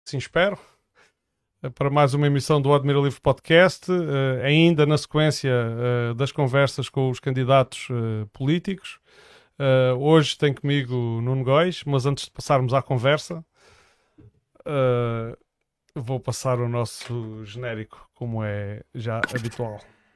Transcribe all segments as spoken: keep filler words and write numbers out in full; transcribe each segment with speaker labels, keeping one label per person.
Speaker 1: Sim, espero, para mais uma emissão do Admira Livre Podcast, uh, ainda na sequência uh, das conversas com os candidatos uh, políticos. Uh, hoje tem comigo Nuno Góis, mas antes de passarmos à conversa, uh, vou passar o nosso genérico, como é já habitual.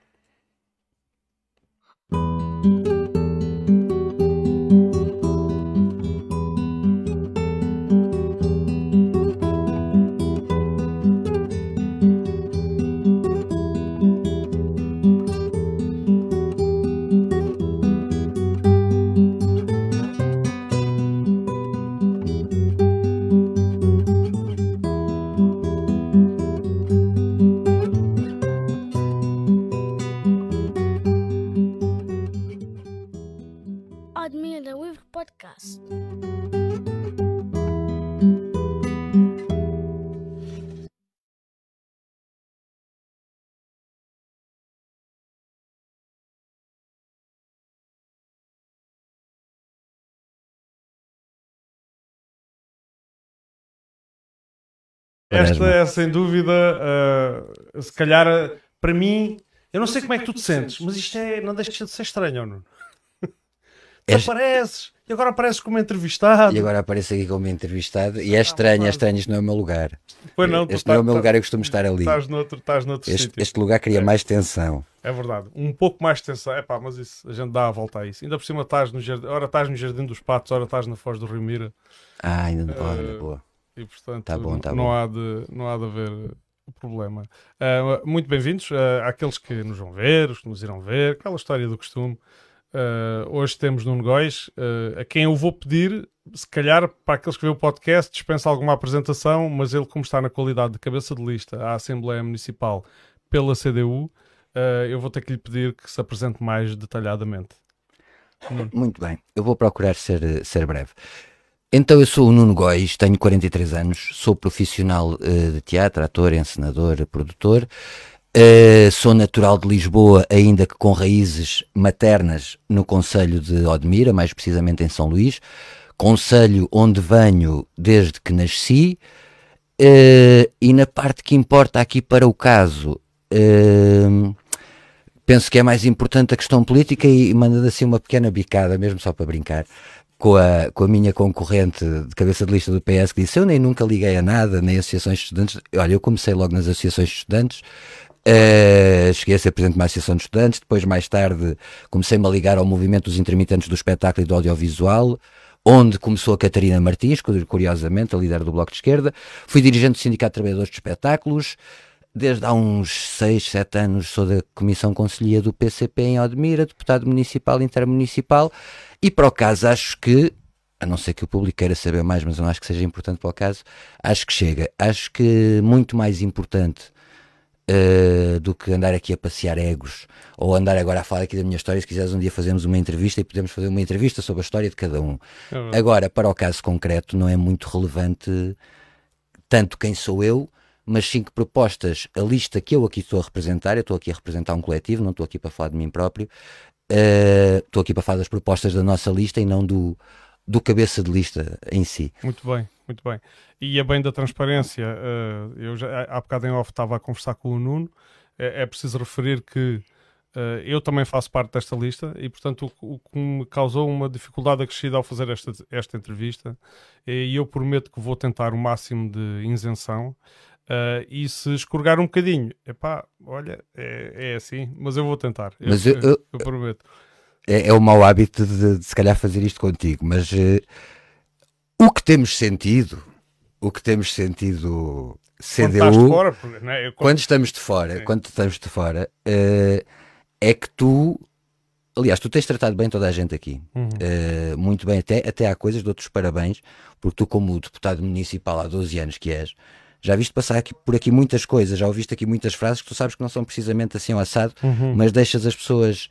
Speaker 2: Admira Livre Podcast.
Speaker 1: Esta é sem dúvida, uh, se calhar, uh, para mim, eu não sei como é que tu te sentes, mas isto é, não deixa de ser estranho, ou não? Desapareces e agora apareces como entrevistado.
Speaker 3: E agora apareço aqui como entrevistado e é estranho, é estranho, isto não é o meu lugar.
Speaker 1: Pois não,
Speaker 3: este
Speaker 1: tá,
Speaker 3: não é o meu
Speaker 1: tá,
Speaker 3: lugar, eu costumo estar ali.
Speaker 1: Estás noutro, estás noutro
Speaker 3: este,
Speaker 1: sítio.
Speaker 3: este lugar cria
Speaker 1: é.
Speaker 3: mais tensão.
Speaker 1: É verdade, um pouco mais tensão. É pá, mas isso, a gente dá a volta a isso. Ainda por cima estás no jardim, ora estás no Jardim dos Patos, ora estás na Foz do Rio Mira.
Speaker 3: Ah, ainda não,
Speaker 1: Uh,
Speaker 3: olha, boa.
Speaker 1: E portanto
Speaker 3: Tá bom, tá
Speaker 1: não,
Speaker 3: bom.
Speaker 1: Há de, não há de haver problema. Uh, muito bem-vindos uh, àqueles que nos vão ver, os que nos irão ver, aquela história do costume. Uh, hoje temos Nuno Góis, uh, a quem eu vou pedir, se calhar, para aqueles que vêem o podcast, dispensa alguma apresentação, mas ele, como está na qualidade de cabeça de lista à Assembleia Municipal pela C D U, uh, eu vou ter que lhe pedir que se apresente mais detalhadamente.
Speaker 3: Nuno. Muito bem, eu vou procurar ser, ser breve. Então, eu sou o Nuno Góis, tenho quarenta e três anos, sou profissional uh, de teatro, ator, encenador, produtor. Uh, sou natural de Lisboa, ainda que com raízes maternas no concelho de Odmira, mais precisamente em São Luís, concelho onde venho desde que nasci, uh, e na parte que importa aqui para o caso, uh, penso que é mais importante a questão política e mandando assim uma pequena bicada, mesmo só para brincar, com a, com a minha concorrente de cabeça de lista do P S, que disse, eu nem nunca liguei a nada, nem associações de estudantes. Olha, eu comecei logo nas associações de estudantes, Uh, cheguei a ser presidente de uma associação de estudantes, depois mais tarde comecei-me a ligar ao movimento dos intermitentes do espetáculo e do audiovisual, onde começou a Catarina Martins, curiosamente, a líder do Bloco de Esquerda. Fui dirigente do Sindicato de Trabalhadores de Espetáculos, desde há uns seis, sete anos sou da Comissão Conselhia do P C P em Odmira, deputado municipal e intermunicipal, e para o caso acho que, a não ser que o público queira saber mais, mas não acho que seja importante para o caso, acho que chega. Acho que muito mais importante Uh, do que andar aqui a passear egos ou andar agora a falar aqui da minha história. Se quiseres um dia fazemos uma entrevista e podemos fazer uma entrevista sobre a história de cada um.
Speaker 1: É
Speaker 3: Agora, para o caso concreto, não é muito relevante tanto quem sou eu, mas sim que propostas, a lista que eu aqui estou a representar. Eu estou aqui a representar um coletivo, não estou aqui para falar de mim próprio, uh, estou aqui para falar das propostas da nossa lista e não do, do cabeça de lista em si.
Speaker 1: Muito bem, muito bem. E a bem da transparência, uh, eu já há bocado em off estava a conversar com o Nuno, é, é preciso referir que uh, eu também faço parte desta lista e, portanto, o, o que me causou uma dificuldade acrescida ao fazer esta, esta entrevista, e eu prometo que vou tentar o máximo de isenção. Uh, e se escorregar um bocadinho, epá, olha, é, é assim, mas eu vou tentar,
Speaker 3: Mas
Speaker 1: eu,
Speaker 3: eu, eu,
Speaker 1: eu prometo.
Speaker 3: É, é o mau hábito de, de se calhar fazer isto contigo, mas uh, o que temos sentido, o que temos sentido C D U,
Speaker 1: Quando, fora, porque, né? eu, quando...
Speaker 3: quando estamos de fora,
Speaker 1: Sim.
Speaker 3: quando estamos de fora, uh, é que tu, aliás, tu tens tratado bem toda a gente aqui,
Speaker 1: uhum.
Speaker 3: uh, muito bem, até, até há coisas, dou-te os parabéns, porque tu como deputado municipal há doze anos que és, já viste passar aqui, por aqui muitas coisas, já ouviste aqui muitas frases que tu sabes que não são precisamente assim ao assado,
Speaker 1: uhum.
Speaker 3: mas deixas as pessoas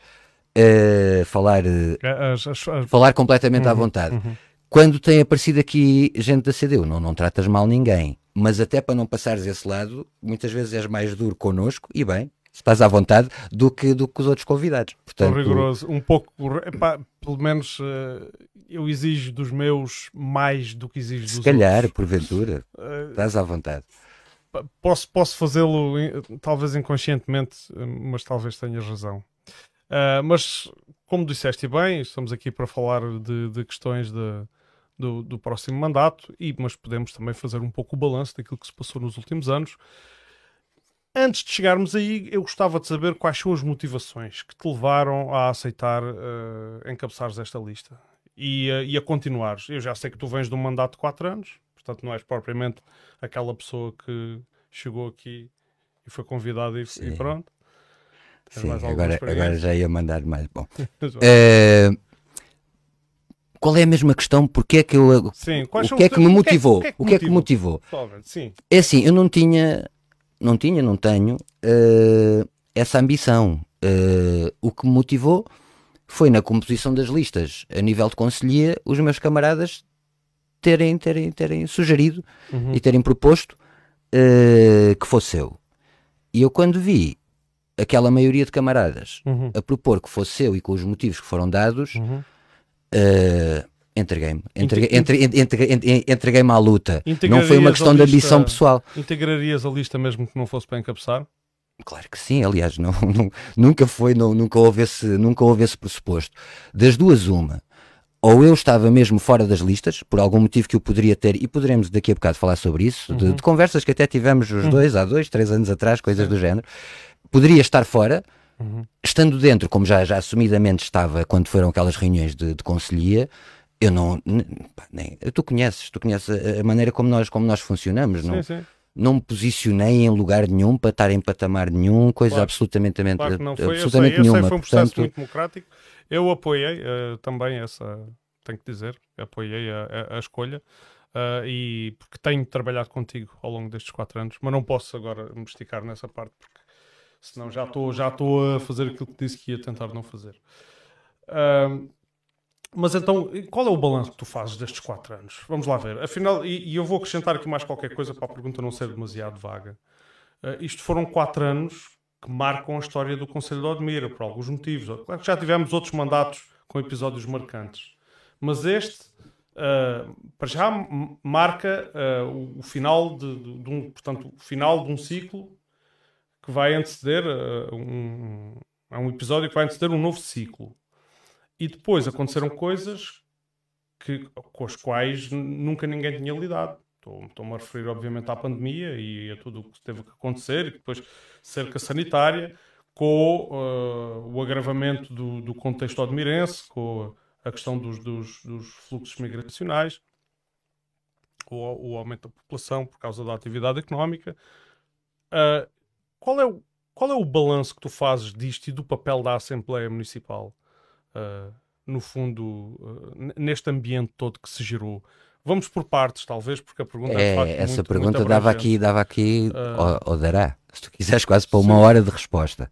Speaker 3: uh, falar, uh,
Speaker 1: as, as, as...
Speaker 3: falar completamente
Speaker 1: uhum.
Speaker 3: à vontade.
Speaker 1: Uhum.
Speaker 3: Quando tem aparecido aqui gente da C D U, não, não tratas mal ninguém, mas até para não passares esse lado, muitas vezes és mais duro connosco, e bem, estás à vontade, do que, do que os outros convidados. Portanto,
Speaker 1: Estou rigoroso, um pouco, epá, pelo menos uh, eu exijo dos meus mais do que exijo dos outros.
Speaker 3: Se calhar, porventura, uh, estás à vontade.
Speaker 1: Posso, posso fazê-lo talvez inconscientemente, mas talvez tenhas razão. Uh, mas, como disseste bem, estamos aqui para falar de, de questões de, do, do próximo mandato, e, mas podemos também fazer um pouco o balanço daquilo que se passou nos últimos anos. Antes de chegarmos aí, eu gostava de saber quais são as motivações que te levaram a aceitar uh, encabeçares esta lista e, uh, e a continuares. Eu já sei que tu vens de um mandato de quatro anos, portanto não és propriamente aquela pessoa que chegou aqui e foi convidada e, e pronto.
Speaker 3: Sim, agora, agora já ia mandar mais. Bom, uh, qual é a mesma questão? Porque é que eu,
Speaker 1: Sim,
Speaker 3: o que é que me motivou? O que é que me motivou?
Speaker 1: Sim.
Speaker 3: É assim, eu não tinha, não tinha, não tenho uh, essa ambição. Uh, o que me motivou foi na composição das listas, a nível de conselhia, os meus camaradas terem, terem, terem sugerido uhum. e terem proposto uh, que fosse eu. E eu, quando vi aquela maioria de camaradas uhum. a propor que fosse eu e com os motivos que foram dados, uhum. uh, entreguei-me. Entreguei-me entreguei, entreguei, entreguei à luta. Não foi uma questão de ambição pessoal.
Speaker 1: Integrarias a lista mesmo que não fosse para encabeçar?
Speaker 3: Claro que sim, aliás, não, não, nunca foi, não, nunca, houve esse, nunca houve esse pressuposto. Das duas, uma. Ou eu estava mesmo fora das listas, por algum motivo que eu poderia ter, e poderemos daqui a bocado falar sobre isso, uhum. de, de conversas que até tivemos os uhum. dois, há dois, três anos atrás, coisas sim. do género. Poderia estar fora, uhum. estando dentro, como já, já assumidamente estava quando foram aquelas reuniões de, de conselhia, eu não, nem, tu conheces, tu conheces a, a maneira como nós, como nós funcionamos, sim, não, sim. não me posicionei em lugar nenhum para estar em patamar nenhum, coisa
Speaker 1: claro.
Speaker 3: absolutamente,
Speaker 1: claro que não foi.
Speaker 3: absolutamente
Speaker 1: eu sei,
Speaker 3: nenhuma.
Speaker 1: Eu sei, foi um processo
Speaker 3: portanto...
Speaker 1: muito democrático, eu apoiei uh, também essa, tenho que dizer, apoiei a, a, a escolha. Uh, e porque tenho trabalhado contigo ao longo destes quatro anos, mas não posso agora me esticar nessa parte, porque senão já estou já estou a fazer aquilo que disse que ia tentar não fazer. Uh, mas então, qual é o balanço que tu fazes destes quatro anos? Vamos lá ver. Afinal, e, e eu vou acrescentar aqui mais qualquer coisa para a pergunta não ser demasiado vaga. Uh, isto foram quatro anos que marcam a história do Conselho de Odmira, por alguns motivos. Claro que já tivemos outros mandatos com episódios marcantes. Mas este, uh, para já, marca uh, o, o final de, de, de um, portanto, o final de um ciclo que vai anteceder uh, um, é um episódio que vai anteceder um novo ciclo. E depois aconteceram coisas que, com as quais nunca ninguém tinha lidado. Estou-me a referir, obviamente, à pandemia e a tudo o que teve que acontecer, e depois cerca sanitária, com uh, o agravamento do, do contexto odmirense, com a questão dos, dos, dos fluxos migracionais, o, o aumento da população por causa da atividade económica. Uh, qual é o, qual é o balanço que tu fazes disto e do papel da Assembleia Municipal? Uh, no fundo, uh, neste ambiente todo que se gerou. Vamos por partes, talvez, porque a pergunta é, é de facto
Speaker 3: essa
Speaker 1: muito,
Speaker 3: pergunta
Speaker 1: muito
Speaker 3: dava aqui, dava aqui uh, ou, ou dará, se tu quiseres, quase para uma
Speaker 1: sim.
Speaker 3: hora de resposta.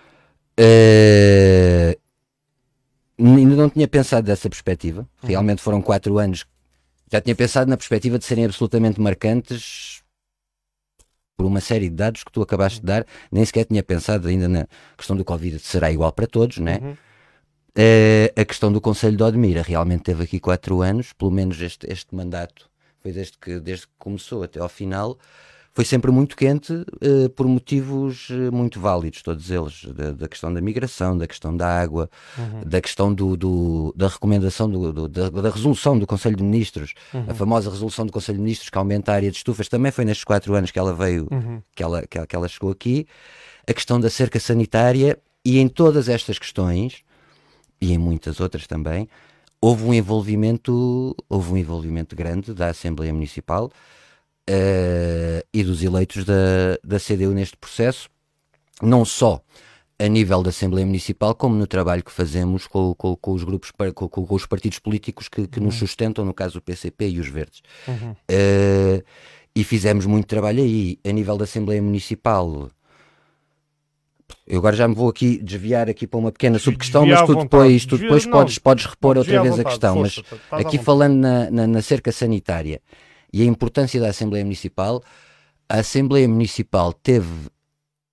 Speaker 3: Uh, ainda não tinha pensado dessa perspectiva. Realmente foram quatro anos. Já tinha pensado na perspectiva de serem absolutamente marcantes por uma série de dados que tu acabaste de dar. Nem sequer tinha pensado ainda na questão do Covid, será igual para todos, né? Uhum. Uh, a questão do Conselho de Odmira realmente teve aqui quatro anos, pelo menos este, este mandato foi desde que, desde que começou até ao final, foi sempre muito quente uh, por motivos uh, muito válidos, todos eles, da, da questão da migração, da questão da água, uhum. da questão do, do, da recomendação, do, do, da, da resolução do Conselho de Ministros, uhum. a famosa resolução do Conselho de Ministros que aumenta a área de estufas, também foi nestes quatro anos que ela veio, uhum. que, ela, que, ela, que ela chegou aqui, a questão da cerca sanitária, e em todas estas questões e em muitas outras também, houve um envolvimento, houve um envolvimento grande da Assembleia Municipal uh, e dos eleitos da, da C D U neste processo, não só a nível da Assembleia Municipal, como no trabalho que fazemos com, com, com os grupos, com, com os partidos políticos que, que uhum. nos sustentam, no caso o P C P e os Verdes. Uhum. Uh, e fizemos muito trabalho aí, a nível da Assembleia Municipal. Eu agora já me vou aqui desviar aqui para uma pequena subquestão, mas tu depois, tu depois Desvia, podes, podes repor não, outra vez vontade, a questão. Força, mas aqui falando na, na, na cerca sanitária e a importância da Assembleia Municipal, a Assembleia Municipal teve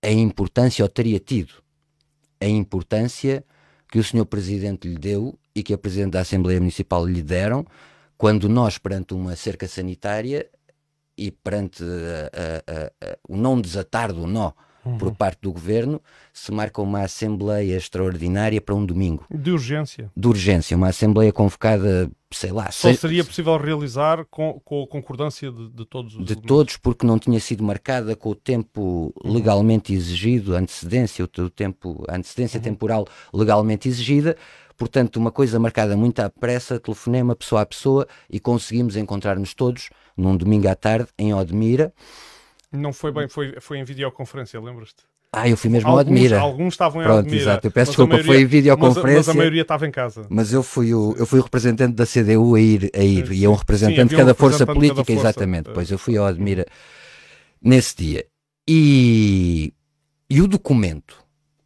Speaker 3: a importância, ou teria tido a importância que o senhor Presidente lhe deu e que a Presidente da Assembleia Municipal lhe deram, quando nós, perante uma cerca sanitária e perante a, a, a, a, o não desatar do nó uhum. por parte do Governo, se marca uma Assembleia extraordinária para um domingo.
Speaker 1: De urgência.
Speaker 3: De urgência, uma Assembleia convocada, sei lá...
Speaker 1: Só
Speaker 3: sei,
Speaker 1: seria possível realizar com, com a concordância de, de todos os
Speaker 3: De
Speaker 1: elementos.
Speaker 3: todos, porque não tinha sido marcada com o tempo legalmente exigido, a antecedência, o tempo, a antecedência uhum. temporal legalmente exigida. Portanto, uma coisa marcada muito à pressa, telefonema pessoa a pessoa, e conseguimos encontrar-nos todos num domingo à tarde em Odmira.
Speaker 1: Não foi bem, foi, foi em videoconferência, lembras-te?
Speaker 3: Ah, eu fui mesmo
Speaker 1: alguns,
Speaker 3: a Odmira.
Speaker 1: Alguns estavam em
Speaker 3: Pronto,
Speaker 1: Odmira.
Speaker 3: Exato, eu peço desculpa,
Speaker 1: maioria,
Speaker 3: foi em videoconferência.
Speaker 1: Mas, mas a maioria estava em casa.
Speaker 3: Mas eu fui o, eu fui o representante da C D U a ir, a ir
Speaker 1: sim,
Speaker 3: e é um representante
Speaker 1: sim,
Speaker 3: de cada
Speaker 1: um
Speaker 3: força
Speaker 1: representante
Speaker 3: política,
Speaker 1: cada força.
Speaker 3: exatamente. Pois eu fui a Odmira nesse dia. E, e o documento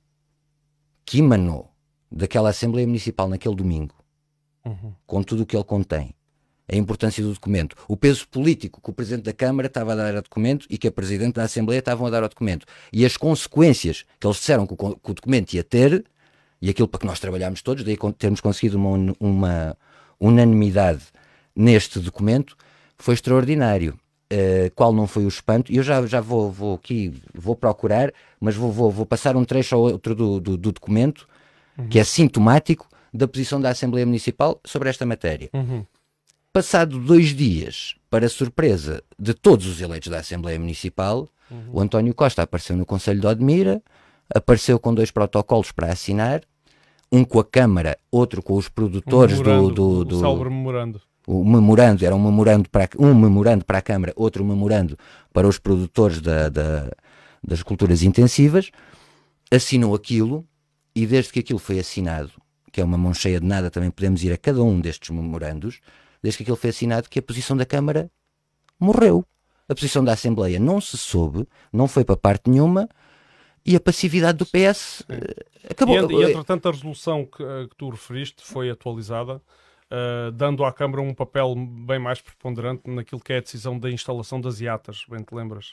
Speaker 3: que emanou daquela Assembleia Municipal naquele domingo, uhum. com tudo o que ele contém, a importância do documento, o peso político que o Presidente da Câmara estava a dar ao documento e que a Presidente da Assembleia estavam a dar ao documento, e as consequências que eles disseram que o, que o documento ia ter, e aquilo para que nós trabalhámos todos, daí termos conseguido uma, uma unanimidade neste documento, foi extraordinário. Uh, qual não foi o espanto, e eu já, já vou, vou aqui, vou procurar, mas vou, vou, vou passar um trecho ao outro do, do, do documento, uhum. que é sintomático da posição da Assembleia Municipal sobre esta matéria.
Speaker 1: Uhum.
Speaker 3: Passado dois dias, para surpresa de todos os eleitos da Assembleia Municipal, uhum. o António Costa apareceu no Conselho de Odmira, apareceu com dois protocolos para assinar, um com a Câmara, outro com os produtores
Speaker 1: um
Speaker 3: do... do, do
Speaker 1: o célebre memorando.
Speaker 3: O memorando, era um memorando, para, um memorando para a Câmara, outro memorando para os produtores da, da, das culturas intensivas, assinou aquilo, e desde que aquilo foi assinado, que é uma mão cheia de nada, também podemos ir a cada um destes memorandos, desde que aquilo foi assinado, que a posição da Câmara morreu. A posição da Assembleia não se soube, não foi para parte nenhuma, e a passividade do P S uh, acabou.
Speaker 1: E, e entretanto a resolução que, que tu referiste foi atualizada, uh, dando à Câmara um papel bem mais preponderante naquilo que é a decisão da instalação das I A T As, bem te lembras?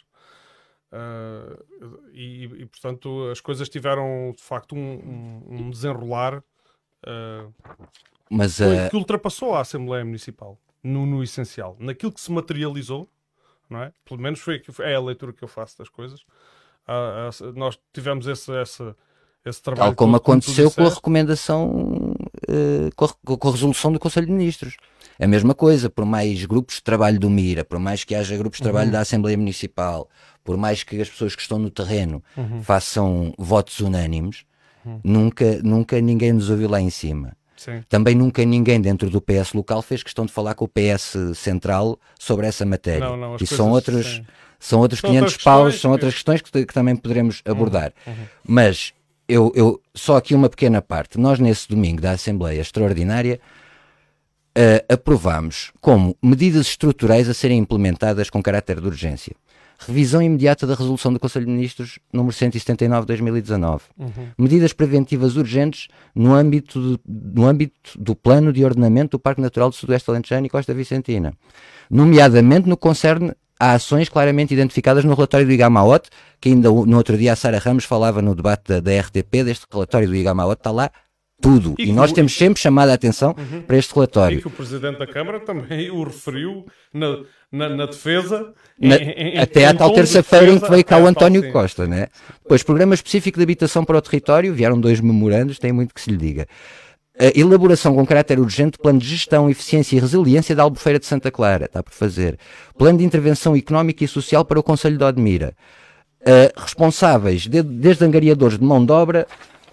Speaker 1: Uh, e, e portanto as coisas tiveram de facto um, um, um desenrolar uh,
Speaker 3: Mas,
Speaker 1: uh... que ultrapassou a Assembleia Municipal no, no essencial, naquilo que se materializou, não é? Pelo menos foi, é a leitura que eu faço das coisas. Uh, uh, nós tivemos esse, esse, esse trabalho.
Speaker 3: Tal como
Speaker 1: todo,
Speaker 3: aconteceu
Speaker 1: como
Speaker 3: com a recomendação, uh, com, a, com a resolução do Conselho de Ministros. É a mesma coisa, por mais grupos de trabalho do Mira, por mais que haja grupos de trabalho uhum. da Assembleia Municipal, por mais que as pessoas que estão no terreno uhum. façam votos unânimes, uhum. nunca, nunca ninguém nos ouviu lá em cima.
Speaker 1: Sim.
Speaker 3: Também nunca ninguém dentro do P S local fez questão de falar com o P S central sobre essa matéria.
Speaker 1: Não, não,
Speaker 3: e são outros, são outros
Speaker 1: são
Speaker 3: quinhentos
Speaker 1: outras
Speaker 3: paus,
Speaker 1: questões,
Speaker 3: são outras questões que, que também poderemos abordar.
Speaker 1: Uhum. Uhum.
Speaker 3: Mas eu, eu, só aqui uma pequena parte. Nós nesse domingo da Assembleia Extraordinária uh, aprovámos como medidas estruturais a serem implementadas com caráter de urgência. Revisão imediata da resolução do Conselho de Ministros número cento e setenta e nove de dois mil e dezanove. Uhum. Medidas preventivas urgentes no âmbito, de, no âmbito do plano de ordenamento do Parque Natural do Sudoeste Alentejano e Costa Vicentina. Nomeadamente no que concerne a ações claramente identificadas no relatório do IGAMAOT, que ainda no outro dia a Sara Ramos falava no debate da, da R T P, deste relatório do IGAMAOT, está lá tudo. E, e nós o, temos sempre chamado a atenção uhum. para este relatório.
Speaker 1: E que o Presidente da Câmara também o referiu na, na, na defesa.
Speaker 3: Na,
Speaker 1: em, em,
Speaker 3: até
Speaker 1: em
Speaker 3: à tal
Speaker 1: de
Speaker 3: terça-feira em que veio cá o António
Speaker 1: tal,
Speaker 3: Costa, né? Pois, Programa Específico de Habitação para o Território, vieram dois memorandos, tem muito que se lhe diga. A elaboração com caráter urgente, plano de gestão, eficiência e resiliência da Albufeira de Santa Clara, está por fazer. Plano de intervenção económica e social para o Conselho de Odmira. Uh, responsáveis, de, desde angariadores de mão de obra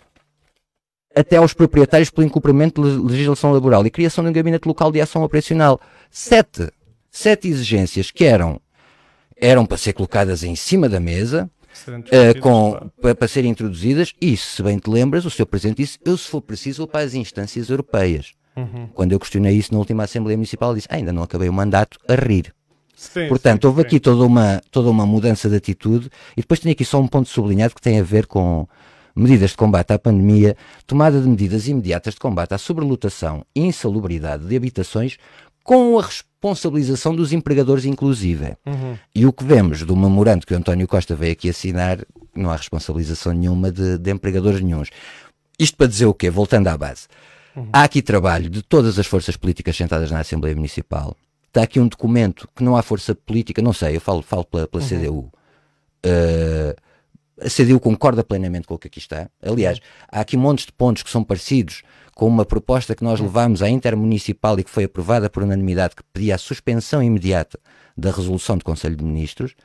Speaker 3: até aos proprietários pelo incumprimento de legislação laboral e criação de um gabinete local de ação operacional. Sete, sete exigências que eram, eram para ser colocadas em cima da mesa, uh, com, para, para serem introduzidas, e se bem te lembras, o senhor Presidente disse, eu se for preciso vou para as instâncias europeias. Uhum. Quando eu questionei isso na última Assembleia Municipal, disse, ah, ainda não acabei o mandato, a rir.
Speaker 1: Sim,
Speaker 3: Portanto,
Speaker 1: sim,
Speaker 3: houve
Speaker 1: sim.
Speaker 3: aqui toda uma, toda uma mudança de atitude, e depois tenho aqui só um ponto sublinhado que tem a ver com medidas de combate à pandemia, tomada de medidas imediatas de combate à sobrelotação e insalubridade de habitações, com a responsabilização dos empregadores inclusive. Uhum. E o que vemos do memorando que o António Costa veio aqui assinar não há responsabilização nenhuma de, de empregadores nenhuns. Isto para dizer o quê? Voltando à base. Uhum. Há aqui trabalho de todas as forças políticas sentadas na Assembleia Municipal. Está aqui um documento que não há força política, não sei, eu falo, falo pela, pela uhum. C D U. Uh, a C D U concorda plenamente com o que aqui está. Aliás, uhum. há aqui montes de pontos que são parecidos com uma proposta que nós uhum. levámos à intermunicipal e que foi aprovada por unanimidade, que pedia a suspensão imediata da resolução do Conselho de Ministros.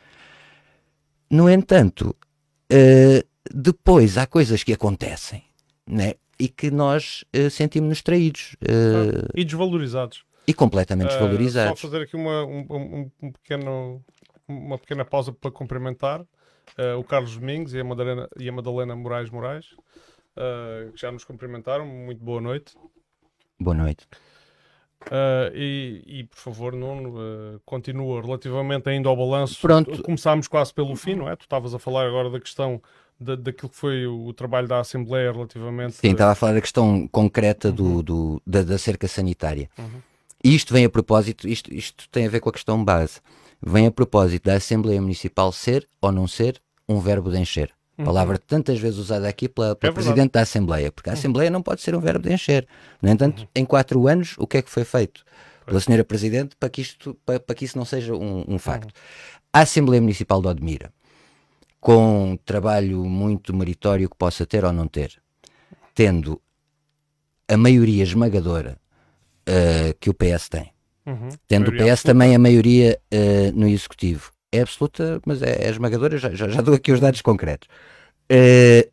Speaker 3: No entanto, uh, depois há coisas que acontecem, né? E que nós uh, sentimos-nos traídos. Uh,
Speaker 1: ah, e desvalorizados.
Speaker 3: E completamente desvalorizados.
Speaker 1: Uh, só fazer aqui uma, um, um, um pequeno, uma pequena pausa para cumprimentar uh, o Carlos Domingos e a Madalena, e a Madalena Moraes Moraes, uh, que já nos cumprimentaram. Muito boa noite.
Speaker 3: Boa noite.
Speaker 1: Uh, e, e, por favor, Nuno, uh, continua relativamente ainda ao balanço.
Speaker 3: Pronto.
Speaker 1: Começámos quase pelo fim, não é? Tu estavas a falar agora da questão da, daquilo que foi o trabalho da Assembleia relativamente...
Speaker 3: Sim, estava a falar da questão concreta do, uhum. do, da, da cerca sanitária.
Speaker 1: Uhum.
Speaker 3: E isto vem a propósito, isto, isto tem a ver com a questão base, vem a propósito da Assembleia Municipal ser ou não ser um verbo de encher. Uhum. Palavra tantas vezes usada aqui pela, pela é Presidente da Assembleia, porque a Assembleia não pode ser um verbo de encher. No entanto, uhum. em quatro anos, o que é que foi feito pela senhora Presidente para que, isto, para, para que isso não seja um, um facto? Uhum. A Assembleia Municipal de Odmira, com um trabalho muito meritório que possa ter ou não ter, tendo a maioria esmagadora uh, que o P S tem, uhum. tendo o P S absoluta. Também a maioria uh, no Executivo, é absoluta, mas é, é esmagadora, já, já, já dou aqui os dados concretos. Uh,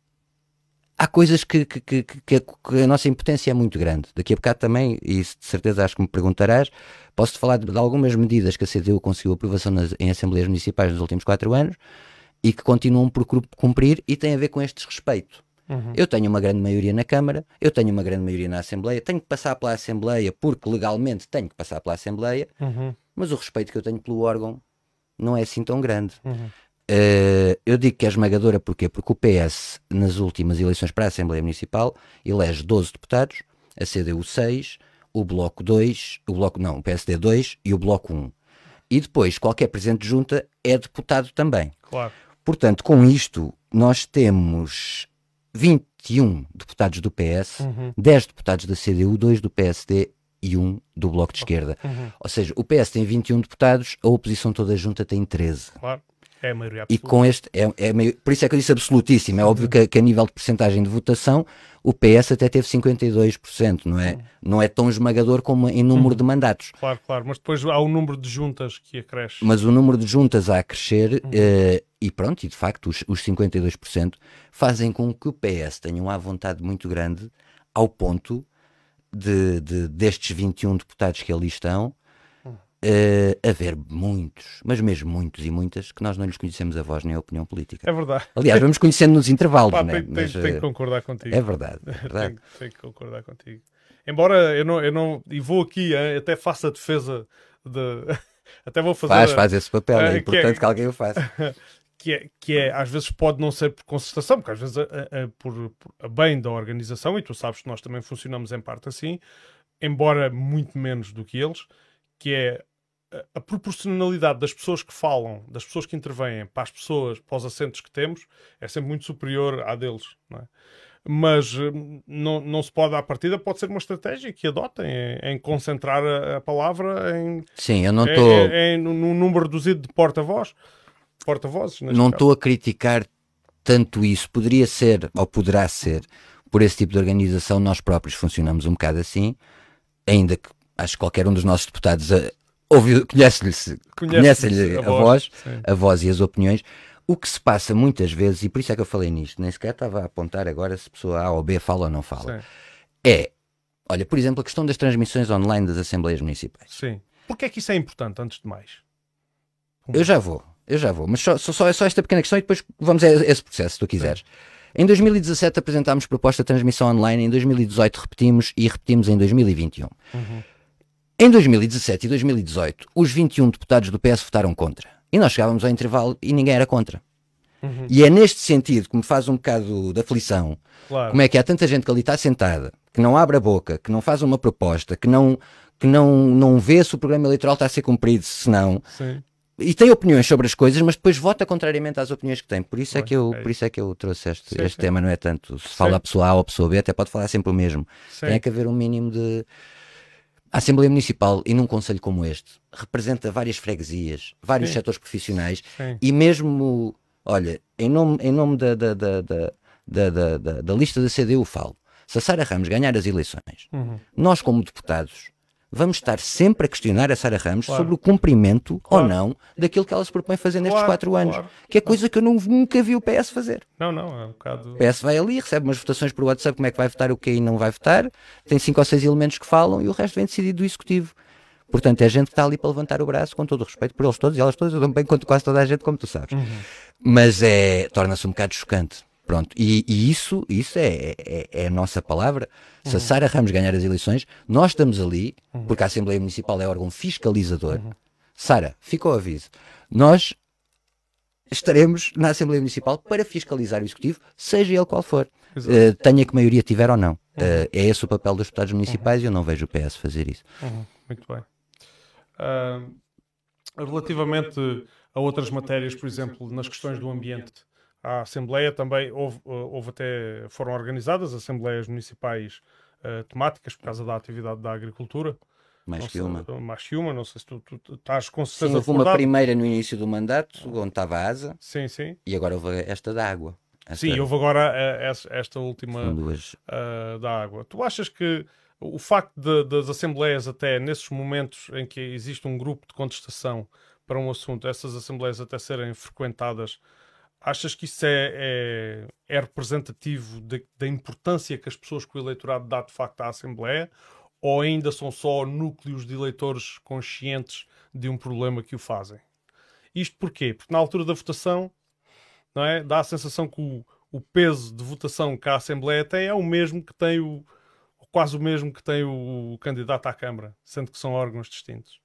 Speaker 3: há coisas que, que, que, que, que a nossa impotência é muito grande. Daqui a bocado também, e de certeza acho que me perguntarás, posso-te falar de, de algumas medidas que a C D U conseguiu aprovação nas, em Assembleias Municipais nos últimos quatro anos e que continuam por cumprir e têm a ver com este desrespeito. Uhum. Eu tenho uma grande maioria na Câmara, eu tenho uma grande maioria na Assembleia, tenho que passar pela Assembleia porque legalmente tenho que passar pela Assembleia, uhum. mas o respeito que eu tenho pelo órgão não é assim tão grande. Uhum. Uh, eu digo que é esmagadora porquê? Porque o P S nas últimas eleições para a Assembleia Municipal elege doze deputados, a C D U seis, o Bloco dois, o Bloco não, o P S D dois e o Bloco um. E depois qualquer Presidente de Junta é deputado também.
Speaker 1: Claro.
Speaker 3: Portanto, com isto nós temos vinte e um deputados do P S, uhum. dez deputados da C D U, dois do P S D e um do Bloco de Esquerda. Uhum. Ou seja, o P S tem vinte e um deputados, a oposição toda junta tem treze.
Speaker 1: Claro. É a maioria absoluta.
Speaker 3: E com este, é, é meio, por isso é que eu disse absolutíssimo. É uhum. óbvio que, que a nível de percentagem de votação o P S até teve cinquenta e dois por cento, não é, uhum. não é tão esmagador como em número uhum. de mandatos.
Speaker 1: Claro, claro, mas depois há o número de juntas que acresce.
Speaker 3: Mas o número de juntas a crescer uhum. uh, e pronto, e de facto os, os cinquenta e dois por cento fazem com que o P S tenha uma vontade muito grande ao ponto de, de destes vinte e um deputados que ali estão Uh, haver muitos, mas mesmo muitos e muitas, que nós não lhes conhecemos a voz nem a opinião política.
Speaker 1: É verdade.
Speaker 3: Aliás, vamos conhecendo nos intervalos,
Speaker 1: Pá,
Speaker 3: né?
Speaker 1: Tem,
Speaker 3: mas,
Speaker 1: tem, tem que concordar contigo.
Speaker 3: É verdade. É verdade.
Speaker 1: tenho, tenho que concordar contigo. Embora eu não, eu não e vou aqui, hein, até faço a defesa de. Até vou fazer.
Speaker 3: Faz,
Speaker 1: a,
Speaker 3: faz esse papel, é
Speaker 1: a,
Speaker 3: importante que,
Speaker 1: é,
Speaker 3: que alguém o faça.
Speaker 1: Que é, que é, às vezes pode não ser por concertação, porque às vezes a, a, a, por, por a bem da organização, e tu sabes que nós também funcionamos em parte assim, embora muito menos do que eles, que é a proporcionalidade das pessoas que falam, das pessoas que intervêm para as pessoas, para os assentos que temos, é sempre muito superior à deles, não é? Mas não, não se pode, à partida, pode ser uma estratégia que adotem em, em concentrar a, a palavra em,
Speaker 3: Sim, eu não tô...
Speaker 1: em, em, num número reduzido de porta-voz, porta-vozes.
Speaker 3: Não estou a criticar tanto isso, poderia ser, ou poderá ser, por esse tipo de organização, nós próprios funcionamos um bocado assim, ainda que acho que qualquer um dos nossos deputados ouve, conhece-lhe conhece a, a voz, voz, a voz e as opiniões. O que se passa muitas vezes, e por isso é que eu falei nisto, nem sequer estava a apontar agora se a pessoa A ou B fala ou não fala, sim. é, olha, por exemplo, a questão das transmissões online das Assembleias Municipais.
Speaker 1: Sim. Porquê é que isso é importante, antes de mais?
Speaker 3: Eu já vou, eu já vou, mas só, só, só esta pequena questão e depois vamos a esse processo, se tu quiseres. Sim. Em dois mil e dezassete apresentámos proposta de transmissão online, em dois mil e dezoito repetimos e repetimos em dois mil e vinte e um. Uhum. Em dois mil e dezassete e dois mil e dezoito, os vinte e um deputados do P S votaram contra. E nós chegávamos ao intervalo e ninguém era contra. Uhum. E é neste sentido que me faz um bocado de aflição. Claro. Como é que há tanta gente que ali está sentada, que não abre a boca, que não faz uma proposta, que não, que não, não vê se o programa eleitoral está a ser cumprido, se não.
Speaker 1: Sim.
Speaker 3: e tem opiniões sobre as coisas, mas depois vota contrariamente às opiniões que tem. Por isso, é,
Speaker 1: Bem,
Speaker 3: que eu,
Speaker 1: é
Speaker 3: por isso é que eu trouxe este,
Speaker 1: sim,
Speaker 3: este
Speaker 1: sim.
Speaker 3: tema, não é tanto se fala
Speaker 1: Sim.
Speaker 3: a pessoa A ou a pessoa B, até pode falar sempre o mesmo.
Speaker 1: Sim.
Speaker 3: Tem que haver um mínimo de... A Assembleia Municipal, e num conselho como este, representa várias freguesias, vários
Speaker 1: Sim.
Speaker 3: setores profissionais,
Speaker 1: Sim.
Speaker 3: e mesmo, olha, em nome, em nome da, da, da, da, da, da, da, da lista da C D U falo, se a Sara Ramos ganhar as eleições,
Speaker 1: Uhum.
Speaker 3: nós como deputados vamos estar sempre a questionar a Sara Ramos
Speaker 1: Claro.
Speaker 3: sobre o cumprimento
Speaker 1: Claro.
Speaker 3: ou não daquilo que ela se propõe fazer nestes
Speaker 1: Claro,
Speaker 3: quatro anos,
Speaker 1: claro.
Speaker 3: que é coisa que eu não, nunca vi o P S fazer.
Speaker 1: Não, não, é um bocado...
Speaker 3: O P S vai ali, recebe umas votações por WhatsApp, como é que vai votar, o que aí não vai votar, tem cinco ou seis elementos que falam e o resto vem decidido do Executivo. Portanto, é gente que está ali para levantar o braço, com todo o respeito por eles todos e elas todas, eu também conto quase toda a gente, como tu sabes.
Speaker 1: Uhum.
Speaker 3: Mas é, torna-se um bocado chocante. Pronto, e, e isso, isso é, é, é a nossa palavra. Se a Sara Ramos ganhar as eleições, nós estamos ali, porque a Assembleia Municipal é órgão fiscalizador. Sara, fica o aviso. Nós estaremos na Assembleia Municipal para fiscalizar o Executivo, seja ele qual for. Uh, tenha que maioria tiver ou não. Uh, é esse o papel dos deputados municipais e eu não vejo o P S fazer isso.
Speaker 1: Uhum. Muito bem. Uh, relativamente a outras matérias, por exemplo, nas questões do ambiente, a Assembleia também houve, houve até, foram organizadas assembleias municipais uh, temáticas por causa da atividade da agricultura.
Speaker 3: Mais
Speaker 1: não
Speaker 3: que
Speaker 1: sei,
Speaker 3: uma.
Speaker 1: Mais que uma, não sei se tu, tu, tu estás com certeza
Speaker 3: sim, houve uma primeira no início do mandato, onde estava a asa,
Speaker 1: sim, sim.
Speaker 3: e agora houve esta da água. Esta,
Speaker 1: sim, houve agora uh, esta última
Speaker 3: duas...
Speaker 1: uh, da água. Tu achas que o facto de, das assembleias, até nesses momentos em que existe um grupo de contestação para um assunto, essas assembleias até serem frequentadas, achas que isso é, é, é representativo de, da importância que as pessoas que o eleitorado dá de facto à Assembleia, ou ainda são só núcleos de eleitores conscientes de um problema que o fazem? Isto porquê? Porque na altura da votação, não é, dá a sensação que o, o peso de votação que a Assembleia tem é o mesmo que tem o quase o mesmo que tem o, o candidato à Câmara, sendo que são órgãos distintos.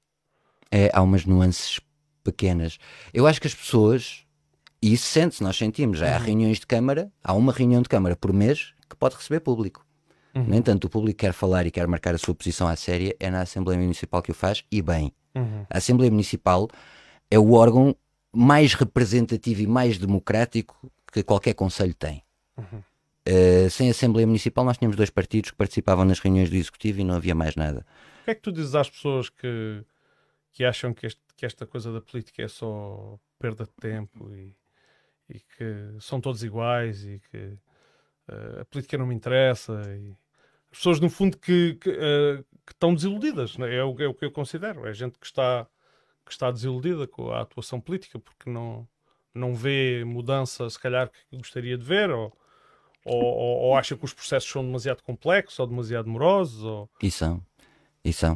Speaker 3: É, há umas nuances pequenas. Eu acho que as pessoas, e isso sente-se, nós sentimos, já uhum. há reuniões de Câmara, há uma reunião de Câmara por mês que pode receber público. Uhum. No entanto, o público quer falar e quer marcar a sua posição à séria, é na Assembleia Municipal que o faz, e bem. Uhum. A Assembleia Municipal é o órgão mais representativo e mais democrático que qualquer conselho tem. Uhum. Uh, sem Assembleia Municipal nós tínhamos dois partidos que participavam nas reuniões do Executivo e não havia mais nada.
Speaker 1: O que é que tu dizes às pessoas que, que acham que, este, que esta coisa da política é só perda de tempo e, e que são todos iguais e que uh, a política não me interessa? E as pessoas, no fundo, que, que, uh, que estão desiludidas, né? é, o, é o que eu considero. É gente que está, que está desiludida com a atuação política porque não, não vê mudança, se calhar, que gostaria de ver, ou Ou, ou, ou acha que os processos são demasiado complexos ou demasiado morosos? Ou...
Speaker 3: E são. E são.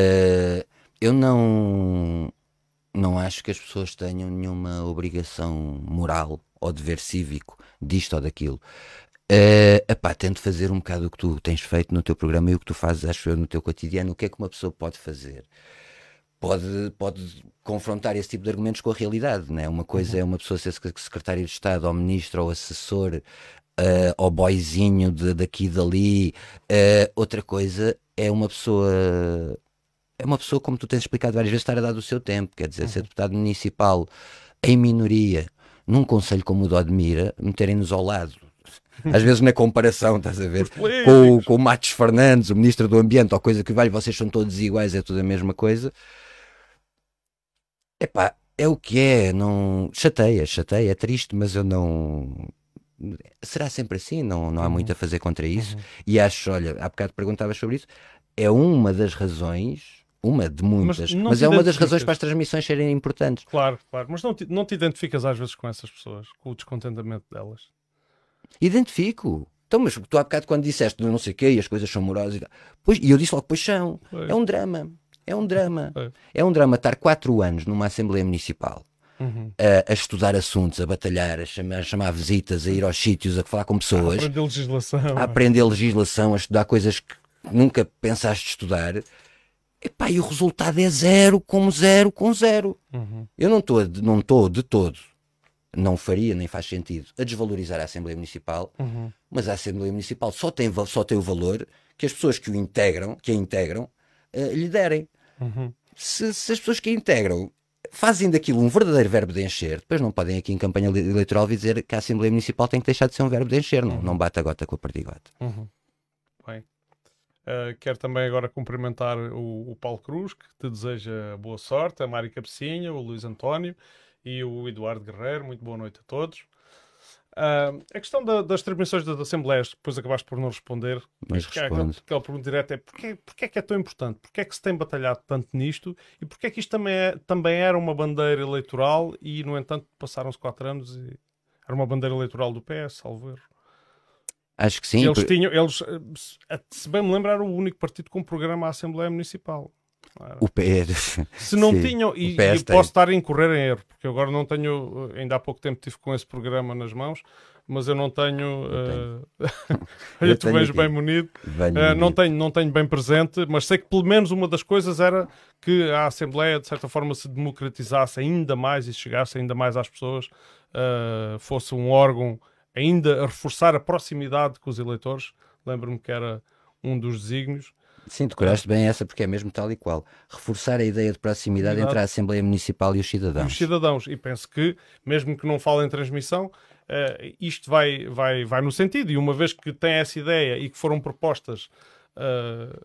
Speaker 3: Uh, eu não, não acho que as pessoas tenham nenhuma obrigação moral ou dever cívico disto ou daquilo. Uh, epá, tento fazer um bocado o que tu tens feito no teu programa e o que tu fazes, acho eu, no teu cotidiano. O que é que uma pessoa pode fazer? Pode, pode confrontar esse tipo de argumentos com a realidade, não é? Uma coisa uhum. é uma pessoa ser secretário de Estado ou ministro ou assessor Uh, ou boizinho de, daqui e dali. Uh, outra coisa é uma pessoa é uma pessoa, como tu tens explicado várias vezes, estar a dar do seu tempo, quer dizer, uhum. ser deputado municipal em minoria num conselho como o de Odmira, meterem-nos ao lado, às vezes na comparação, estás a ver, com, com o Matos Fernandes, o ministro do Ambiente, ou coisa que vale, vocês são todos iguais, é tudo a mesma coisa. Epá, é o que é, não... chateia, chateia, é triste, mas eu não... Será sempre assim? Não, não há uhum. muito a fazer contra isso. Uhum. E acho, olha, há bocado perguntavas sobre isso, é uma das razões, uma de muitas, mas, mas é uma das razões para as transmissões serem importantes.
Speaker 1: Claro, claro, mas não te, não te identificas às vezes com essas pessoas, com o descontentamento delas?
Speaker 3: Identifico. Então, mas tu há bocado quando disseste não sei o quê e as coisas são morosas e tal, pois, e eu disse logo, pois são. É. é um drama. É um drama. É. é um drama estar quatro anos numa Assembleia Municipal. Uhum. A, a estudar assuntos, a batalhar, a chamar, a chamar visitas, a ir aos sítios, a falar com pessoas,
Speaker 1: a aprender legislação,
Speaker 3: a aprender legislação, a estudar coisas que nunca pensaste estudar. Epá, e o resultado é zero, como zero, com zero. Uhum. Eu não estou não estou de todo, não faria, nem faz sentido, a desvalorizar a Assembleia Municipal, uhum. mas a Assembleia Municipal só tem, só tem o valor que as pessoas que o integram, que a integram, uh, lhe derem. Uhum. Se, se as pessoas que a integram fazem daquilo um verdadeiro verbo de encher, depois não podem aqui em campanha eleitoral dizer que a Assembleia Municipal tem que deixar de ser um verbo de encher, não, uhum. não bate a gota com a perdigota.
Speaker 1: Uhum. Bem, uh, quero também agora cumprimentar o, o Paulo Cruz, que te deseja boa sorte, a Mari Cabecinha, o Luís António e o Eduardo Guerreiro, muito boa noite a todos. Uh, a questão da, das transmissões das Assembleias, depois acabaste por não responder,
Speaker 3: mas respondo.
Speaker 1: Aquela pergunta direta é porquê, porquê é que é tão importante? Porquê é que se tem batalhado tanto nisto? E porquê é que isto também, é, também era uma bandeira eleitoral e, no entanto, passaram-se quatro anos e era uma bandeira eleitoral do P S, salvo erro?
Speaker 3: Acho que sim.
Speaker 1: Eles por... tinham, eles, se bem me lembro, era o único partido com programa à Assembleia Municipal.
Speaker 3: O P S.
Speaker 1: Se não
Speaker 3: sim,
Speaker 1: tinham, e, e posso estar a incorrer em erro, porque eu agora não tenho, ainda há pouco tempo estive com esse programa nas mãos, mas eu não tenho. Eu tenho. Uh... eu tu vens bem munido. Uh, não, tenho, não tenho bem presente, mas sei que pelo menos uma das coisas era que a Assembleia, de certa forma, se democratizasse ainda mais e chegasse ainda mais às pessoas, uh, fosse um órgão ainda a reforçar a proximidade com os eleitores. Lembro-me que era um dos desígnios.
Speaker 3: Sim, decoraste bem essa, porque é mesmo tal e qual. Reforçar a ideia de proximidade Exato. Entre a Assembleia Municipal e os cidadãos.
Speaker 1: E os cidadãos. E penso que, mesmo que não fale em transmissão, uh, isto vai, vai, vai no sentido. E uma vez que tem essa ideia e que foram propostas, uh,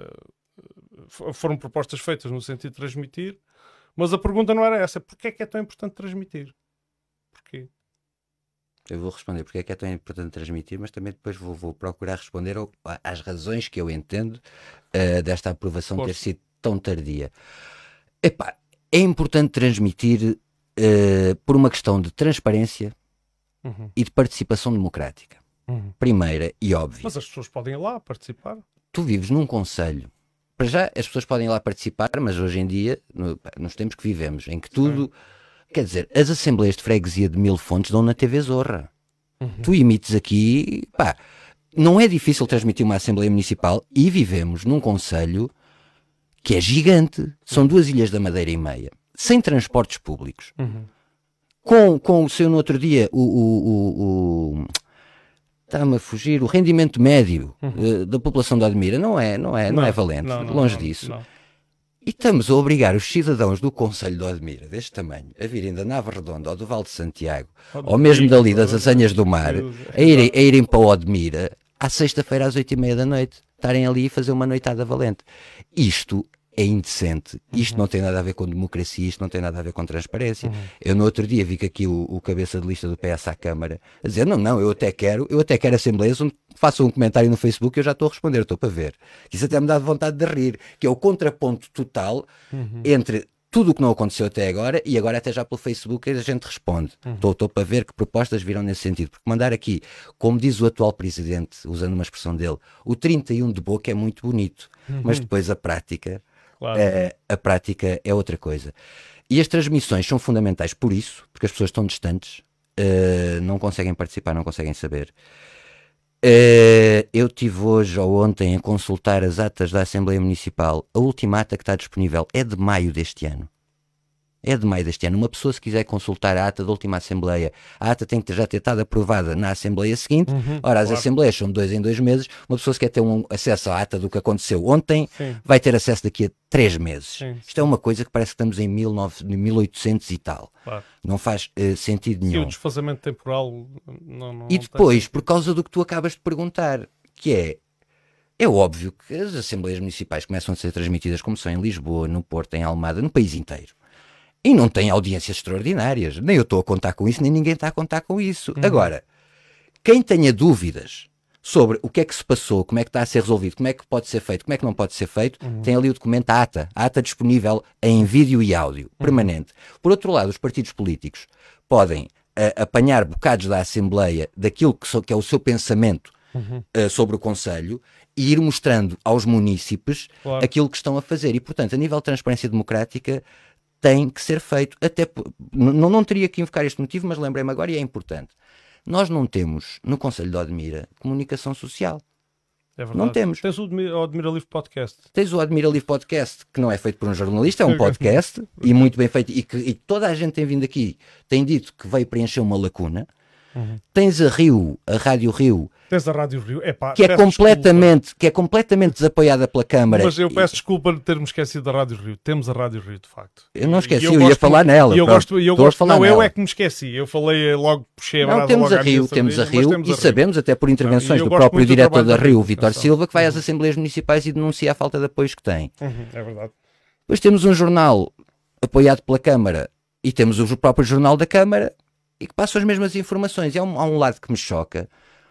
Speaker 1: uh, foram propostas feitas no sentido de transmitir, mas a pergunta não era essa. Porquê é que é tão importante transmitir? Porquê?
Speaker 3: Eu vou responder porque é que é tão importante transmitir, mas também depois vou, vou procurar responder ao, às razões que eu entendo uh, desta aprovação Força. Ter sido tão tardia. Epá, é importante transmitir uh, por uma questão de transparência uhum. e de participação democrática. Uhum. Primeira e óbvia.
Speaker 1: Mas as pessoas podem ir lá participar.
Speaker 3: Tu vives num concelho. Para já, as pessoas podem ir lá participar, mas hoje em dia, no, nos tempos que vivemos, em que tudo... Sim. Quer dizer, as assembleias de freguesia de Mil Fontes dão na T V Zorra. Uhum. Tu emites aqui, pá, não é difícil transmitir uma Assembleia Municipal e vivemos num concelho que é gigante. São duas ilhas da Madeira e meia, sem transportes públicos. Uhum. Com, com o seu, no outro dia, o... o, o, o está-me a fugir, o rendimento médio uhum. uh, da população de Odmira não é, não é, não, não é valente, não, não, longe não, disso. Não. E estamos a obrigar os cidadãos do concelho de Odmira, deste tamanho, a virem da Nava Redonda ou do Val de Santiago, oh, ou mesmo dali das Azanhas do Mar, a irem, a irem para Odmira à sexta-feira às oito e meia da noite, estarem ali e fazer uma noitada valente. Isto é indecente. Isto uhum. não tem nada a ver com democracia, isto não tem nada a ver com transparência. Uhum. Eu no outro dia vi que aqui o, o cabeça de lista do P S à Câmara a dizer, não, não, eu até quero, eu até quero assembleias onde façam um comentário no Facebook e eu já estou a responder, estou para ver. Isso até me dá vontade de rir, que é o contraponto total uhum. entre tudo o que não aconteceu até agora e agora até já pelo Facebook a gente responde. Estou uhum. para ver que propostas virão nesse sentido. Porque mandar aqui, como diz o atual presidente, usando uma expressão dele, o trinta e um de boca é muito bonito, uhum. mas depois a prática... Claro. Uh, a prática é outra coisa. E as transmissões são fundamentais por isso, porque as pessoas estão distantes, uh, não conseguem participar, não conseguem saber. Uh, eu tive hoje ou ontem a consultar as atas da Assembleia Municipal. A última ata que está disponível é de maio deste ano. É de maio deste ano. Uma pessoa, se quiser consultar a ata da última Assembleia, a ata tem que já ter estado aprovada na Assembleia seguinte. Uhum, Ora, as claro. Assembleias são de dois em dois meses. Uma pessoa, se quer ter um acesso à ata do que aconteceu ontem, Sim. vai ter acesso daqui a três meses. Sim, sim. Isto é uma coisa que parece que estamos em mil e oitocentos e tal. Claro. Não faz uh, sentido nenhum.
Speaker 1: E o desfazamento temporal não, não
Speaker 3: E depois, por causa do que tu acabas de perguntar, que é, é óbvio que as Assembleias Municipais começam a ser transmitidas como são em Lisboa, no Porto, em Almada, no país inteiro. E não tem audiências extraordinárias. Nem eu estou a contar com isso, nem ninguém está a contar com isso. Uhum. Agora, quem tenha dúvidas sobre o que é que se passou, como é que está a ser resolvido, como é que pode ser feito, como é que não pode ser feito, uhum. tem ali o documento a ata. A ata disponível em vídeo e áudio, uhum. permanente. Por outro lado, os partidos políticos podem uh, apanhar bocados da Assembleia daquilo que, so, que é o seu pensamento uhum. uh, sobre o Conselho e ir mostrando aos munícipes claro. Aquilo que estão a fazer. E, portanto, a nível de transparência democrática, tem que ser feito, até não, não teria que invocar este motivo, mas lembrei-me agora e é importante. Nós não temos no Concelho de Odmira comunicação social.
Speaker 1: É verdade.
Speaker 3: Não temos.
Speaker 1: Tens o Odmira Livre Podcast.
Speaker 3: Tens o Odmira Livre Podcast, que não é feito por um jornalista, é um podcast e muito bem feito. E que e toda a gente tem vindo aqui, tem dito que veio preencher uma lacuna.
Speaker 1: Uhum.
Speaker 3: Tens a Rio, a Rádio Rio,
Speaker 1: Tens a Rádio Rio, Epá,
Speaker 3: que, é completamente, que é completamente desapoiada pela Câmara.
Speaker 1: Mas eu peço desculpa de termos esquecido da Rádio Rio. Temos a Rádio Rio, de facto.
Speaker 3: Eu não esqueci,
Speaker 1: eu,
Speaker 3: eu,
Speaker 1: eu
Speaker 3: ia falar
Speaker 1: muito,
Speaker 3: nela.
Speaker 1: E eu gosto, eu gosto,
Speaker 3: não,
Speaker 1: eu
Speaker 3: nela.
Speaker 1: é que me esqueci. Eu falei logo, puxei a brasa.
Speaker 3: Não, temos
Speaker 1: logo
Speaker 3: a Rio, temos a Rio,
Speaker 1: temos
Speaker 3: e
Speaker 1: a Rio.
Speaker 3: sabemos, até por intervenções
Speaker 1: não,
Speaker 3: do próprio diretor da Rio,
Speaker 1: Rio
Speaker 3: Vítor Silva, que vai
Speaker 1: uhum.
Speaker 3: às Assembleias Municipais e denuncia a falta de apoios que tem.
Speaker 1: Uhum, é verdade.
Speaker 3: Depois temos um jornal apoiado pela Câmara e temos o próprio jornal da Câmara e que passa as mesmas informações. E há um, há um lado que me choca.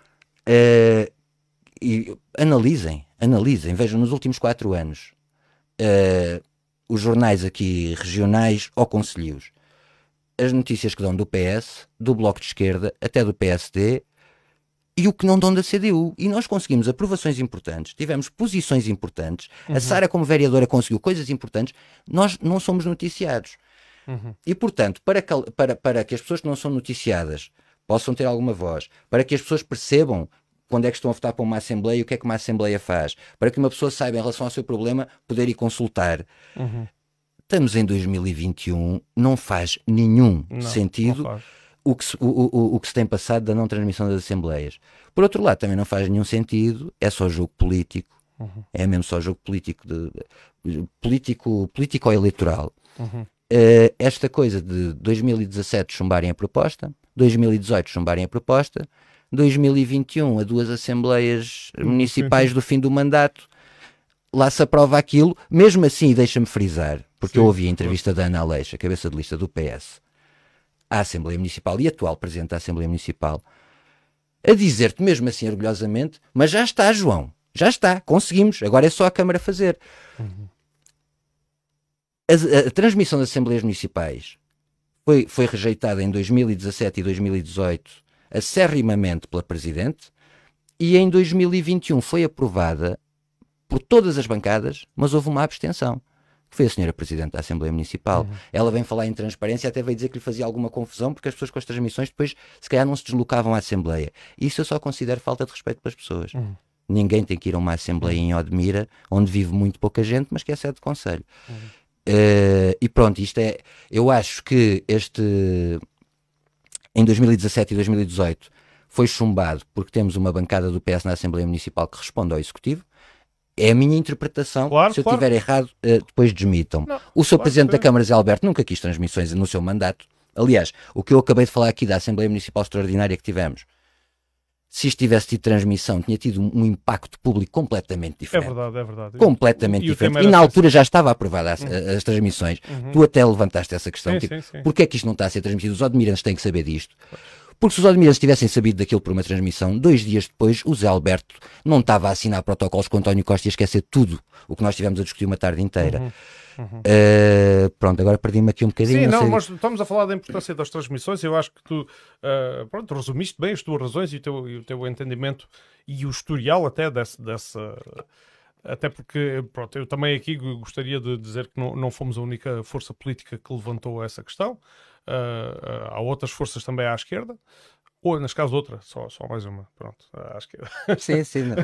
Speaker 3: Uh, e analisem, analisem, vejam, nos últimos quatro anos, uh, os jornais aqui regionais ou concelhios, as notícias que dão do P S, do Bloco de Esquerda, até do P S D, e o que não dão da C D U. E nós conseguimos aprovações importantes, tivemos posições importantes, uhum. a Sara como vereadora conseguiu coisas importantes, nós não somos noticiados. Uhum. E, portanto, para que, para, para que as pessoas que não são noticiadas possam ter alguma voz, para que as pessoas percebam quando é que estão a votar para uma Assembleia e o que é que uma Assembleia faz, para que uma pessoa saiba em relação ao seu problema poder ir consultar. Uhum. Estamos em dois mil e vinte e um, não faz nenhum não, sentido não faz. O, que se, o, o, o que se tem passado da não transmissão das Assembleias. Por outro lado, também não faz nenhum sentido, é só jogo político, uhum. é mesmo só jogo político, de, de, político, político-eleitoral. Uhum. Uh, esta coisa de dois mil e dezassete chumbarem a proposta, dois mil e dezoito chumbarem a proposta, dois mil e vinte e um a duas Assembleias Municipais do fim do mandato, lá se aprova aquilo, mesmo assim, deixa-me frisar, porque Sim, eu ouvi a entrevista claro. da Ana Aleixo, cabeça de lista do P S, à Assembleia Municipal e atual Presidente da Assembleia Municipal, a dizer-te mesmo assim orgulhosamente, mas já está, João, já está, conseguimos, agora é só a Câmara fazer. Uhum. A, a, a transmissão das Assembleias Municipais foi, foi rejeitada em dois mil e dezassete e dois mil e dezoito acerrimamente pela Presidente e em dois mil e vinte e um foi aprovada por todas as bancadas, mas houve uma abstenção, que foi a senhora Presidente da Assembleia Municipal. Uhum. Ela vem falar em transparência, até veio dizer que lhe fazia alguma confusão, porque as pessoas com as transmissões depois, se calhar, não se deslocavam à Assembleia. Isso eu só considero falta de respeito pelas pessoas. Uhum. Ninguém tem que ir a uma Assembleia uhum. em Odmira, onde vive muito pouca gente, mas que é sede de conselho. Uhum. Uh, e pronto, isto é... Eu acho que este... Em dois mil e dezassete e dois mil e dezoito foi chumbado porque temos uma bancada do P S na Assembleia Municipal que responde ao Executivo. É a minha interpretação.
Speaker 1: Claro,
Speaker 3: Se eu
Speaker 1: claro.
Speaker 3: estiver errado, uh, depois desmitam-me. O seu
Speaker 1: claro
Speaker 3: Presidente
Speaker 1: que...
Speaker 3: da Câmara, Zé Alberto, nunca quis transmissões no seu mandato. Aliás, o que eu acabei de falar aqui da Assembleia Municipal Extraordinária que tivemos, se isto tivesse tido transmissão, tinha tido um, um impacto público completamente diferente.
Speaker 1: É verdade, é verdade.
Speaker 3: Completamente
Speaker 1: e,
Speaker 3: diferente. E na altura já estava aprovada as, uhum. as transmissões. Uhum. Tu até levantaste essa questão.
Speaker 1: Sim,
Speaker 3: tipo,
Speaker 1: sim, sim.
Speaker 3: Porquê é que isto não está a ser transmitido? Os odmirantes têm que saber disto. Porque se os odmirantes tivessem sabido daquilo por uma transmissão, dois dias depois, o Zé Alberto não estava a assinar protocolos com o António Costa e a esquecer tudo o que nós tivemos a discutir uma tarde inteira. Uhum. Uhum. Uh, pronto, agora perdi-me aqui um bocadinho.
Speaker 1: Sim, não,
Speaker 3: não
Speaker 1: mas estamos a falar da importância das transmissões. Eu acho que tu uh, pronto, resumiste bem as tuas razões e o teu, e o teu entendimento e o historial até dessa... dessa... Até porque, pronto, eu também aqui gostaria de dizer que não, não fomos a única força política que levantou essa questão. Uh, uh, há outras forças também à esquerda. Ou, neste caso, outra. Só, só mais uma. Pronto, à esquerda.
Speaker 3: Sim, sim. Não.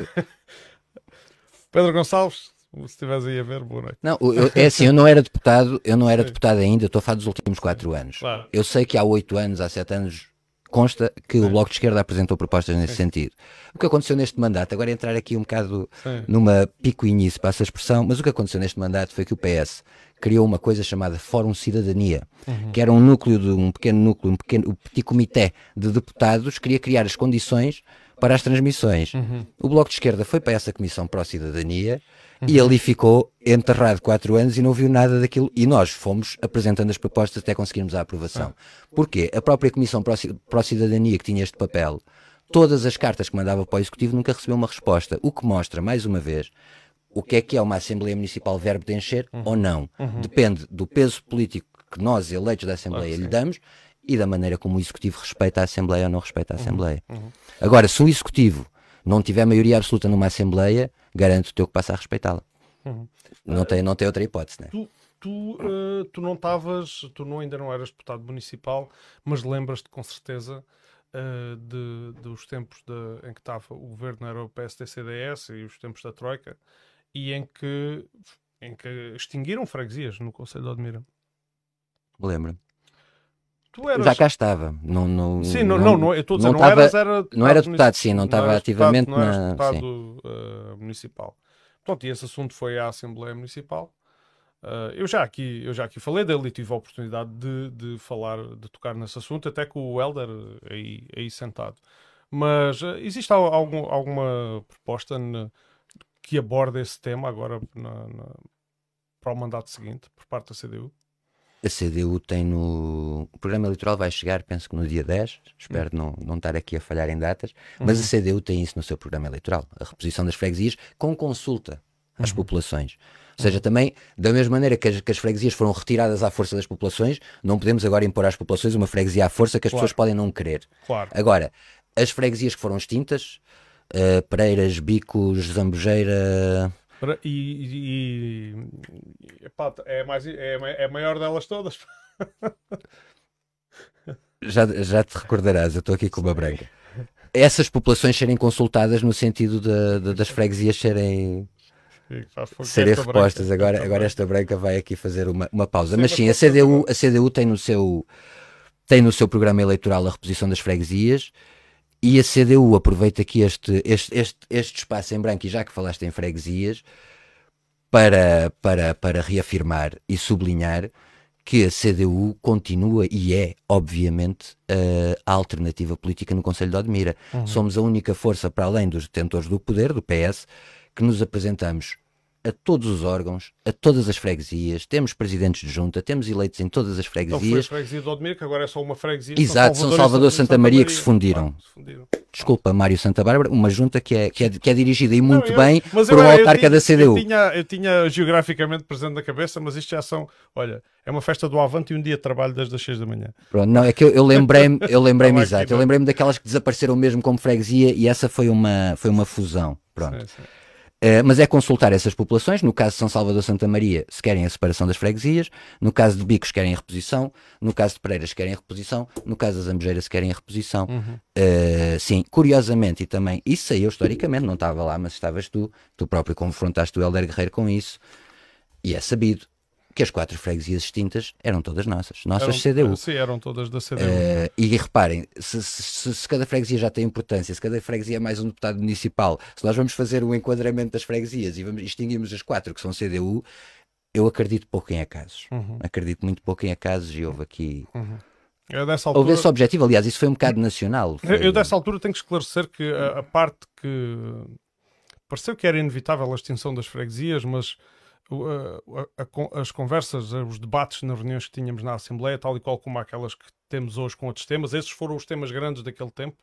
Speaker 1: Pedro Gonçalves, se estiveres aí a ver, boa noite.
Speaker 3: Não, eu, é assim, eu não era deputado, eu não era sim. deputado ainda, estou a falar dos últimos quatro anos.
Speaker 1: Claro.
Speaker 3: Eu sei que há oito anos, há sete anos... Consta que Sim. o Bloco de Esquerda apresentou propostas nesse Sim. sentido. O que aconteceu neste mandato, agora é entrar aqui um bocado Sim. numa picuinice, passa a expressão, mas o que aconteceu neste mandato foi que o P S criou uma coisa chamada Fórum Cidadania, uhum. que era um núcleo, de um pequeno núcleo, um pequeno um petit comitê de deputados, queria criar as condições para as transmissões. Uhum. O Bloco de Esquerda foi para essa Comissão Pró-Cidadania uhum. e ali ficou enterrado quatro anos e não viu nada daquilo. E nós fomos apresentando as propostas até conseguirmos a aprovação. Ah. Porquê? A própria Comissão Pró-Cidadania que tinha este papel, todas as cartas que mandava para o Executivo nunca recebeu uma resposta, o que mostra, mais uma vez, o que é que é uma Assembleia Municipal verbo de encher uhum. ou não. Uhum. Depende do peso político que nós, eleitos da Assembleia, claro lhe damos e da maneira como o Executivo respeita a Assembleia ou não respeita a Assembleia. Uhum. Uhum. Agora, se o Executivo não tiver maioria absoluta numa Assembleia, garanto-te eu que passa a respeitá-la. Uhum. Não, tem, não tem outra hipótese, né?
Speaker 1: Tu, tu, uh, tu não estavas, tu não, ainda não eras deputado municipal, mas lembras-te com certeza uh, de, dos tempos de, em que estava o governo, era o P S D C D S e os tempos da Troika, e em que, em que extinguiram freguesias no Conselho de Odmira.
Speaker 3: Lembro.
Speaker 1: Tu eras...
Speaker 3: Já cá estava. Não, não,
Speaker 1: sim, não, não, não, eu estou a dizer, não,
Speaker 3: não tava,
Speaker 1: eras, era
Speaker 3: não era deputado, sim, não estava ativamente
Speaker 1: deputado, não
Speaker 3: na...
Speaker 1: deputado uh, municipal. Pronto, e esse assunto foi à Assembleia Municipal. Uh, eu, já aqui, eu já aqui falei dele e tive a oportunidade de, de falar, de tocar nesse assunto, até com o Helder aí, aí sentado. Mas uh, existe algum, alguma proposta na, que aborde esse tema agora na, na, para o mandato seguinte, por parte da C D U?
Speaker 3: A C D U tem no... O programa eleitoral vai chegar, penso que no dia dez, espero uhum. não, não estar aqui a falhar em datas, mas uhum. a C D U tem isso no seu programa eleitoral, a reposição das freguesias com consulta às uhum. populações. Ou seja, também, da mesma maneira que as, que as freguesias foram retiradas à força das populações, não podemos agora impor às populações uma freguesia à força que as claro. pessoas podem não querer.
Speaker 1: Claro.
Speaker 3: Agora, as freguesias que foram extintas, uh, Pereiras, Bicos, Zambujeira...
Speaker 1: E, e, e epá, é, mais, é, é maior delas todas.
Speaker 3: já, já te recordarás, eu estou aqui com uma branca. Essas populações serem consultadas no sentido de, de, das freguesias serem... serem repostas. Branca, agora, esta agora esta branca vai aqui fazer uma, uma pausa. Sim, mas sim, a C D U, a C D U tem, no seu, tem no seu programa eleitoral a reposição das freguesias e a C D U aproveita aqui este, este, este, este espaço em branco, e já que falaste em freguesias, para, para, para reafirmar e sublinhar que a C D U continua e é, obviamente, a alternativa política no Conselho de Odmira. Uhum. Somos a única força, para além dos detentores do poder, do P S, que nos apresentamos a todos os órgãos, a todas as freguesias, temos presidentes de junta, temos eleitos em todas as freguesias. Então foi a
Speaker 1: freguesia de Odmira, que agora é só uma freguesia.
Speaker 3: Exato, São Salvador, São Salvador e Santa, Santa Maria, Maria que se fundiram. Ah, se fundiram. Desculpa, Mário Santa Bárbara, uma junta que é, que é, que é dirigida e muito não, eu, bem por um autarca da C D U.
Speaker 1: Eu tinha, eu tinha geograficamente presente na cabeça, mas isto já são, olha, é uma festa do Avante e um dia de trabalho desde as seis da manhã.
Speaker 3: Pronto, não, é que eu, eu lembrei-me, eu lembrei-me exato, eu lembrei-me daquelas que desapareceram mesmo como freguesia e essa foi uma, foi uma fusão, pronto. Sim, sim. Uh, mas é consultar essas populações, no caso de São Salvador Santa Maria, se querem a separação das freguesias, no caso de Bicos querem a reposição, no caso de Pereiras querem a reposição, no caso das Zambujeiras querem a reposição. Uhum. Uh, sim, curiosamente, e também, isso saiu historicamente, não estava lá, mas estavas tu, tu próprio confrontaste o Helder Guerreiro com isso, e é sabido que as quatro freguesias extintas eram todas nossas, nossas
Speaker 1: eram,
Speaker 3: C D U.
Speaker 1: Sim, eram todas da C D U.
Speaker 3: Uh, e reparem, se, se, se cada freguesia já tem importância, se cada freguesia é mais um deputado municipal, se nós vamos fazer um enquadramento das freguesias e vamos extinguirmos as quatro que são C D U, eu acredito pouco em acasos. Uhum. Acredito muito pouco em acasos e houve aqui... Uhum.
Speaker 1: Eu dessa altura...
Speaker 3: Houve esse objetivo, aliás, isso foi um bocado nacional. Foi...
Speaker 1: Eu dessa altura tenho que esclarecer que a, a parte que... Pareceu que era inevitável a extinção das freguesias, mas... A, a, a, as conversas, os debates nas reuniões que tínhamos na Assembleia, tal e qual como aquelas que temos hoje com outros temas, esses foram os temas grandes daquele tempo.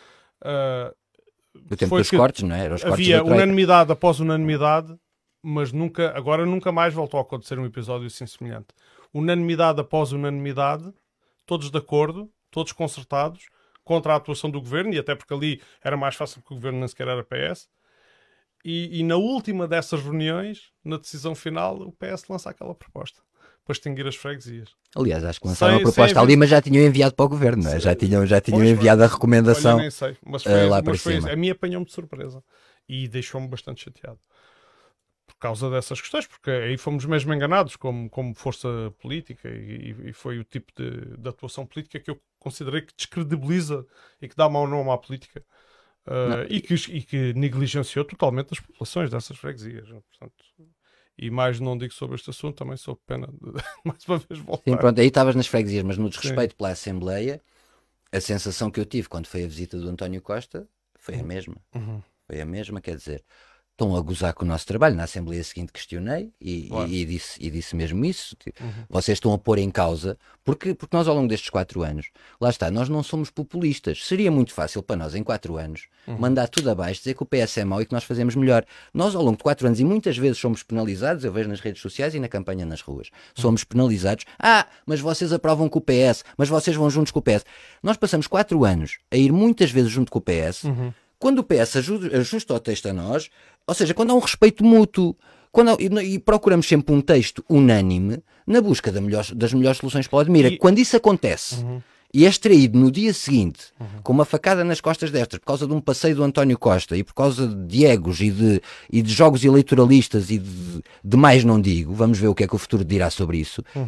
Speaker 1: Uh,
Speaker 3: o tempo dos cortes, não é? Os
Speaker 1: havia unanimidade após unanimidade, mas nunca, agora nunca mais voltou a acontecer um episódio assim semelhante. Unanimidade após unanimidade, todos de acordo, todos concertados, contra a atuação do governo, e até porque ali era mais fácil porque o governo nem sequer era P S. E, e na última dessas reuniões, na decisão final, o P S lança aquela proposta para extinguir as freguesias.
Speaker 3: Aliás, acho que lançaram a proposta ali, mas já tinham enviado para o governo, não é? Já tinham, já tinham pois, enviado a recomendação.
Speaker 1: Olha, nem sei, mas foi,
Speaker 3: uh, lá
Speaker 1: mas
Speaker 3: para
Speaker 1: foi
Speaker 3: cima.
Speaker 1: A mim apanhou-me de surpresa e deixou-me bastante chateado por causa dessas questões, porque aí fomos mesmo enganados como, como força política e, e foi o tipo de, de atuação política que eu considerei que descredibiliza e que dá mau nome à política. Uh, e, que, e que negligenciou totalmente as populações dessas freguesias. Portanto, e mais não digo sobre este assunto, também sou pena de mais uma vez voltar.
Speaker 3: Sim, pronto, aí estavas nas freguesias, mas no desrespeito Sim. pela Assembleia, a sensação que eu tive quando foi a visita do António Costa foi a mesma. Uhum. Foi a mesma, quer dizer, estão a gozar com o nosso trabalho. Na Assembleia seguinte questionei e, claro. e, e, disse, e disse mesmo isso. Uhum. Vocês estão a pôr em causa, porque, porque nós ao longo destes quatro anos, lá está, nós não somos populistas. Seria muito fácil para nós, em quatro anos, uhum. mandar tudo abaixo, dizer que o P S é mau e que nós fazemos melhor. Nós ao longo de quatro anos, e muitas vezes somos penalizados, eu vejo nas redes sociais e na campanha nas ruas, uhum. somos penalizados. Ah, mas vocês aprovam com o P S, mas vocês vão juntos com o P S. Nós passamos quatro anos a ir muitas vezes junto com o P S, uhum. quando o P S ajuda, ajusta o texto a nós, ou seja, quando há um respeito mútuo, quando há, e, e procuramos sempre um texto unânime na busca da melhor, das melhores soluções para o Odmira. E... Quando isso acontece uhum. e é extraído no dia seguinte, uhum. com uma facada nas costas destas, por causa de um passeio do António Costa e por causa de egos e de, e de jogos eleitoralistas e de, de mais não digo, vamos ver o que é que o futuro dirá sobre isso, uhum.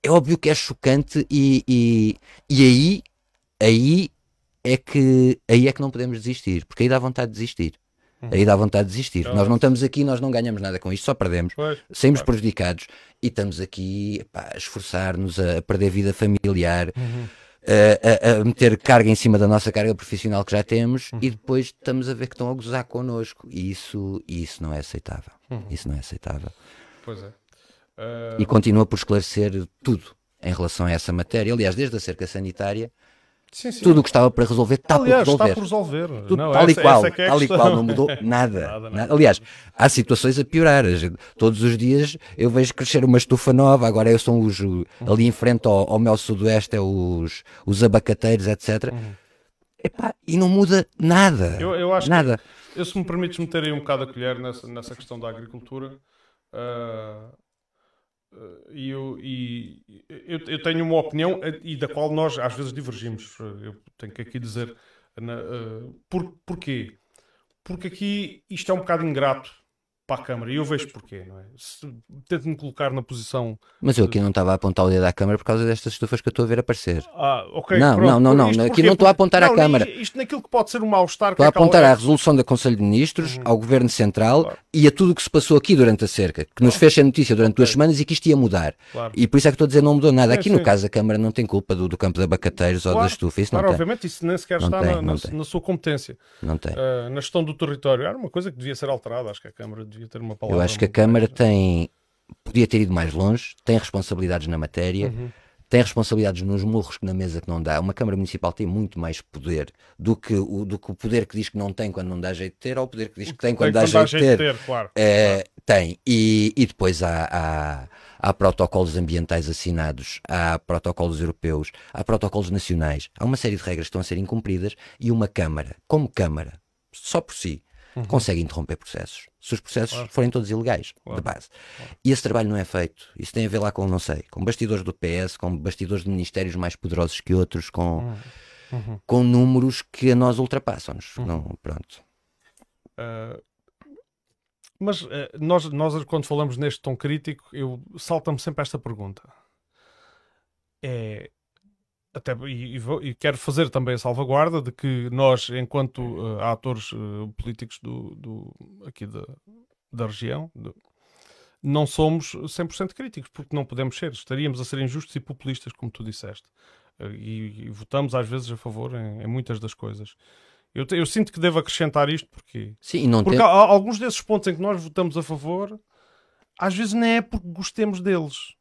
Speaker 3: é óbvio que é chocante e, e, e aí, aí, é que, aí é que não podemos desistir, porque aí dá vontade de desistir. Aí dá vontade de desistir.
Speaker 1: Ah,
Speaker 3: Nós não
Speaker 1: sim.
Speaker 3: estamos aqui, nós não ganhamos nada com isto, só perdemos.
Speaker 1: Pois,
Speaker 3: Saímos
Speaker 1: claro.
Speaker 3: prejudicados e estamos aqui pá, a esforçar-nos a perder vida familiar,
Speaker 1: Uhum.
Speaker 3: a, a- a meter carga em cima da nossa carga profissional que já temos
Speaker 1: Uhum.
Speaker 3: e depois estamos a ver que estão a gozar connosco. E isso, e isso não é aceitável.
Speaker 1: Uhum.
Speaker 3: Isso não é aceitável.
Speaker 1: Pois é. Ah,
Speaker 3: E continua por esclarecer tudo em relação a essa matéria. Aliás, desde a cerca sanitária,
Speaker 1: sim, sim.
Speaker 3: tudo o que estava para resolver está por
Speaker 1: Aliás,
Speaker 3: resolver.
Speaker 1: está por resolver.
Speaker 3: Tudo
Speaker 1: Não,
Speaker 3: tal e
Speaker 1: essa,
Speaker 3: qual,
Speaker 1: essa é que é a
Speaker 3: tal e
Speaker 1: questão.
Speaker 3: qual, não mudou nada.
Speaker 1: Nada,
Speaker 3: nada.
Speaker 1: nada.
Speaker 3: Aliás, há situações a piorar. A gente- Todos os dias eu vejo crescer uma estufa nova. Agora eu sou os, o- ali em frente ao, ao Mel Sudoeste, é os, os abacateiros, etcétera.
Speaker 1: Uhum.
Speaker 3: Epá, e não muda nada.
Speaker 1: Eu, eu acho
Speaker 3: nada.
Speaker 1: que, eu, se me permites meter aí um bocado a colher nessa, nessa questão da agricultura, ah, ah, e eu, e eu, eu tenho uma opinião eh, e da qual nós às vezes divergimos. Eu tenho que aqui dizer, na, ah, por, porquê? Porque aqui isto é um bocado ingrato para a Câmara e eu vejo porquê, não é? Se- Tento-me colocar na posição.
Speaker 3: Mas eu aqui não estava a apontar o dedo à câmara por causa destas estufas que eu estou a ver aparecer.
Speaker 1: Ah, ok,
Speaker 3: Não,
Speaker 1: pronto.
Speaker 3: não, não, não,
Speaker 1: Isto
Speaker 3: aqui
Speaker 1: porquê?
Speaker 3: não estou a
Speaker 1: Porque-
Speaker 3: apontar à
Speaker 1: não,
Speaker 3: Câmara.
Speaker 1: Isto naquilo que pode ser um mal-estar.
Speaker 3: Estou a
Speaker 1: que é
Speaker 3: apontar
Speaker 1: aquela-
Speaker 3: à resolução da Conselho de Ministros,
Speaker 1: Uhum.
Speaker 3: ao Governo Central
Speaker 1: Claro.
Speaker 3: e a tudo o que se passou aqui durante a cerca, que nos fez ser notícia durante duas
Speaker 1: Ok.
Speaker 3: semanas e que isto ia mudar.
Speaker 1: Claro.
Speaker 3: E por isso é que estou a dizer não mudou nada.
Speaker 1: Sim,
Speaker 3: Aqui
Speaker 1: sim.
Speaker 3: no caso a Câmara não tem culpa do, do campo de abacateiros ou da
Speaker 1: Claro,
Speaker 3: estufa, isso
Speaker 1: claro,
Speaker 3: não tem.
Speaker 1: obviamente isso nem sequer
Speaker 3: Não
Speaker 1: está
Speaker 3: tem,
Speaker 1: na,
Speaker 3: não
Speaker 1: na-
Speaker 3: tem.
Speaker 1: na sua competência.
Speaker 3: Não tem.
Speaker 1: Ah, na gestão do território. Era uma coisa que devia ser alterada. Acho que a Câmara devia ter uma palavra.
Speaker 3: Eu acho que a
Speaker 1: muito
Speaker 3: Câmara
Speaker 1: mais-
Speaker 3: tem, podia ter ido mais longe, tem responsabilidades na matéria,
Speaker 1: Uhum.
Speaker 3: tem responsabilidades nos murros que na mesa que não dá. Uma Câmara Municipal tem muito mais poder do que o, do que o poder que diz que não tem quando não dá jeito de ter, ou o poder que diz que tem quando
Speaker 1: Tem
Speaker 3: dá jeito de ter.
Speaker 1: claro.
Speaker 3: É, tem. E, e depois há, há, há protocolos ambientais assinados, há protocolos europeus, há protocolos nacionais. Há uma série de regras que estão a ser incumpridas e uma Câmara, como Câmara, só por si,
Speaker 1: Uhum.
Speaker 3: consegue interromper processos. Se os processos
Speaker 1: Claro.
Speaker 3: forem todos ilegais,
Speaker 1: Claro.
Speaker 3: de base. E esse trabalho não é feito. Isso tem a ver lá com, não sei, com bastidores do P S, com bastidores de ministérios mais poderosos que outros, com,
Speaker 1: Uhum. Uhum.
Speaker 3: com números que a nós ultrapassam-nos.
Speaker 1: Uhum.
Speaker 3: Não, pronto.
Speaker 1: Ah, mas ah, nós, nós, quando falamos neste tom crítico, eu salta-me sempre esta pergunta. É. Até, e, e vou- e quero fazer também a salvaguarda de que nós, enquanto ah, atores ah, políticos do, do- aqui da, da região, do- não somos cem por cento críticos, porque não podemos ser. Estaríamos a ser injustos e populistas, como tu disseste. Ah, E, e votamos às vezes a favor em, em muitas das coisas. Eu, te- eu sinto que devo acrescentar isto porque,
Speaker 3: Sim, e não
Speaker 1: porque
Speaker 3: tem...
Speaker 1: há, há alguns desses pontos em que nós votamos a favor, às vezes nem é porque gostemos deles,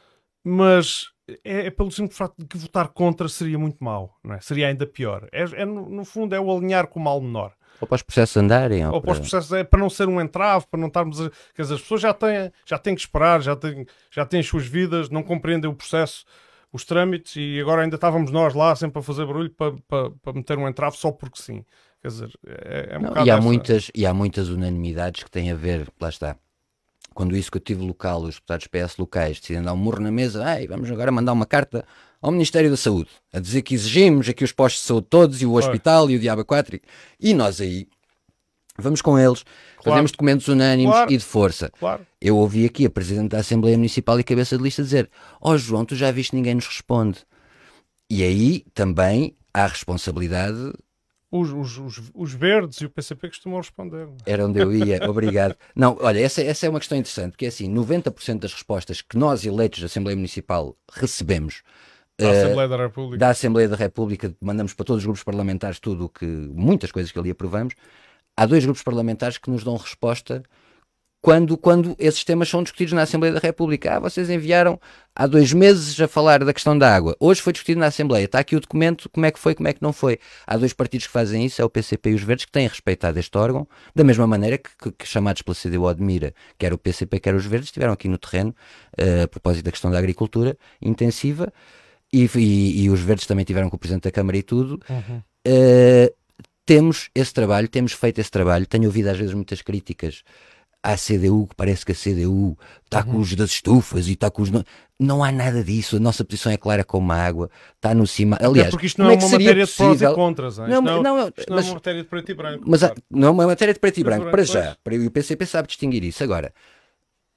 Speaker 1: mas é, é pelo simples facto de que votar contra seria muito mau, não é? Seria ainda pior. É, é, no, no fundo, é o alinhar com o mal menor.
Speaker 3: Ou para os processos andarem, ou,
Speaker 1: Ou para os
Speaker 3: para...
Speaker 1: processos, é para não ser um entrave, para não estarmos a... Quer dizer, as pessoas já têm, já têm que esperar, já têm, já têm as suas vidas, não compreendem o processo, os trâmites, e agora ainda estávamos nós lá sempre a fazer barulho para, para, para meter um entrave só porque sim. Quer dizer, é, é um
Speaker 3: Não,
Speaker 1: bocado
Speaker 3: e, há
Speaker 1: essa-
Speaker 3: muitas, e há muitas unanimidades que têm a ver, lá está, quando o executivo local, os deputados P S locais decidem dar um murro na mesa, ei, vamos agora mandar uma carta ao Ministério da Saúde, a dizer que exigimos aqui os postos de saúde todos, e o hospital, e o diabo quatro, e nós aí vamos com eles, fazemos documentos unânimes
Speaker 1: Claro.
Speaker 3: e de força.
Speaker 1: Claro.
Speaker 3: Eu ouvi aqui a Presidente da Assembleia Municipal e cabeça de lista dizer, ó oh, João, tu já viste, ninguém nos responde. E aí também há responsabilidade.
Speaker 1: Os, os, os, os verdes e o P C P costumam responder. não é?
Speaker 3: Era onde eu ia, obrigado. Não, olha, essa, essa é uma questão interessante, porque é assim, noventa por cento das respostas que nós, eleitos da Assembleia Municipal, recebemos
Speaker 1: Da
Speaker 3: eh,
Speaker 1: Assembleia da República.
Speaker 3: da Assembleia da República, mandamos para todos os grupos parlamentares tudo o que, muitas coisas que ali aprovamos, há dois grupos parlamentares que nos dão resposta quando, quando esses temas são discutidos na Assembleia da República. Ah, vocês enviaram há dois meses a falar da questão da água. Hoje foi discutido na Assembleia. Está aqui o documento, como é que foi, como é que não foi. Há dois partidos que fazem isso, é o P C P e os Verdes, que têm respeitado este órgão, da mesma maneira que, que, que chamados pela C D U Admira, quer o P C P, quer os Verdes, estiveram aqui no terreno, uh, a propósito da questão da agricultura intensiva, e, e, e os Verdes também tiveram com o Presidente da Câmara e tudo.
Speaker 1: Uhum.
Speaker 3: Uh, temos esse trabalho, temos feito esse trabalho. Tenho ouvido às vezes muitas críticas à C D U, que parece que a C D U está
Speaker 1: Uhum.
Speaker 3: com os das estufas e está com os... Não, não há nada disso, a nossa posição é clara como a água, está no cima... Aliás,
Speaker 1: Até porque isto não
Speaker 3: como
Speaker 1: é
Speaker 3: que
Speaker 1: uma
Speaker 3: seria
Speaker 1: matéria de prós e
Speaker 3: possível-
Speaker 1: contras. Hein?
Speaker 3: Não,
Speaker 1: Isto não,
Speaker 3: não,
Speaker 1: isto não
Speaker 3: mas-
Speaker 1: é uma matéria de preto e branco.
Speaker 3: Mas há-
Speaker 1: claro.
Speaker 3: não é uma matéria de preto e
Speaker 1: Preto e
Speaker 3: branco,
Speaker 1: branco,
Speaker 3: para já.
Speaker 1: pois.
Speaker 3: Para- E o P C P sabe distinguir isso. Agora,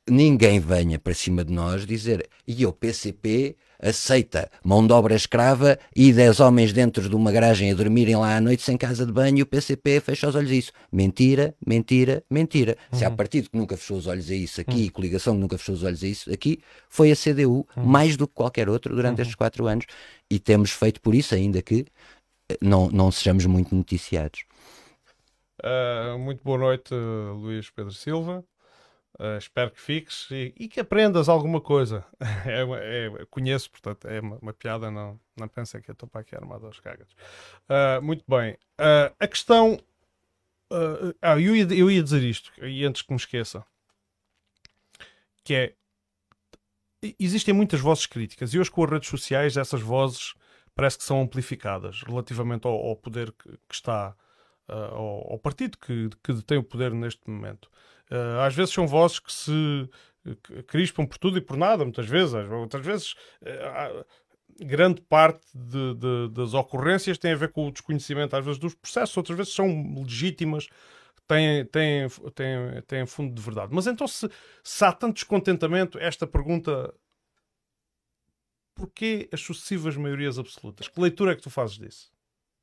Speaker 3: ninguém venha para cima de nós dizer e o P C P aceita mão de obra escrava e dez homens dentro de uma garagem a dormirem lá à noite sem casa de banho e o P C P fecha os olhos a isso. Mentira, mentira, mentira. Uhum. Se há partido que nunca fechou os olhos a isso aqui, uhum. coligação que nunca fechou os olhos a isso aqui, foi a C D U, uhum. mais do que qualquer outro durante uhum. estes quatro anos. E temos feito por isso, ainda que não, não sejamos muito noticiados.
Speaker 1: Uh, muito boa noite, Luís Pedro Silva. Uh, espero que fiques e, e que aprendas alguma coisa. é, é, conheço, portanto, é uma, uma piada, não, não pensa que eu estou para aqui armado aos cagas. Uh, muito bem. Uh, a questão... Uh, ah, eu ia, eu ia dizer isto, e antes que me esqueça, que é... Existem muitas vozes críticas, e hoje com as redes sociais essas vozes parece que são amplificadas relativamente ao, ao poder que, que está... Uh, ao, ao partido que, que detém o poder neste momento. Uh, às vezes são vozes que se que crispam por tudo e por nada, muitas vezes. Outras vezes, uh, grande parte de, de, das ocorrências tem a ver com o desconhecimento, às vezes, dos processos, outras vezes são legítimas, têm, têm, têm, têm fundo de verdade. Mas então, se, se há tanto descontentamento, esta pergunta: porquê as sucessivas maiorias absolutas? Que leitura é que tu fazes disso?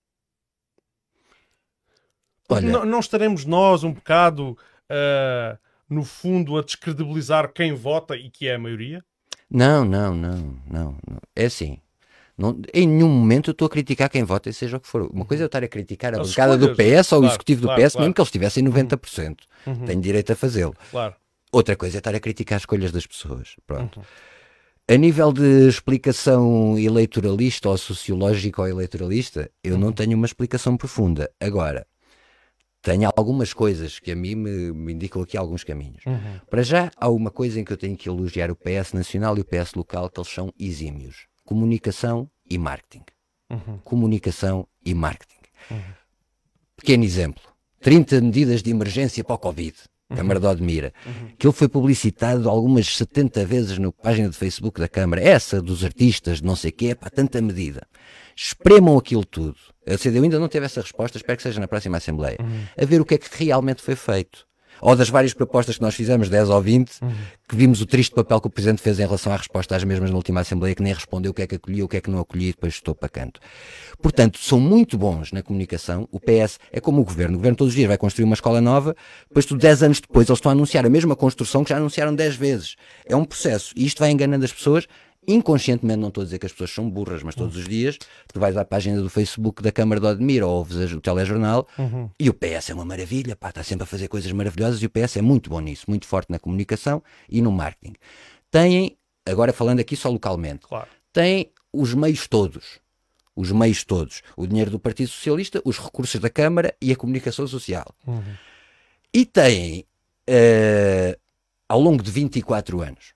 Speaker 1: Olha, não, não estaremos nós um bocado, uh, no fundo, a descredibilizar quem vota e que é a maioria?
Speaker 3: Não, não, não, não. não. É assim, não, em nenhum momento eu estou a criticar quem vota, seja o que for. Uma coisa é eu estar a criticar a
Speaker 1: As
Speaker 3: bancada
Speaker 1: escolhas,
Speaker 3: do P S ou
Speaker 1: claro,
Speaker 3: o executivo do
Speaker 1: claro,
Speaker 3: P S,
Speaker 1: claro.
Speaker 3: mesmo que eles tivessem noventa por cento.
Speaker 1: Uhum.
Speaker 3: Tenho direito a fazê-lo.
Speaker 1: Claro.
Speaker 3: Outra coisa é estar a criticar as escolhas das pessoas. Pronto.
Speaker 1: Uhum.
Speaker 3: A nível de explicação eleitoralista ou sociológica ou eleitoralista, eu uhum. não tenho uma explicação profunda. Agora, tenho algumas coisas que a mim me, me indicam aqui alguns caminhos. Uhum. Para já, há uma coisa em que eu tenho que elogiar o P S nacional e o P S local, que eles são exímios. Comunicação e marketing. Uhum. Comunicação e marketing. Uhum. Pequeno exemplo. trinta medidas de emergência para o Covid. Câmara de Odmira. Uhum. Que ele foi publicitado algumas setenta vezes na página de Facebook da Câmara. Essa dos artistas, de não sei o quê, para tanta medida. Espremam aquilo tudo. A C D U ainda não teve essa resposta, espero que seja na próxima Assembleia. Uhum. A ver o que é que realmente foi feito. Ou das várias propostas que nós fizemos, dez ou vinte, uhum. que vimos o triste papel que o Presidente fez em relação à resposta às mesmas na última Assembleia, que nem respondeu o que é que acolhia, o que é que não acolhia e depois estou para canto. Portanto, são muito bons na comunicação. O P S é como o Governo. O Governo todos os dias vai construir uma escola nova, depois tu, dez anos depois, eles estão a anunciar a mesma construção que já anunciaram dez vezes. É um processo. E isto vai enganando as pessoas. Inconscientemente, não estou a dizer que as pessoas são burras, mas todos os dias tu vais à página do Facebook da Câmara de Odmira ou ouves o telejornal uhum. e o P S é uma maravilha, pá, está sempre a fazer coisas maravilhosas e o P S é muito bom nisso, muito forte na comunicação e no marketing. Têm, agora falando aqui só localmente,
Speaker 1: claro.
Speaker 3: Têm os meios todos, os meios todos, o dinheiro do Partido Socialista, os recursos da Câmara e a comunicação social. Uhum. E têm, uh, ao longo de vinte e quatro anos,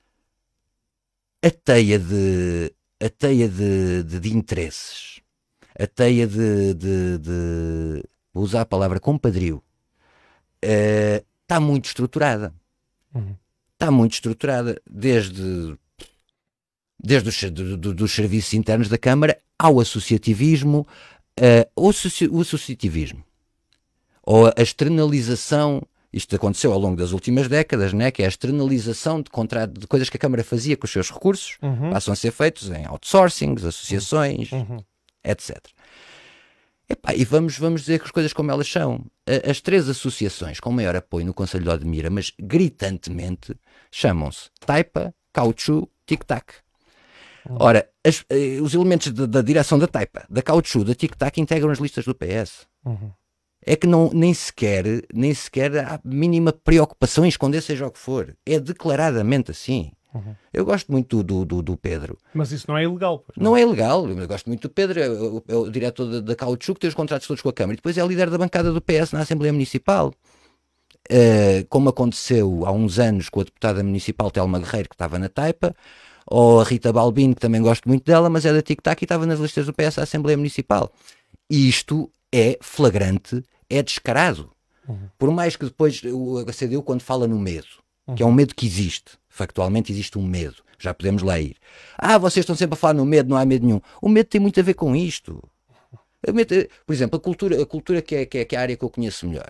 Speaker 3: a teia de a teia de, de, de interesses, a teia de, de, de vou usar a palavra compadrio, uh, está muito estruturada. Uhum. Está muito estruturada, desde, desde os do, do, dos serviços internos da Câmara ao associativismo, uh, o, associ, o associativismo, ou a externalização. Isto aconteceu ao longo das últimas décadas, né? Que é a externalização de, contrato, de coisas que a Câmara fazia com os seus recursos, uhum. passam a ser feitos em outsourcings, associações, uhum. etcétera. Epá, e vamos, vamos dizer que as coisas como elas são. As três associações com maior apoio no Conselho de Odmira, mas gritantemente, chamam-se Taipa, Cauchu, Tic Tac. Uhum. Ora, as, os elementos de, da direção da Taipa, da Cauchu, da Tic Tac integram as listas do P S. Uhum. É que não, nem sequer, nem sequer há mínima preocupação em esconder seja o que for. É declaradamente assim. Uhum. Eu gosto muito do, do, do Pedro.
Speaker 1: Mas isso não é ilegal. Pois não?
Speaker 3: Não é ilegal. Eu gosto muito do Pedro. É o, é o diretor da, da Cauchu, que tem os contratos todos com a Câmara. E depois é líder da bancada do P S na Assembleia Municipal. Uh, como aconteceu há uns anos com a deputada municipal Telma Guerreiro, que estava na Taipa, ou a Rita Balbino, que também gosto muito dela, mas é da Tic Tac e estava nas listas do P S à Assembleia Municipal. E isto é flagrante, é descarado. Uhum. Por mais que depois o C D U, quando fala no medo, uhum. que é um medo que existe, factualmente existe um medo, já podemos lá ir. Ah, vocês estão sempre a falar no medo, não há medo nenhum. O medo tem muito a ver com isto. O medo, por exemplo, a cultura, a cultura que, é, que, é, que é a área que eu conheço melhor.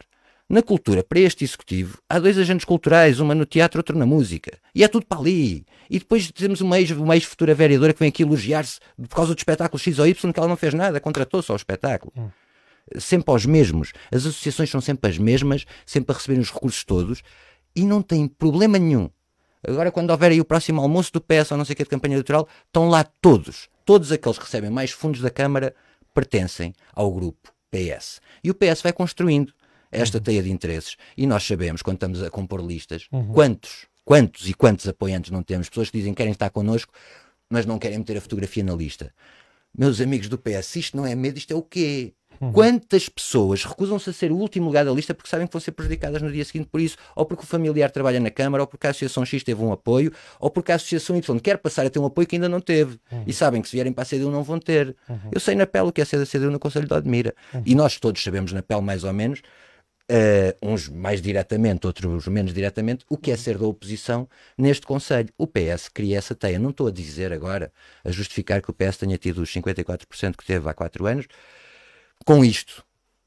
Speaker 3: Na cultura, para este executivo, há dois agentes culturais, uma no teatro, outro na música. E é tudo para ali. E depois temos uma ex, uma ex-futura vereadora que vem aqui elogiar-se por causa do espetáculo X ou Y, que ela não fez nada, contratou só o espetáculo. Hum. Sempre aos mesmos. As associações são sempre as mesmas, sempre a receberem os recursos todos, e não tem problema nenhum. Agora, quando houver aí o próximo almoço do P S ou não sei o que de campanha eleitoral, estão lá todos. Todos aqueles que recebem mais fundos da Câmara pertencem ao grupo P S. E o P S vai construindo esta uhum. teia de interesses. E nós sabemos, quando estamos a compor listas, uhum. quantos, quantos e quantos apoiantes não temos. Pessoas que dizem que querem estar connosco, mas não querem meter a fotografia na lista. Meus amigos do P S, isto não é medo, isto é o quê? Uhum. Quantas pessoas recusam-se a ser o último lugar da lista porque sabem que vão ser prejudicadas no dia seguinte por isso, ou porque o familiar trabalha na Câmara, ou porque a Associação X teve um apoio, ou porque a Associação Y quer passar a ter um apoio que ainda não teve. Uhum. E sabem que se vierem para a C D U não vão ter. Uhum. Eu sei na pele o que é ser da C D U no Conselho de Odmira. Uhum. E nós todos sabemos na pele mais ou menos, Uh, uns mais diretamente, outros menos diretamente, o que é ser da oposição neste Conselho. O P S cria essa teia. Não estou a dizer agora, a justificar que o P S tenha tido os cinquenta e quatro por cento que teve há quatro anos. Com isto,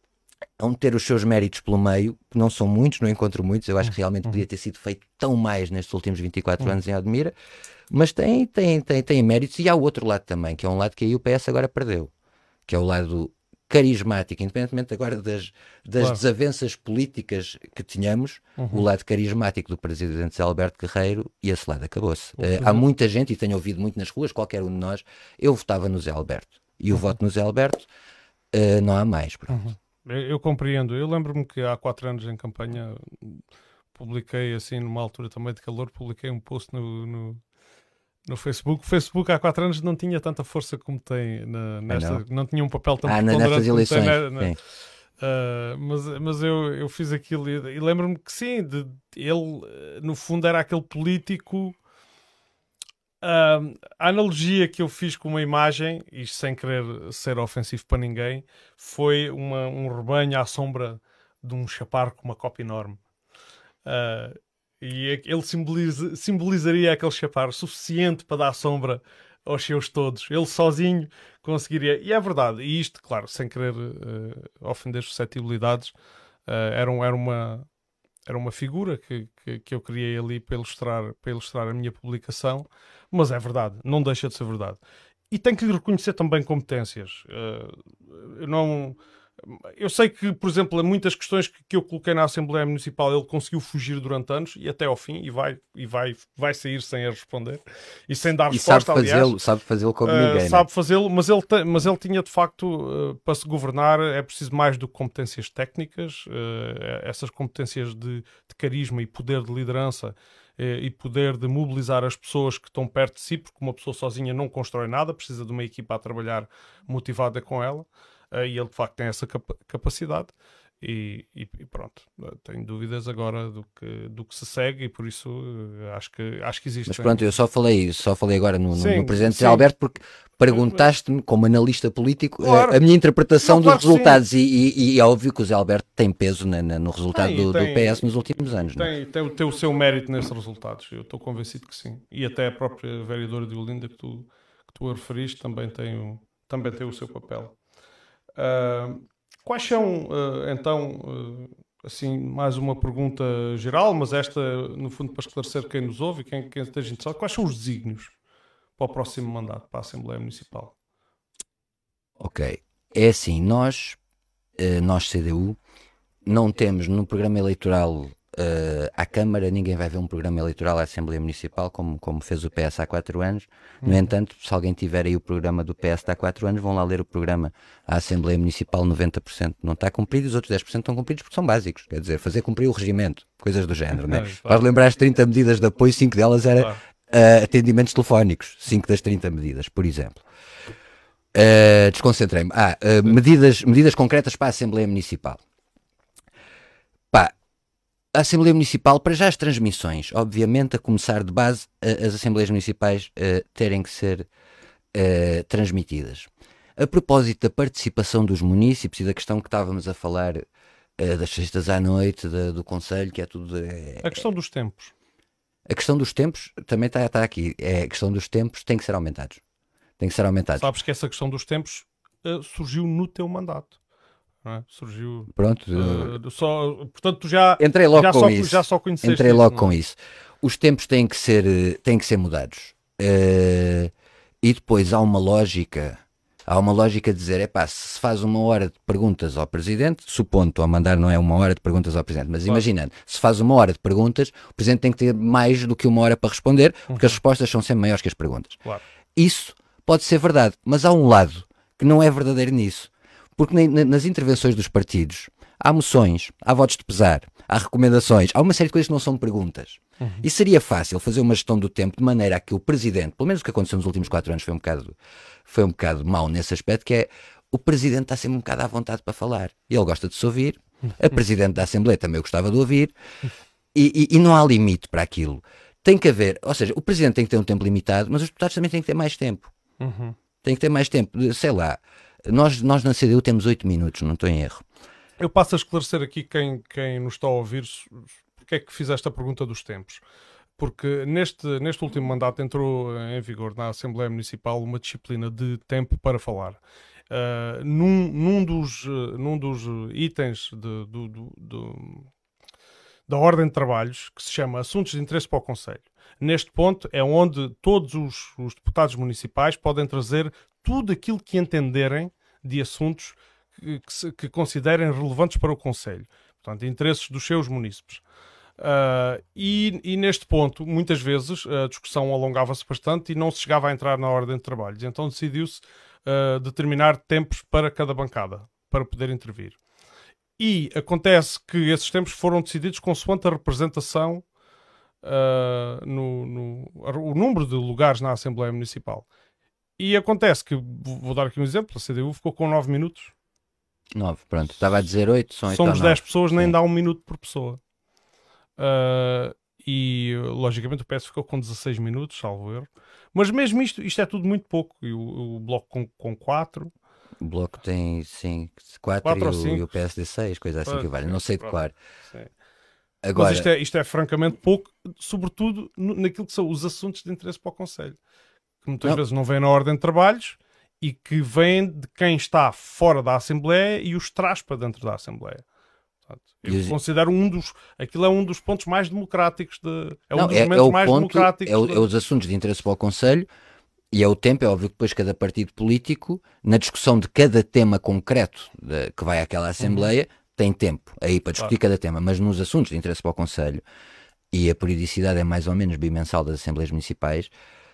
Speaker 3: vão ter os seus méritos pelo meio, que não são muitos, não encontro muitos. Eu acho que realmente podia ter sido feito tão mais nestes últimos vinte e quatro anos em Odmira, mas tem, tem, tem, tem méritos. E há o outro lado também, que é um lado que aí o P S agora perdeu, que é o lado carismático, independentemente agora das, das claro. desavenças políticas que tínhamos, uhum. o lado carismático do presidente Zé Alberto Guerreiro, e esse lado acabou-se. Uh, há muita gente, e tenho ouvido muito nas ruas, qualquer um de nós, eu votava no Zé Alberto. E o uhum. voto no Zé Alberto uh, não há mais. Uhum.
Speaker 1: Eu, eu compreendo. Eu lembro-me que há quatro anos em campanha publiquei, assim, numa altura também de calor, publiquei um post no... no... no Facebook. O Facebook há quatro anos não tinha tanta força como tem na, nesta, não. não tinha um papel tão
Speaker 3: ah, preponderante como tem
Speaker 1: na, na, uh, mas, mas eu, eu fiz aquilo e, e lembro-me que sim, de, ele no fundo era aquele político. Uh, a analogia que eu fiz com uma imagem, isto sem querer ser ofensivo para ninguém, foi uma, um rebanho à sombra de um chaparro com uma copa enorme. Uh, E ele simboliza, simbolizaria aquele chaparro suficiente para dar sombra aos seus todos. Ele sozinho conseguiria. E é verdade. E isto, claro, sem querer uh, ofender suscetibilidades, uh, era, um, era, uma, era uma figura que, que, que eu criei ali para ilustrar, para ilustrar a minha publicação. Mas é verdade. Não deixa de ser verdade. E tenho que lhe reconhecer também competências. Uh, eu não... Eu sei que, por exemplo, em muitas questões que, que eu coloquei na Assembleia Municipal ele conseguiu fugir durante anos e até ao fim e vai, e vai, vai sair sem a responder e sem dar
Speaker 3: e
Speaker 1: resposta,
Speaker 3: sabe fazê-lo,
Speaker 1: aliás.
Speaker 3: sabe fazê-lo como
Speaker 1: uh,
Speaker 3: ninguém.
Speaker 1: Sabe
Speaker 3: né?
Speaker 1: fazê-lo, mas ele, te, mas ele tinha de facto, uh, para se governar é preciso mais do que competências técnicas, uh, essas competências de, de carisma e poder de liderança e poder de mobilizar as pessoas que estão perto de si, porque uma pessoa sozinha não constrói nada, precisa de uma equipa a trabalhar motivada com ela. Uh, e ele de facto tem essa capa capacidade e, e, e pronto, uh, tenho dúvidas agora do que, do que se segue e por isso uh, acho, que, acho que existe.
Speaker 3: Mas pronto, eu só falei, só falei agora no,
Speaker 1: sim,
Speaker 3: no, no Presidente
Speaker 1: sim.
Speaker 3: Zé Alberto porque perguntaste-me como analista político
Speaker 1: claro.
Speaker 3: a, a minha interpretação
Speaker 1: não,
Speaker 3: dos
Speaker 1: claro
Speaker 3: resultados e, e, e é óbvio que o Zé Alberto tem peso na, na, no resultado
Speaker 1: tem,
Speaker 3: do,
Speaker 1: tem,
Speaker 3: do P S nos últimos anos.
Speaker 1: Tem, tem, tem o seu mérito nesses resultados, eu estou convencido que sim. E até a própria vereadora de Olinda que tu, que tu a referiste também tem o, também tem o seu papel. Uh, quais são, uh, então, uh, assim, mais uma pergunta geral, mas esta, no fundo, para esclarecer quem nos ouve e quem, quem esteja interessado, quais são os desígnios para o próximo mandato, para a Assembleia Municipal?
Speaker 3: Ok, é assim, nós, uh, nós C D U, não temos no programa eleitoral Uh, à Câmara, ninguém vai ver um programa eleitoral à Assembleia Municipal como, como fez o P S há quatro anos. No uhum. entanto, se alguém tiver aí o programa do P S de há quatro anos, vão lá ler o programa à Assembleia Municipal. Noventa por cento não está cumprido, os outros dez por cento estão cumpridos porque são básicos, quer dizer, fazer cumprir o regimento, coisas do género, né? Claro. Vais lembrar as trinta medidas de apoio, cinco delas era claro. uh, atendimentos telefónicos, cinco das trinta medidas, por exemplo. Uh, desconcentrei-me. Ah, uh, medidas, medidas concretas para a Assembleia Municipal. Pá, a Assembleia Municipal, para já as transmissões, obviamente, a começar de base, as Assembleias Municipais uh, terem que ser uh, transmitidas. A propósito da participação dos munícipes e da questão que estávamos a falar uh, das sextas à noite, da, do Conselho, que é tudo... É,
Speaker 1: a questão dos tempos.
Speaker 3: A questão dos tempos também está, está aqui. É, a questão dos tempos tem que ser aumentados. Tem que ser aumentados.
Speaker 1: Sabes que essa questão dos tempos uh, surgiu no teu mandato. não é? Surgiu.
Speaker 3: Pronto.
Speaker 1: Uh, só, portanto, tu já,
Speaker 3: entrei logo
Speaker 1: já,
Speaker 3: com
Speaker 1: só,
Speaker 3: isso.
Speaker 1: já só conheceste
Speaker 3: Entrei logo
Speaker 1: isso,
Speaker 3: com isso. Os tempos têm que ser, têm que ser mudados. Uh, e depois há uma lógica. Há uma lógica de dizer, epá, se faz uma hora de perguntas ao Presidente, supondo ao mandar não é uma hora de perguntas ao Presidente, mas claro, imaginando, se faz uma hora de perguntas, o Presidente tem que ter mais do que uma hora para responder, porque uhum, as respostas são sempre maiores que as perguntas.
Speaker 1: Claro.
Speaker 3: Isso pode ser verdade, mas há um lado que não é verdadeiro nisso. Porque nas intervenções dos partidos há moções, há votos de pesar, há recomendações, há uma série de coisas que não são perguntas. Uhum. E seria fácil fazer uma gestão do tempo de maneira a que o Presidente, pelo menos o que aconteceu nos últimos quatro anos foi um bocado, foi um bocado mau nesse aspecto, que é o Presidente está sempre um bocado à vontade para falar. Ele gosta de se ouvir, a Presidente da Assembleia também gostava de ouvir, e, e, e não há limite para aquilo. Tem que haver, ou seja, o Presidente tem que ter um tempo limitado, mas os deputados também têm que ter mais tempo.
Speaker 1: Uhum.
Speaker 3: Tem que ter mais tempo, sei lá. Nós, nós na C D U temos oito minutos, não estou em erro.
Speaker 1: Eu passo a esclarecer aqui quem, quem nos está a ouvir porque é que fiz esta pergunta dos tempos. Porque neste, neste último mandato entrou em vigor na Assembleia Municipal uma disciplina de tempo para falar. Uh, num, num, dos, num dos itens de, do, do, do, da ordem de trabalhos, que se chama Assuntos de Interesse para o Conselho. Neste ponto é onde todos os, os deputados municipais podem trazer tudo aquilo que entenderem de assuntos que, que, se, que considerem relevantes para o Conselho. Portanto, interesses dos seus munícipes. Uh, e, e neste ponto, muitas vezes, a discussão alongava-se bastante e não se chegava a entrar na ordem de trabalhos. Então decidiu-se uh, determinar tempos para cada bancada, para poder intervir. E acontece que esses tempos foram decididos consoante a representação, uh, no, no, o número de lugares na Assembleia Municipal. E acontece que, vou dar aqui um exemplo, a C D U ficou com nove minutos.
Speaker 3: nove, pronto. Estava a dizer oito, são oito.
Speaker 1: Somos dez pessoas, nem Sim. dá um minuto por pessoa. Uh, e, logicamente, o P S ficou com dezasseis minutos, salvo erro. Mas mesmo isto, isto é tudo muito pouco. E o, o Bloco com, com quatro.
Speaker 3: O Bloco tem, sim, quatro e o, e o P S D seis, coisa assim ah, que vale. Não sei de cor.
Speaker 1: Agora... Mas isto é, isto é francamente pouco, sobretudo naquilo que são os assuntos de interesse para o Conselho. Que muitas não. vezes não vêm na ordem de trabalhos e que vêm de quem está fora da Assembleia e os traz para dentro da Assembleia. Portanto, eu os... considero um dos... Aquilo é um dos pontos mais democráticos. De, é
Speaker 3: não,
Speaker 1: um dos
Speaker 3: é,
Speaker 1: momentos
Speaker 3: é o
Speaker 1: mais
Speaker 3: ponto,
Speaker 1: democráticos.
Speaker 3: É, o,
Speaker 1: de...
Speaker 3: é os assuntos de interesse para o Conselho e é o tempo, é óbvio que depois cada partido político, na discussão de cada tema concreto de, que vai àquela Assembleia, uhum. tem tempo aí para discutir claro. cada tema. Mas nos assuntos de interesse para o Conselho, e a periodicidade é mais ou menos bimensal das Assembleias Municipais,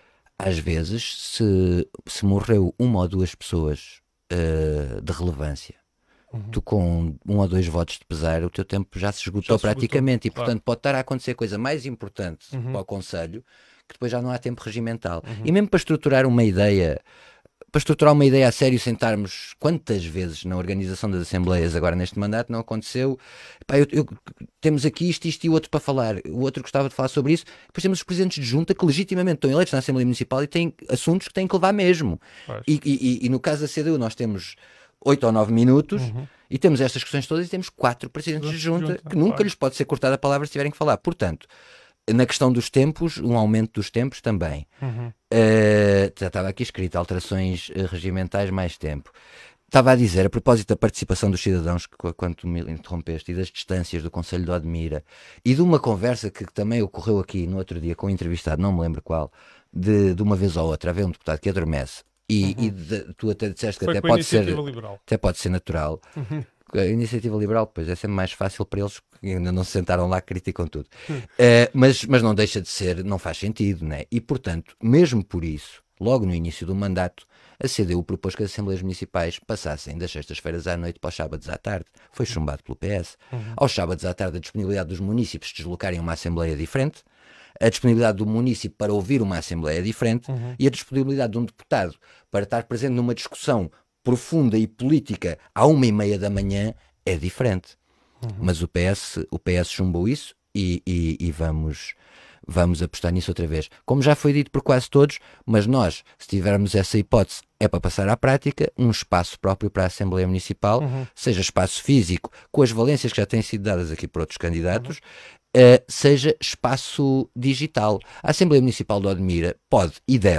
Speaker 3: às vezes, se, se morreu uma ou duas pessoas uh, de relevância, uhum. tu com um ou dois votos de pesar, o teu tempo já se esgotou já praticamente. Se esgotou, e, portanto, claro. pode estar a acontecer coisa mais importante uhum. para o Conselho, que depois já não há tempo regimental. Uhum. E mesmo para estruturar uma ideia, para estruturar uma ideia a sério, sentarmos quantas vezes na organização das Assembleias, agora neste mandato, não aconteceu. Pá, eu, eu, temos aqui isto, isto e o outro para falar. O outro gostava de falar sobre isso. Depois temos os presidentes de junta que legitimamente estão eleitos na Assembleia Municipal e têm assuntos que têm que levar mesmo. E, e, e no caso da C D U nós temos oito ou nove minutos uhum. e temos estas questões todas e temos quatro presidentes de junta, junta que nunca claro. lhes pode ser cortada a palavra se tiverem que falar. Portanto, na questão dos tempos, um aumento dos tempos também. Uhum. Uh, já estava aqui escrito, alterações uh, regimentais, mais tempo. Estava a dizer, a propósito da participação dos cidadãos, que, quando tu me interrompeste, e das distâncias do Conselho de Odmira, e de uma conversa que também ocorreu aqui no outro dia com um entrevistado, não me lembro qual, de, de uma vez ou outra, havia um deputado que adormece, e, uhum. e de, tu até disseste que
Speaker 1: Foi
Speaker 3: até pode, ser,
Speaker 1: liberal.
Speaker 3: até pode ser natural. Uhum. A iniciativa liberal, pois é sempre mais fácil para eles, que ainda não se sentaram lá, criticam tudo. Hum. Uh, mas, mas não deixa de ser, não faz sentido, né? E portanto, mesmo por isso, logo no início do mandato, a C D U propôs que as Assembleias Municipais passassem das sextas-feiras à noite para os sábados à tarde. Foi chumbado pelo P S. Uhum. Aos sábados à tarde, a disponibilidade dos munícipes de deslocarem uma Assembleia diferente, a disponibilidade do município para ouvir uma Assembleia diferente uhum. e a disponibilidade de um deputado para estar presente numa discussão profunda e política à uma e meia da manhã é diferente. Uhum. Mas o P S, o P S chumbou isso e, e, e vamos, vamos apostar nisso outra vez. Como já foi dito por quase todos, mas nós, se tivermos essa hipótese, é para passar à prática um espaço próprio para a Assembleia Municipal, uhum. seja espaço físico, com as valências que já têm sido dadas aqui por outros candidatos, uhum. uh, seja espaço digital. A Assembleia Municipal de Odmira pode e deve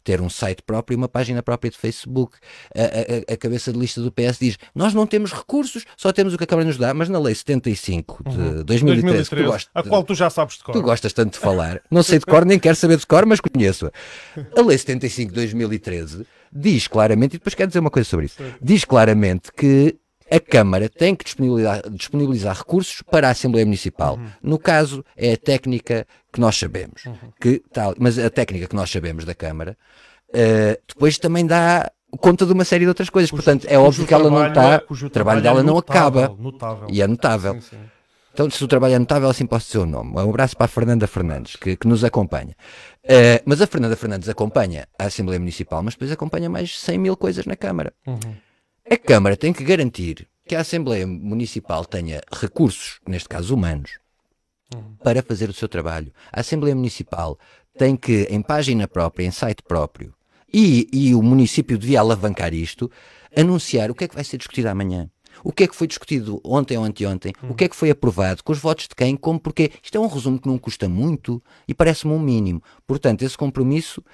Speaker 3: ter um site próprio e uma página própria de Facebook. A, a, a cabeça de lista do P S diz, nós não temos recursos, só temos o que a Câmara nos dá, mas na lei setenta e cinco de uhum. dois mil e treze, que tu gostas,
Speaker 1: a qual tu já sabes de cor.
Speaker 3: Tu gostas tanto de falar, não sei de cor, nem quero saber de cor, mas conheço-a. A lei setenta e cinco de dois mil e treze diz claramente, e depois quero dizer uma coisa sobre isso, Sim. diz claramente que a Câmara tem que disponibilizar, disponibilizar recursos para a Assembleia Municipal. Uhum. No caso, é a técnica que nós sabemos. Uhum. Que, tal, mas a técnica que nós sabemos da Câmara uh, depois também dá conta de uma série de outras coisas. Cujo, Portanto, é óbvio que ela não está... O trabalho, trabalho dela é notável, não acaba.
Speaker 1: Notável.
Speaker 3: E é notável. Sim, sim. Então, se o trabalho é notável, assim posso dizer o nome. Um abraço para a Fernanda Fernandes, que, que nos acompanha. Uh, mas a Fernanda Fernandes acompanha a Assembleia Municipal, mas depois acompanha mais cem mil coisas na Câmara. Uhum. A Câmara tem que garantir que a Assembleia Municipal tenha recursos, neste caso humanos, uhum. para fazer o seu trabalho. A Assembleia Municipal tem que, em página própria, em site próprio, e, e o município devia alavancar isto, anunciar o que é que vai ser discutido amanhã. O que é que foi discutido ontem ou anteontem? Uhum. O que é que foi aprovado? Com os votos de quem? Como? Porque isto é um resumo que não custa muito e parece-me um mínimo. Portanto, esse compromisso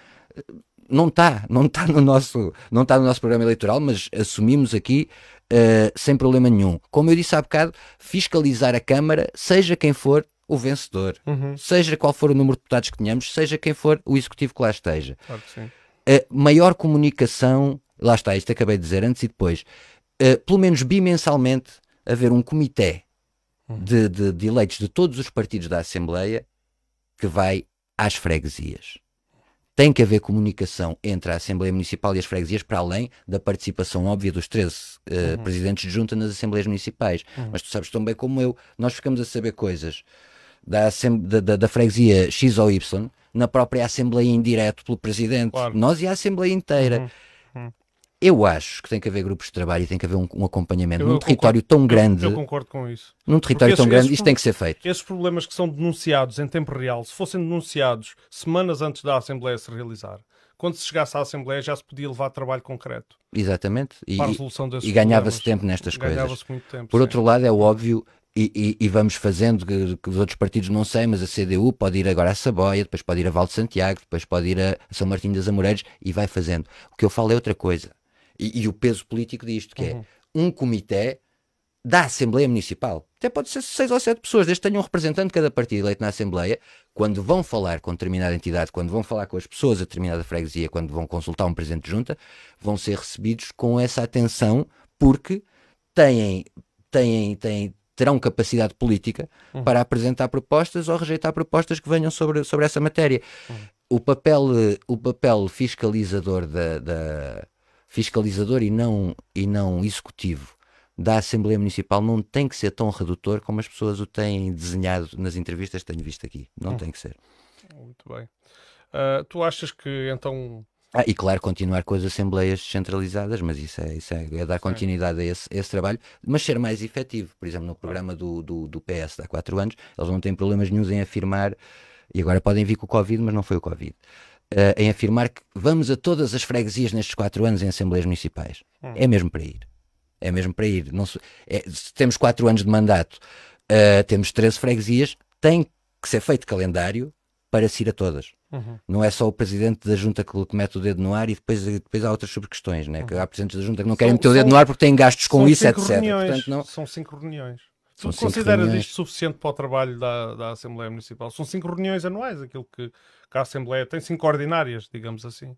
Speaker 3: não está, não está no nosso, não está no nosso programa eleitoral, mas assumimos aqui uh, sem problema nenhum. Como eu disse há bocado, fiscalizar a Câmara, seja quem for o vencedor, uhum. seja qual for o número de deputados que tenhamos, seja quem for o executivo que lá esteja.
Speaker 1: Claro que sim.
Speaker 3: Uh, maior comunicação, lá está, isto acabei de dizer antes e depois, uh, pelo menos bimensalmente, haver um comitê uhum. de, de, de eleitos de todos os partidos da Assembleia que vai às freguesias. Tem que haver comunicação entre a Assembleia Municipal e as freguesias, para além da participação óbvia dos treze uh, uhum. presidentes de junta nas Assembleias Municipais. Uhum. Mas tu sabes tão bem como eu, nós ficamos a saber coisas da, da, da, da freguesia X ou Y na própria Assembleia em direto pelo Presidente. Claro. Nós e a Assembleia inteira. Uhum. Uhum. Eu acho que tem que haver grupos de trabalho e tem que haver um, um acompanhamento. Eu, Num eu território
Speaker 1: concordo,
Speaker 3: tão grande...
Speaker 1: Eu, eu concordo com isso.
Speaker 3: Num território esses, tão grande, isto tem que ser feito.
Speaker 1: Esses problemas que são denunciados em tempo real, se fossem denunciados semanas antes da Assembleia se realizar, quando se chegasse à Assembleia já se podia levar trabalho concreto.
Speaker 3: Exatamente. E,
Speaker 1: para a resolução desses
Speaker 3: e ganhava-se tempo nestas
Speaker 1: ganhava-se
Speaker 3: coisas.
Speaker 1: Muito tempo,
Speaker 3: Por
Speaker 1: sim.
Speaker 3: outro lado, é óbvio... E, e, e vamos fazendo, que, que os outros partidos não sei, mas a C D U pode ir agora a Saboia, depois pode ir a Val de Santiago, depois pode ir a São Martinho das Amoreiras e vai fazendo. O que eu falo é outra coisa. E, e o peso político disto, que uhum. é um comitê da Assembleia Municipal. Até pode ser seis ou sete pessoas, desde que tenham um representante de cada partido eleito na Assembleia, quando vão falar com determinada entidade, quando vão falar com as pessoas a determinada freguesia, quando vão consultar um presidente de junta, vão ser recebidos com essa atenção, porque têm, têm, têm, terão capacidade política uhum. para apresentar propostas ou rejeitar propostas que venham sobre, sobre essa matéria. Uhum. O papel, o papel fiscalizador da... da fiscalizador e não, e não executivo da Assembleia Municipal não tem que ser tão redutor como as pessoas o têm desenhado nas entrevistas que tenho visto aqui. Não hum. tem que ser.
Speaker 1: Muito bem. Uh, tu achas que então...
Speaker 3: Ah, e claro, continuar com as Assembleias descentralizadas, mas isso é, isso é, é dar continuidade a esse, a esse trabalho, mas ser mais efetivo. Por exemplo, no programa do, do, do P S de há quatro anos, eles não têm problemas nenhums em afirmar, e agora podem vir com o Covid, mas não foi o Covid. Uh, em afirmar que vamos a todas as freguesias nestes quatro anos em Assembleias Municipais. Hum. É mesmo para ir. É mesmo para ir. Não se, é, se temos quatro anos de mandato, uh, temos treze freguesias, tem que ser feito calendário para se ir a todas. Uhum. Não é só o Presidente da Junta que mete o dedo no ar e depois, depois há outras subquestões, né? Uhum. Que há Presidentes da Junta que não querem são, meter o dedo são, no ar porque têm gastos com isso, etcétera. Portanto, não...
Speaker 1: São cinco reuniões. Tu consideras reuniões. Isto suficiente para o trabalho da, da Assembleia Municipal? São cinco reuniões anuais, aquilo que, que a Assembleia tem, cinco ordinárias, digamos assim.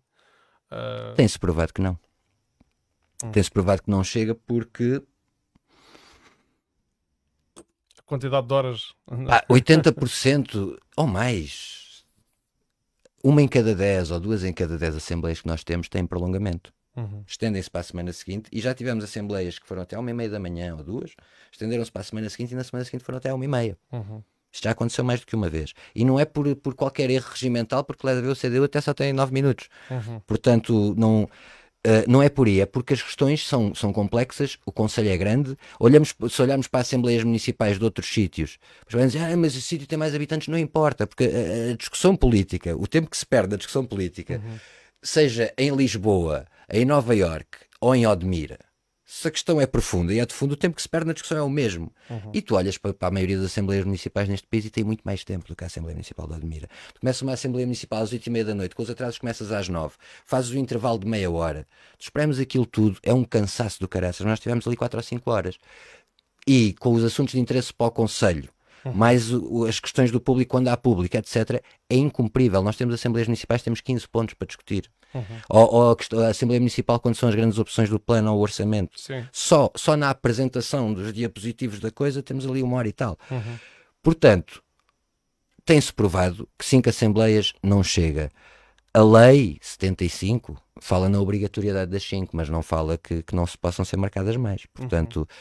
Speaker 1: Uh...
Speaker 3: Tem-se provado que não. Hum. Tem-se provado que não chega porque...
Speaker 1: A quantidade de horas...
Speaker 3: Ah, oitenta por cento ou mais. Uma em cada dez ou duas em cada dez Assembleias que nós temos têm prolongamento. Uhum. Estendem-se para a semana seguinte e já tivemos Assembleias que foram até uma e meia da manhã ou duas, estenderam-se para a semana seguinte e na semana seguinte foram até uma e meia. Uhum. Isto já aconteceu mais do que uma vez. E não é por, por qualquer erro regimental, porque lá o C D U até só tem nove minutos. Uhum. Portanto, não, uh, não é por aí, é porque as questões são, são complexas, o Conselho é grande, olhamos, se olharmos para Assembleias Municipais de outros sítios, mas, dizer, ah, mas o sítio tem mais habitantes, não importa, porque a, a discussão política, o tempo que se perde na discussão política, uhum. seja em Lisboa, em Nova Iorque ou em Odmira, se a questão é profunda e é de fundo, o tempo que se perde na discussão é o mesmo. Uhum. E tu olhas para, para a maioria das Assembleias Municipais neste país e tem muito mais tempo do que a Assembleia Municipal de Odmira. Tu começas uma Assembleia Municipal às oito e meia da noite, com os atrasos começas às nove, fazes o intervalo de meia hora, tu espremos aquilo tudo, é um cansaço do caraças. Nós tivemos ali quatro ou cinco horas. E com os assuntos de interesse para o Conselho, uhum. mais o, as questões do público quando há público, etcétera, é incumprível. Nós temos Assembleias Municipais, temos quinze pontos para discutir. Uhum. Ou, ou a, a Assembleia Municipal, quando são as grandes opções do plano ou orçamento. Só, só na apresentação dos diapositivos da coisa temos ali uma hora e tal. Uhum. Portanto, tem-se provado que cinco Assembleias não chega. A lei setenta e cinco fala na obrigatoriedade das cinco, mas não fala que, que não se possam ser marcadas mais. Portanto... Uhum.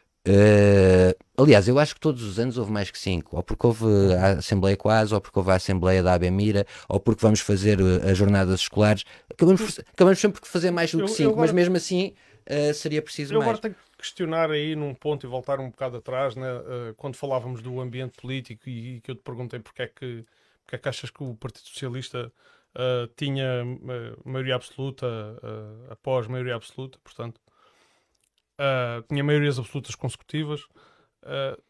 Speaker 3: Uh, aliás, eu acho que todos os anos houve mais que cinco, ou porque houve a Assembleia quase, ou porque houve a Assembleia da Abemira, ou porque vamos fazer uh, as jornadas escolares. Acabamos, por, acabamos sempre por fazer mais do que cinco, agora, mas mesmo assim uh, seria preciso
Speaker 1: eu
Speaker 3: mais.
Speaker 1: Eu agora tenho que questionar aí num ponto e voltar um bocado atrás, né? uh, quando falávamos do ambiente político e, e que eu te perguntei porque é que, porque é que achas que o Partido Socialista uh, tinha uh, maioria absoluta uh, após maioria absoluta, portanto. Uh, tinha maiorias absolutas consecutivas. Uh,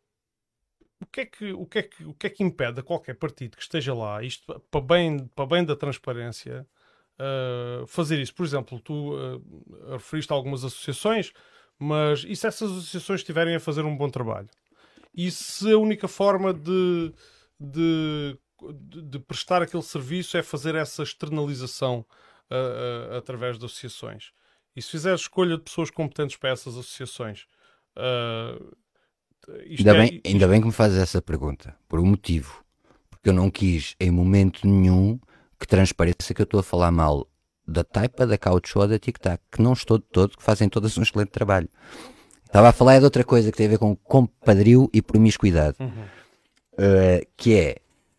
Speaker 1: o, que é que, o, que é que, o que é que impede a qualquer partido que esteja lá, isto para bem, para bem da transparência, uh, fazer isso? Por exemplo, tu uh, referiste a algumas associações, mas e se essas associações estiverem a fazer um bom trabalho? E se a única forma de, de, de, de prestar aquele serviço é fazer essa externalização uh, uh, através de associações? E se fizer escolha de pessoas competentes para essas associações, uh,
Speaker 3: ainda,
Speaker 1: é,
Speaker 3: bem,
Speaker 1: isto...
Speaker 3: ainda bem que me fazes essa pergunta, por um motivo. Porque eu não quis, em momento nenhum, que transpareça que eu estou a falar mal da Taipa, da Cautio ou da Tic Tac, que não estou de todo, que fazem todas um excelente trabalho. Estava a falar é de outra coisa que tem a ver com compadrio e promiscuidade, uhum. uh, que é...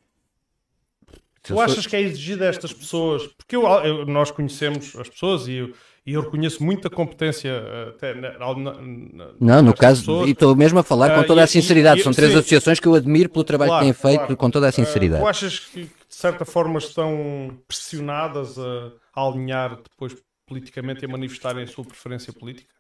Speaker 1: Tu achas sou... que é exigido a estas pessoas? Porque eu, eu, nós conhecemos as pessoas e eu, e eu reconheço muita competência até na, na, na,
Speaker 3: não, no caso, pessoas. E estou mesmo a falar com toda uh, a sinceridade, e, e, são três sim, associações que eu admiro pelo trabalho claro, que têm feito, claro. Com toda a sinceridade.
Speaker 1: Uh, tu achas que de certa forma estão pressionadas a, a alinhar depois politicamente e a manifestarem a sua preferência política?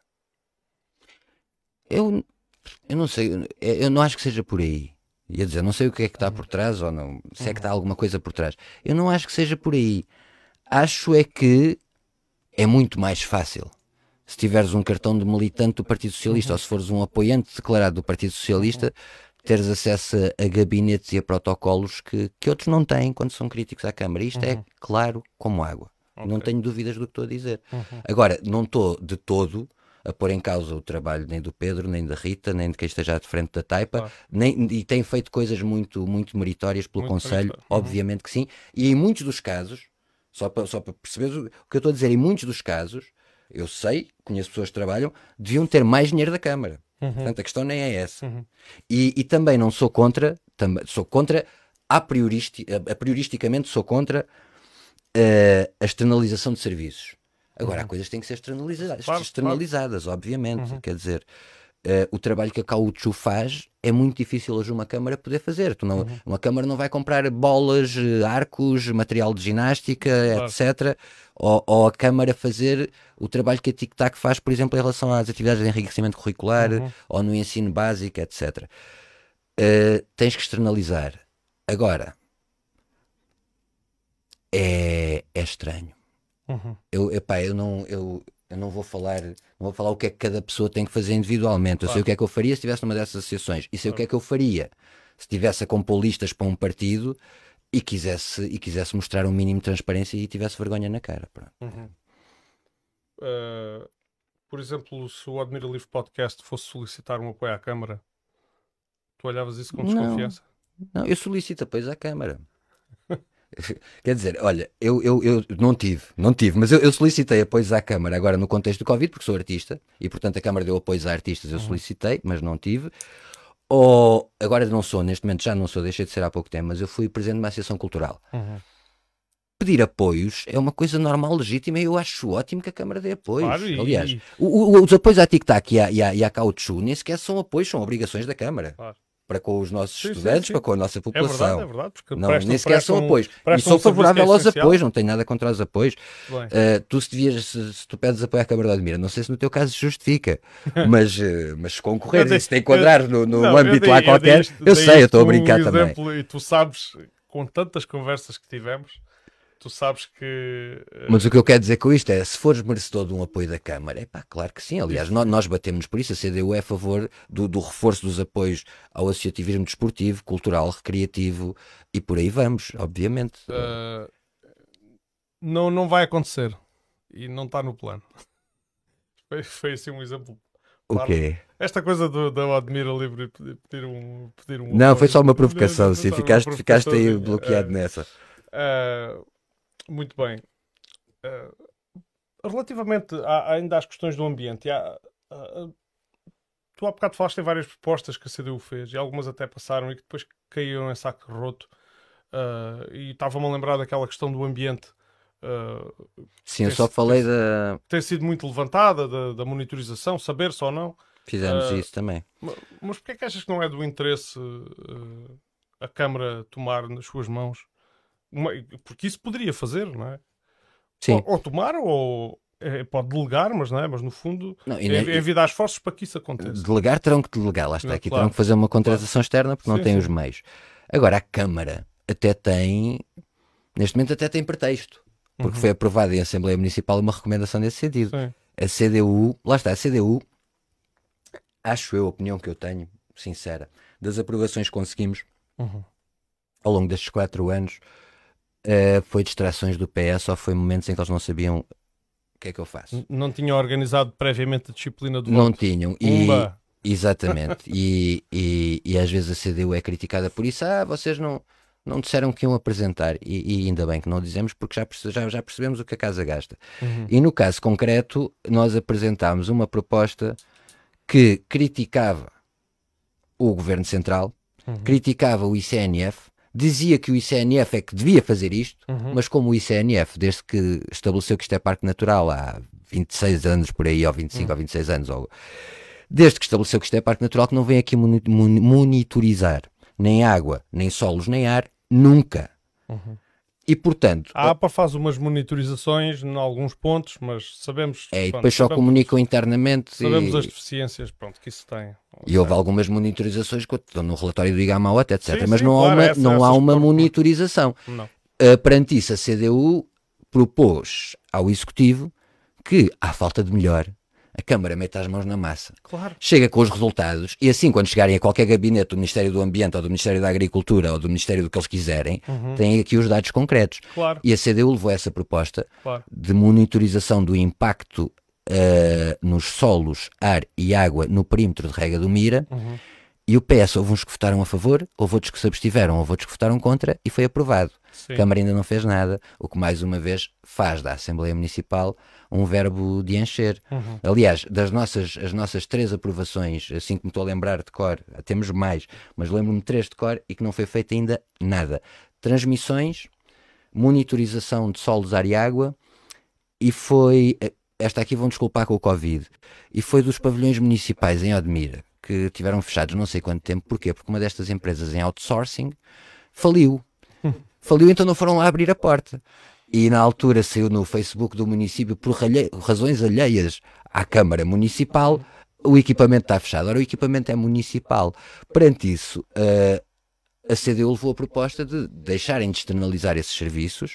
Speaker 3: Eu, eu não sei, eu não acho que seja por aí. Ia dizer, não sei o que é que está por trás ou não, se é que está alguma coisa por trás. Eu não acho que seja por aí. Acho é que é muito mais fácil se tiveres um cartão de militante do Partido Socialista, uhum. ou se fores um apoiante declarado do Partido Socialista, uhum. teres acesso a gabinetes e a protocolos que, que outros não têm quando são críticos à Câmara. Isto uhum. é claro como água. Okay. Não tenho dúvidas do que estou a dizer. Uhum. Agora, não estou de todo a pôr em causa o trabalho nem do Pedro, nem da Rita, nem de quem esteja à frente da Taipa, claro. nem, e tem feito coisas muito, muito meritórias pelo muito Conselho, uhum. obviamente que sim, e em muitos dos casos, só para, só para perceber o que eu estou a dizer, em muitos dos casos, eu sei, conheço pessoas que trabalham, deviam ter mais dinheiro da Câmara. Uhum. Portanto, a questão nem é essa. Uhum. E, e também não sou contra, também, sou contra, a, prioristi, a, a prioristicamente sou contra uh, a externalização de serviços. Agora, uhum. há coisas que têm que ser externalizadas, claro, externalizadas claro. obviamente. Uhum. Quer dizer, uh, o trabalho que a Cautio faz é muito difícil hoje uma Câmara poder fazer. Tu não, uhum. Uma Câmara não vai comprar bolas, arcos, material de ginástica, claro. etcétera. Ou, ou a Câmara fazer o trabalho que a Tic Tac faz, por exemplo, em relação às atividades de enriquecimento curricular, uhum. ou no ensino básico, etcétera. Uh, tens que externalizar. Agora, é, é estranho. Uhum. Eu, epá, eu, não, eu, eu não vou falar não vou falar o que é que cada pessoa tem que fazer individualmente. Eu claro. sei o que é que eu faria se estivesse numa dessas associações e sei claro. o que é que eu faria se estivesse a compor listas para um partido e quisesse, e quisesse mostrar um mínimo de transparência e tivesse vergonha na cara.
Speaker 1: Uhum. Uh, por exemplo, se o Odmira Livre Podcast fosse solicitar um apoio à Câmara, tu olhavas isso com desconfiança?
Speaker 3: Não, não eu solicito apoios à Câmara. Quer dizer, olha, eu, eu, eu não tive, não tive, mas eu, eu solicitei apoios à Câmara agora no contexto do Covid, porque sou artista, e portanto a Câmara deu apoios a artistas, eu uhum. solicitei, mas não tive. Ou, agora não sou, neste momento já não sou, deixei de ser há pouco tempo, mas eu fui presidente de uma associação cultural. Uhum. Pedir apoios é uma coisa normal, legítima, e eu acho ótimo que a Câmara dê apoios. Claro, e... Aliás, o, o, os apoios à Tic Tac e à, e à, e à Cautio nem sequer são apoios, são obrigações da Câmara. Claro. para com os nossos
Speaker 1: Sim, sim,
Speaker 3: estudantes,
Speaker 1: sim.
Speaker 3: para com a nossa
Speaker 1: É
Speaker 3: população.
Speaker 1: verdade, é verdade. Porque
Speaker 3: Não,
Speaker 1: prestam,
Speaker 3: nem sequer são
Speaker 1: prestam,
Speaker 3: apoios. E
Speaker 1: prestam
Speaker 3: sou
Speaker 1: um serviço que é
Speaker 3: favorável aos
Speaker 1: essencial.
Speaker 3: apoios, não tenho nada contra os apoios.
Speaker 1: Bem.
Speaker 3: Uh, tu se, devias, se, se tu pedes apoio à Câmara de Odmira, não sei se no teu caso se justifica, mas, uh, mas se concorrer
Speaker 1: Eu
Speaker 3: e
Speaker 1: dei-
Speaker 3: se te enquadrares no, no
Speaker 1: não, eu
Speaker 3: âmbito
Speaker 1: dei-
Speaker 3: lá
Speaker 1: eu
Speaker 3: qualquer,
Speaker 1: dei isto-
Speaker 3: eu
Speaker 1: dei
Speaker 3: sei, eu
Speaker 1: isto
Speaker 3: estou a
Speaker 1: um
Speaker 3: brincar também.
Speaker 1: exemplo, e tu sabes, com tantas conversas que tivemos, tu sabes que... eh,
Speaker 3: Mas o que eu quero dizer com isto é, se fores merecedor de um apoio da Câmara, é pá, claro que sim. Aliás,
Speaker 1: Isso.
Speaker 3: nós, nós batemos por isso. A C D U é a favor do, do reforço dos apoios ao associativismo desportivo, cultural, recreativo e por aí vamos, obviamente.
Speaker 1: eh, não, não vai acontecer. E não está no plano. Foi, foi assim um exemplo.
Speaker 3: O
Speaker 1: parvo.
Speaker 3: quê?
Speaker 1: Esta coisa do, da Admira Livre pedir- pedir um, pedir um
Speaker 3: Não, foi
Speaker 1: apoio.
Speaker 3: só uma
Speaker 1: Não,
Speaker 3: provocação,
Speaker 1: não,
Speaker 3: sim.
Speaker 1: só uma
Speaker 3: Ficaste, ficaste aí
Speaker 1: provocaçãozinha.
Speaker 3: bloqueado
Speaker 1: Eh,
Speaker 3: nessa.
Speaker 1: eh, muito bem. Eh, relativamente a- ainda às questões do ambiente, há, ah, tu há bocado falaste em várias propostas que a C D U fez e algumas até passaram e que depois caíram em saco roto. Ah, e estava-me a lembrar daquela questão do ambiente. ah,
Speaker 3: Sim, eu
Speaker 1: tem,
Speaker 3: só falei
Speaker 1: tem,
Speaker 3: da.
Speaker 1: tem sido muito levantada da, da monitorização, saber-se ou não.
Speaker 3: Fizemos
Speaker 1: Ah,
Speaker 3: isso também.
Speaker 1: ma- mas porquê é que achas que não é do interesse ah, a Câmara tomar nas suas mãos? Uma- porque isso poderia fazer, não é?
Speaker 3: Sim.
Speaker 1: Ou, ou tomar, ou é, pode delegar, mas, não é? Mas no fundo
Speaker 3: Não, e
Speaker 1: é,
Speaker 3: nem-
Speaker 1: é envidar esforços para que isso aconteça.
Speaker 3: Delegar terão que delegar, lá está.
Speaker 1: Não,
Speaker 3: Aqui
Speaker 1: claro.
Speaker 3: terão que fazer uma contratação externa porque não
Speaker 1: Sim,
Speaker 3: têm
Speaker 1: sim.
Speaker 3: os meios. Agora, a Câmara até tem, neste momento até tem pretexto, porque
Speaker 1: Uhum.
Speaker 3: foi aprovada em Assembleia Municipal uma recomendação nesse sentido.
Speaker 1: Sim.
Speaker 3: A C D U, lá está, a C D U, acho eu, a opinião que eu tenho, sincera, das aprovações que conseguimos
Speaker 1: Uhum.
Speaker 3: ao longo destes quatro anos, eh, foi distrações do P S ou foi momentos em que eles não sabiam o que é que eu faço.
Speaker 1: N- Não tinham organizado previamente a disciplina do
Speaker 3: Não
Speaker 1: voto.
Speaker 3: tinham. E,
Speaker 1: Pumba!
Speaker 3: exatamente. e, e, e às vezes a C D U é criticada por isso. Ah, vocês não, não disseram que iam apresentar. E, e ainda bem que não dizemos, porque já, perce- já, já percebemos o que a casa gasta.
Speaker 1: Uhum.
Speaker 3: E no caso concreto, nós apresentámos uma proposta que criticava o Governo Central,
Speaker 1: Uhum.
Speaker 3: criticava o I C N F, dizia que o I C N F é que devia fazer isto,
Speaker 1: Uhum.
Speaker 3: mas como o I C N F, desde que estabeleceu que isto é parque natural há vinte e seis anos por aí, ou vinte e cinco
Speaker 1: Uhum.
Speaker 3: ou vinte e seis anos, ou... desde que estabeleceu que isto é parque natural, que não vem aqui moni- moni- monitorizar nem água, nem solos, nem ar, nunca.
Speaker 1: Uhum.
Speaker 3: E portanto,
Speaker 1: A APA faz umas monitorizações em alguns pontos, mas sabemos.
Speaker 3: é, e
Speaker 1: pronto,
Speaker 3: depois só
Speaker 1: sabemos,
Speaker 3: comunicam internamente
Speaker 1: sabemos
Speaker 3: e,
Speaker 1: as deficiências pronto, que isso tem.
Speaker 3: e houve algumas monitorizações que estão no relatório do IGAMAOT, etcétera.
Speaker 1: Sim,
Speaker 3: Mas
Speaker 1: sim,
Speaker 3: não há
Speaker 1: claro,
Speaker 3: uma,
Speaker 1: essa-
Speaker 3: não há
Speaker 1: essas
Speaker 3: uma
Speaker 1: por-
Speaker 3: monitorização.
Speaker 1: Não.
Speaker 3: Uh, perante isso, a C D U propôs ao Executivo que, à falta de melhor, a Câmara meta as mãos na massa.
Speaker 1: Claro.
Speaker 3: Chega com os resultados e assim, quando chegarem a qualquer gabinete do Ministério do Ambiente ou do Ministério da Agricultura ou do Ministério do que eles quiserem,
Speaker 1: Uhum.
Speaker 3: têm aqui os dados concretos.
Speaker 1: Claro,
Speaker 3: E a C D U levou essa proposta
Speaker 1: claro.
Speaker 3: de monitorização do impacto uh, nos solos, ar e água no perímetro de rega do Mira.
Speaker 1: Uhum.
Speaker 3: E o P S, houve uns que votaram a favor, houve outros que se abstiveram, houve outros que votaram contra e foi aprovado.
Speaker 1: Sim.
Speaker 3: A Câmara ainda não fez nada, o que mais uma vez faz da Assembleia Municipal um verbo de encher.
Speaker 1: Uhum.
Speaker 3: Aliás, das nossas, as nossas três aprovações, assim que me estou a lembrar de cor, temos mais, mas lembro-me de três de cor e que não foi feito ainda nada. Transmissões, monitorização de solos, ar e água, e foi, esta aqui vão desculpar com o Covid, e foi dos pavilhões municipais em Odmira, que tiveram fechados não sei quanto tempo. Porquê? Porque uma destas empresas em outsourcing faliu. Faliu, então não foram lá abrir a porta. E na altura saiu no Facebook do município, por ralhe- razões alheias à Câmara Municipal, o equipamento está fechado. Ora, o equipamento é municipal. Perante isso, uh, a C D U levou a proposta de deixarem de externalizar esses serviços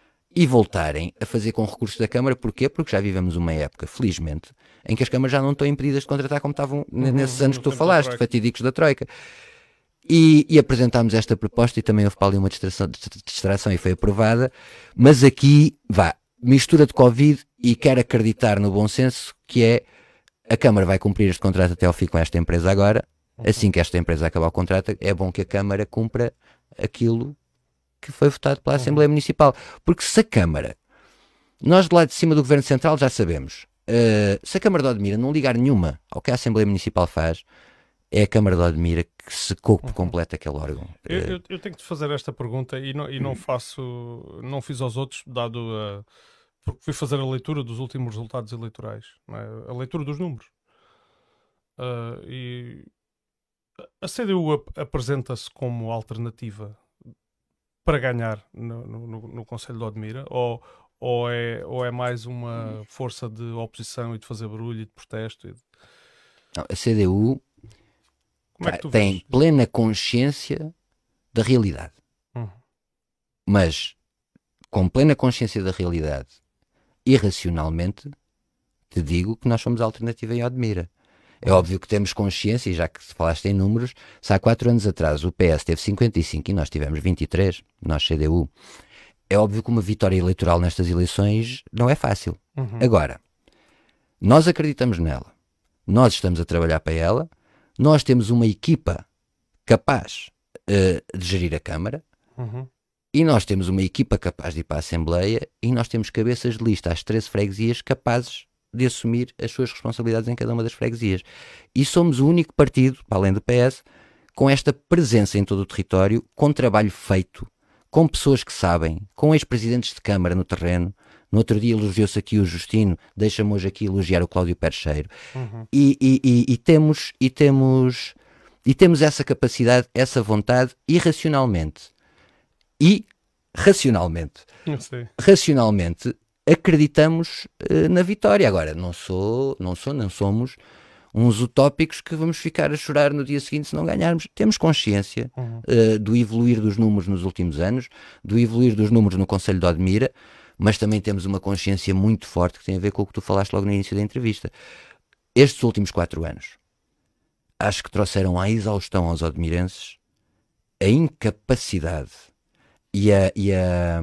Speaker 3: e voltarem a fazer com recursos da Câmara. Porquê? Porque já vivemos uma época, felizmente, em que as câmaras já não estão impedidas de contratar como estavam n-
Speaker 1: Uhum,
Speaker 3: nesses anos
Speaker 1: no
Speaker 3: que tu
Speaker 1: tempo da
Speaker 3: falaste,
Speaker 1: Troika.
Speaker 3: fatídicos da Troika. E, e apresentámos esta proposta e também houve para ali uma distração, distração e foi aprovada. Mas aqui, vá, mistura de Covid e quero acreditar no bom senso, que é a Câmara vai cumprir este contrato até ao fim com esta empresa agora. Assim que esta empresa acabar o contrato, é bom que a Câmara cumpra aquilo que foi votado pela Assembleia Municipal. Porque se a Câmara, nós de lá de cima do Governo Central já sabemos, uh, se a Câmara de Odmira não ligar nenhuma ao que a Assembleia Municipal faz, é a Câmara de Odmira que se co- completa aquele órgão.
Speaker 1: Eu,
Speaker 3: Uh,
Speaker 1: eu, eu tenho que te fazer esta pergunta e não, e não faço, não fiz aos outros, dado a, porque fui fazer a leitura dos últimos resultados eleitorais, não é? A leitura dos números. Ah, e A C D U ap apresenta-se como alternativa para ganhar no, no, no Conselho de Odmira, ou, ou, é, ou é mais uma força de oposição e de fazer barulho e de protesto? E de...
Speaker 3: Não, a C D U
Speaker 1: Como é que tu
Speaker 3: tem
Speaker 1: vês?
Speaker 3: plena consciência da realidade.
Speaker 1: Uhum.
Speaker 3: Mas, com plena consciência da realidade, irracionalmente, te digo que nós somos a alternativa em Odmira. É
Speaker 1: Uhum.
Speaker 3: óbvio que temos consciência, e já que falaste em números, se há quatro anos atrás o P S teve cinquenta e cinco e nós tivemos vinte e três, nós C D U, é óbvio que uma vitória eleitoral nestas eleições não é fácil.
Speaker 1: Uhum.
Speaker 3: Agora, nós acreditamos nela, nós estamos a trabalhar para ela, nós temos uma equipa capaz uh, de gerir a Câmara,
Speaker 1: Uhum.
Speaker 3: e nós temos uma equipa capaz de ir para a Assembleia, e nós temos cabeças de lista às treze freguesias capazes de assumir as suas responsabilidades em cada uma das freguesias. E somos o único partido, para além do P S, com esta presença em todo o território, com trabalho feito, com pessoas que sabem, com ex-presidentes de Câmara no terreno. No outro dia elogiou-se aqui o Justino, deixa-me hoje aqui elogiar o Cláudio Percheiro.
Speaker 1: Uhum.
Speaker 3: E, e, e, e, temos, e, temos, e temos essa capacidade, essa vontade, irracionalmente. E, racionalmente,
Speaker 1: Eu sei.
Speaker 3: racionalmente, acreditamos uh, na vitória. Agora, não sou, não sou, não somos uns utópicos que vamos ficar a chorar no dia seguinte se não ganharmos. Temos consciência
Speaker 1: Uhum.
Speaker 3: uh, do evoluir dos números nos últimos anos, do evoluir dos números no Conselho de Odmira, mas também temos uma consciência muito forte que tem a ver com o que tu falaste logo no início da entrevista. Estes últimos quatro anos, acho que trouxeram à exaustão aos odmirenses a incapacidade e a... E a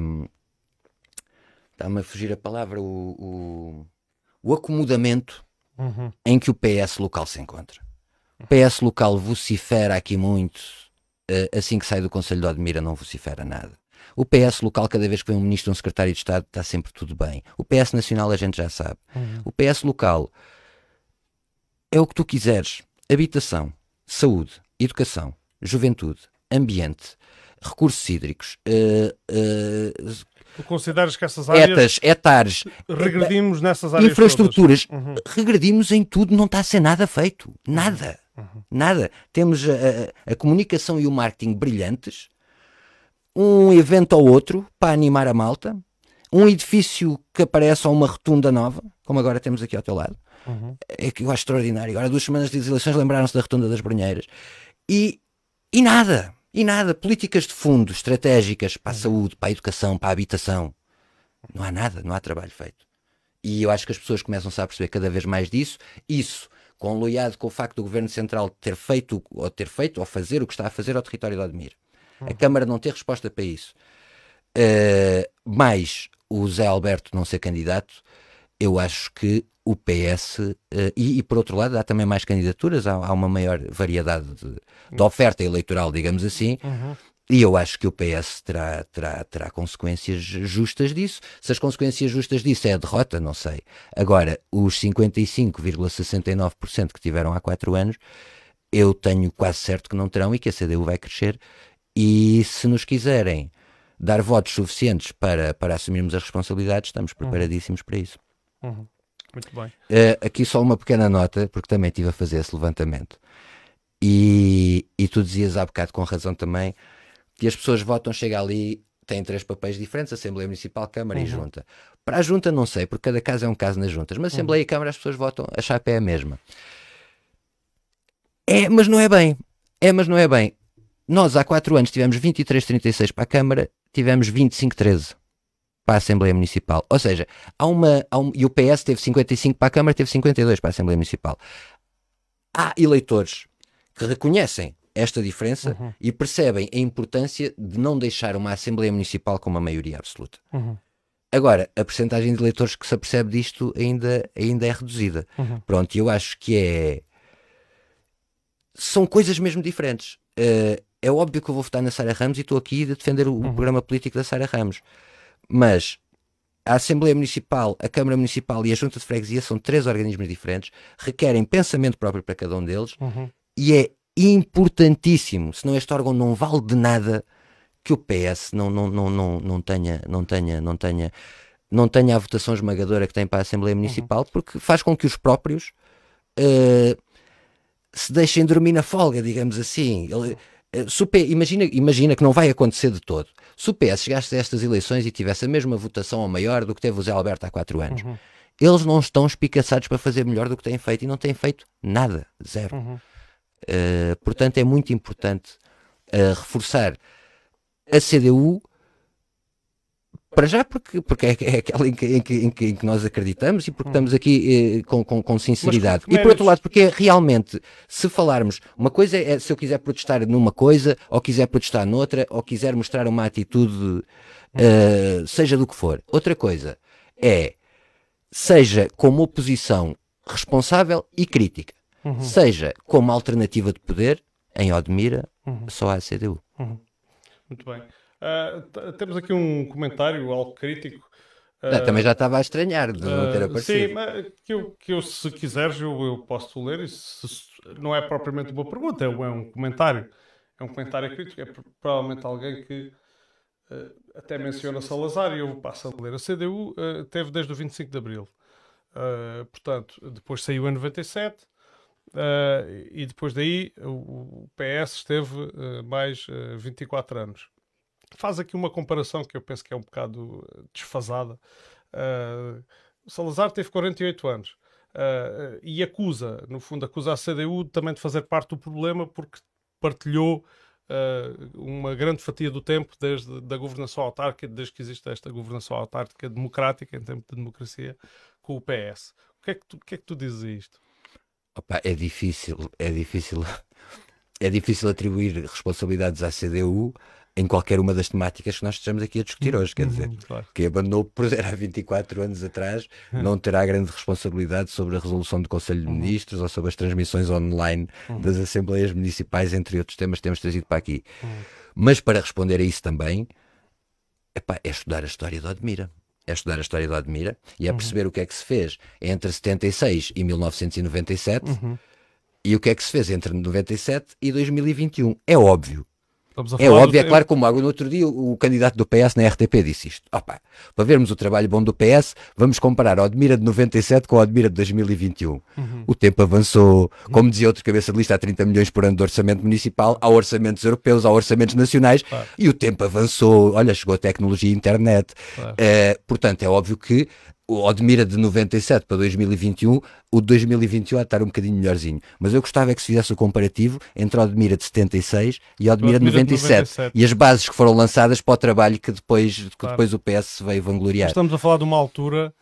Speaker 3: está-me a fugir a palavra, o, o, o acomodamento
Speaker 1: Uhum.
Speaker 3: em que o P S local se encontra. O P S local vocifera aqui muito, uh, assim que sai do Conselho de Odmira não vocifera nada. O P S local, cada vez que vem um ministro ou um secretário de Estado, está sempre tudo bem. O P S nacional a gente já sabe.
Speaker 1: Uhum.
Speaker 3: O P S local é o que tu quiseres. Habitação, saúde, educação, juventude, ambiente, recursos hídricos, uh, uh,
Speaker 1: Tu consideras que essas áreas...
Speaker 3: etas, hectares,
Speaker 1: regredimos nessas áreas
Speaker 3: infraestruturas,
Speaker 1: uhum.
Speaker 3: regredimos em tudo, não está a ser nada feito. Nada.
Speaker 1: Uhum.
Speaker 3: Nada. Temos a, a, a comunicação e o marketing brilhantes, um evento ou outro para animar a malta, um edifício que aparece ou uma rotunda nova, como agora temos aqui ao teu lado.
Speaker 1: Uhum.
Speaker 3: É que eu acho extraordinário. Agora, duas semanas de eleições, lembraram-se da rotunda das Brunheiras. E, e nada. E nada, políticas de fundo, estratégicas para a saúde, para a educação, para a habitação. Não há nada, não há trabalho feito. E eu acho que as pessoas começam-se a perceber cada vez mais disso. Isso, conloiado com o facto do Governo Central ter feito, ou ter feito, ou fazer o que está a fazer ao território de Odmira. A Câmara não ter resposta para isso. Uh, mais o Zé Alberto não ser candidato, eu acho que o P S, uh, e, e por outro lado há também mais candidaturas, há, há uma maior variedade de, de oferta eleitoral, digamos assim,
Speaker 1: Uhum.
Speaker 3: e eu acho que o P S terá, terá, terá consequências justas disso. Se as consequências justas disso é a derrota, não sei. Agora, os cinquenta e cinco vírgula sessenta e nove por cento que tiveram há quatro anos, eu tenho quase certo que não terão e que a C D U vai crescer, e se nos quiserem dar votos suficientes para, para assumirmos as responsabilidades, estamos preparadíssimos uhum. para isso.
Speaker 1: Uhum. Muito bem.
Speaker 3: Uh, aqui só uma pequena nota, porque também estive a fazer esse levantamento. E, e tu dizias há bocado com razão também que as pessoas votam, chega ali, têm três papéis diferentes, Assembleia Municipal, Câmara uhum. e Junta. Para a Junta não sei, porque cada caso é um caso nas juntas, mas Assembleia uhum. e Câmara as pessoas votam, a chapa é a mesma. É, mas não é bem. É, mas não é bem. Nós há quatro anos tivemos vinte e três vírgula trinta e seis para a Câmara, tivemos vinte e cinco vírgula treze para a Assembleia Municipal. Ou seja, há uma, há um, e o P S teve cinquenta e cinco para a Câmara, teve cinquenta e dois para a Assembleia Municipal. Há eleitores que reconhecem esta diferença uhum. e percebem a importância de não deixar uma Assembleia Municipal com uma maioria absoluta.
Speaker 1: Uhum.
Speaker 3: Agora, a percentagem de eleitores que se apercebe disto ainda, ainda é reduzida. Uhum. Pronto, eu acho que é... São coisas mesmo diferentes. Uh, é óbvio que eu vou votar na Sara Ramos e estou aqui a defender o, uhum. o programa político da Sara Ramos. Mas a Assembleia Municipal, a Câmara Municipal e a Junta de Freguesia são três organismos diferentes, requerem pensamento próprio para cada um deles uhum. e é importantíssimo, senão este órgão não vale de nada, que o P S não, não, não, não, não, tenha, não, tenha, não, tenha, não tenha a votação esmagadora que tem para a Assembleia Municipal, uhum. porque faz com que os próprios uh, se deixem dormir na folga, digamos assim. Ele, se o P, imagina, imagina que não vai acontecer de todo. Se o P S chegasse a estas eleições e tivesse a mesma votação ou maior do que teve o Zé Alberto há quatro anos, uhum. eles não estão espicaçados para fazer melhor do que têm feito e não têm feito nada, zero. Uhum. Uh, portanto, é muito importante uh, reforçar a C D U. Para já, porque, porque é, é aquela em que, em, que, em, que, em que nós acreditamos e porque hum. estamos aqui eh, com, com, com sinceridade. E por outro lado, porque é realmente, se falarmos, uma coisa é se eu quiser protestar numa coisa, ou quiser protestar noutra, ou quiser mostrar uma atitude, hum. uh, seja do que for. Outra coisa é, seja como oposição responsável e crítica, uhum. seja como alternativa de poder, em Odmira, uhum. só há a C D U.
Speaker 1: Uhum. Muito bem. Uh, temos aqui um comentário algo crítico. Uh,
Speaker 3: não, também já estava a estranhar de não ter aparecido.
Speaker 1: Sim, mas que eu, que eu se quiseres, eu, eu posso ler. Isso não é propriamente uma pergunta, é um comentário. É um comentário crítico. É provavelmente alguém que uh, até menciona Salazar e eu passo a ler. A C D U uh, teve desde o vinte e cinco de Abril. Uh, portanto, depois saiu em noventa e sete. Uh, e depois daí o, o P S esteve uh, mais uh, vinte e quatro anos. Faz aqui uma comparação que eu penso que é um bocado desfasada. Uh, Salazar teve quarenta e oito anos uh, e acusa, no fundo, acusa a C D U também de fazer parte do problema porque partilhou uh, uma grande fatia do tempo desde da governação autárquica, desde que existe esta governação autárquica democrática, em termos de democracia, com o P S. O que é que tu, o que é que tu dizes a isto?
Speaker 3: Opa, é difícil, é difícil, é difícil atribuir responsabilidades à C D U em qualquer uma das temáticas que nós estamos aqui a discutir hoje, quer dizer, claro. Quem abandonou o poder há vinte e quatro anos atrás não terá grande responsabilidade sobre a resolução do Conselho de Ministros uhum. ou sobre as transmissões online uhum. das Assembleias Municipais, entre outros temas que temos trazido para aqui. Uhum. Mas para responder a isso também, epá, é estudar a história de Odmira. É estudar a história de Odmira e é perceber uhum. o que é que se fez entre setenta e seis e mil novecentos e noventa e sete uhum. e o que é que se fez entre noventa e sete e dois mil e vinte e um. É óbvio. É óbvio, é claro, como água. No outro dia o, o candidato do P S na R T P disse isto. Opa, para vermos o trabalho bom do P S, vamos comparar a Odmira de noventa e sete com a Odmira de dois mil e vinte e um. Uhum. O tempo avançou, como dizia outro cabeça de lista, há trinta milhões por ano de orçamento municipal, há orçamentos europeus, há orçamentos nacionais, claro. E o tempo avançou, olha, chegou a tecnologia e internet. Claro. Uh, portanto, é óbvio que o Odmira de noventa e sete para dois mil e vinte e um, o de dois mil e vinte e um há de estar um bocadinho melhorzinho. Mas eu gostava é que se fizesse o comparativo entre a Odmira de setenta e seis e a Odmira de noventa e sete. noventa e sete. E as bases que foram lançadas para o trabalho que depois, que claro. depois o P S veio vangloriar.
Speaker 1: Estamos a falar de uma altura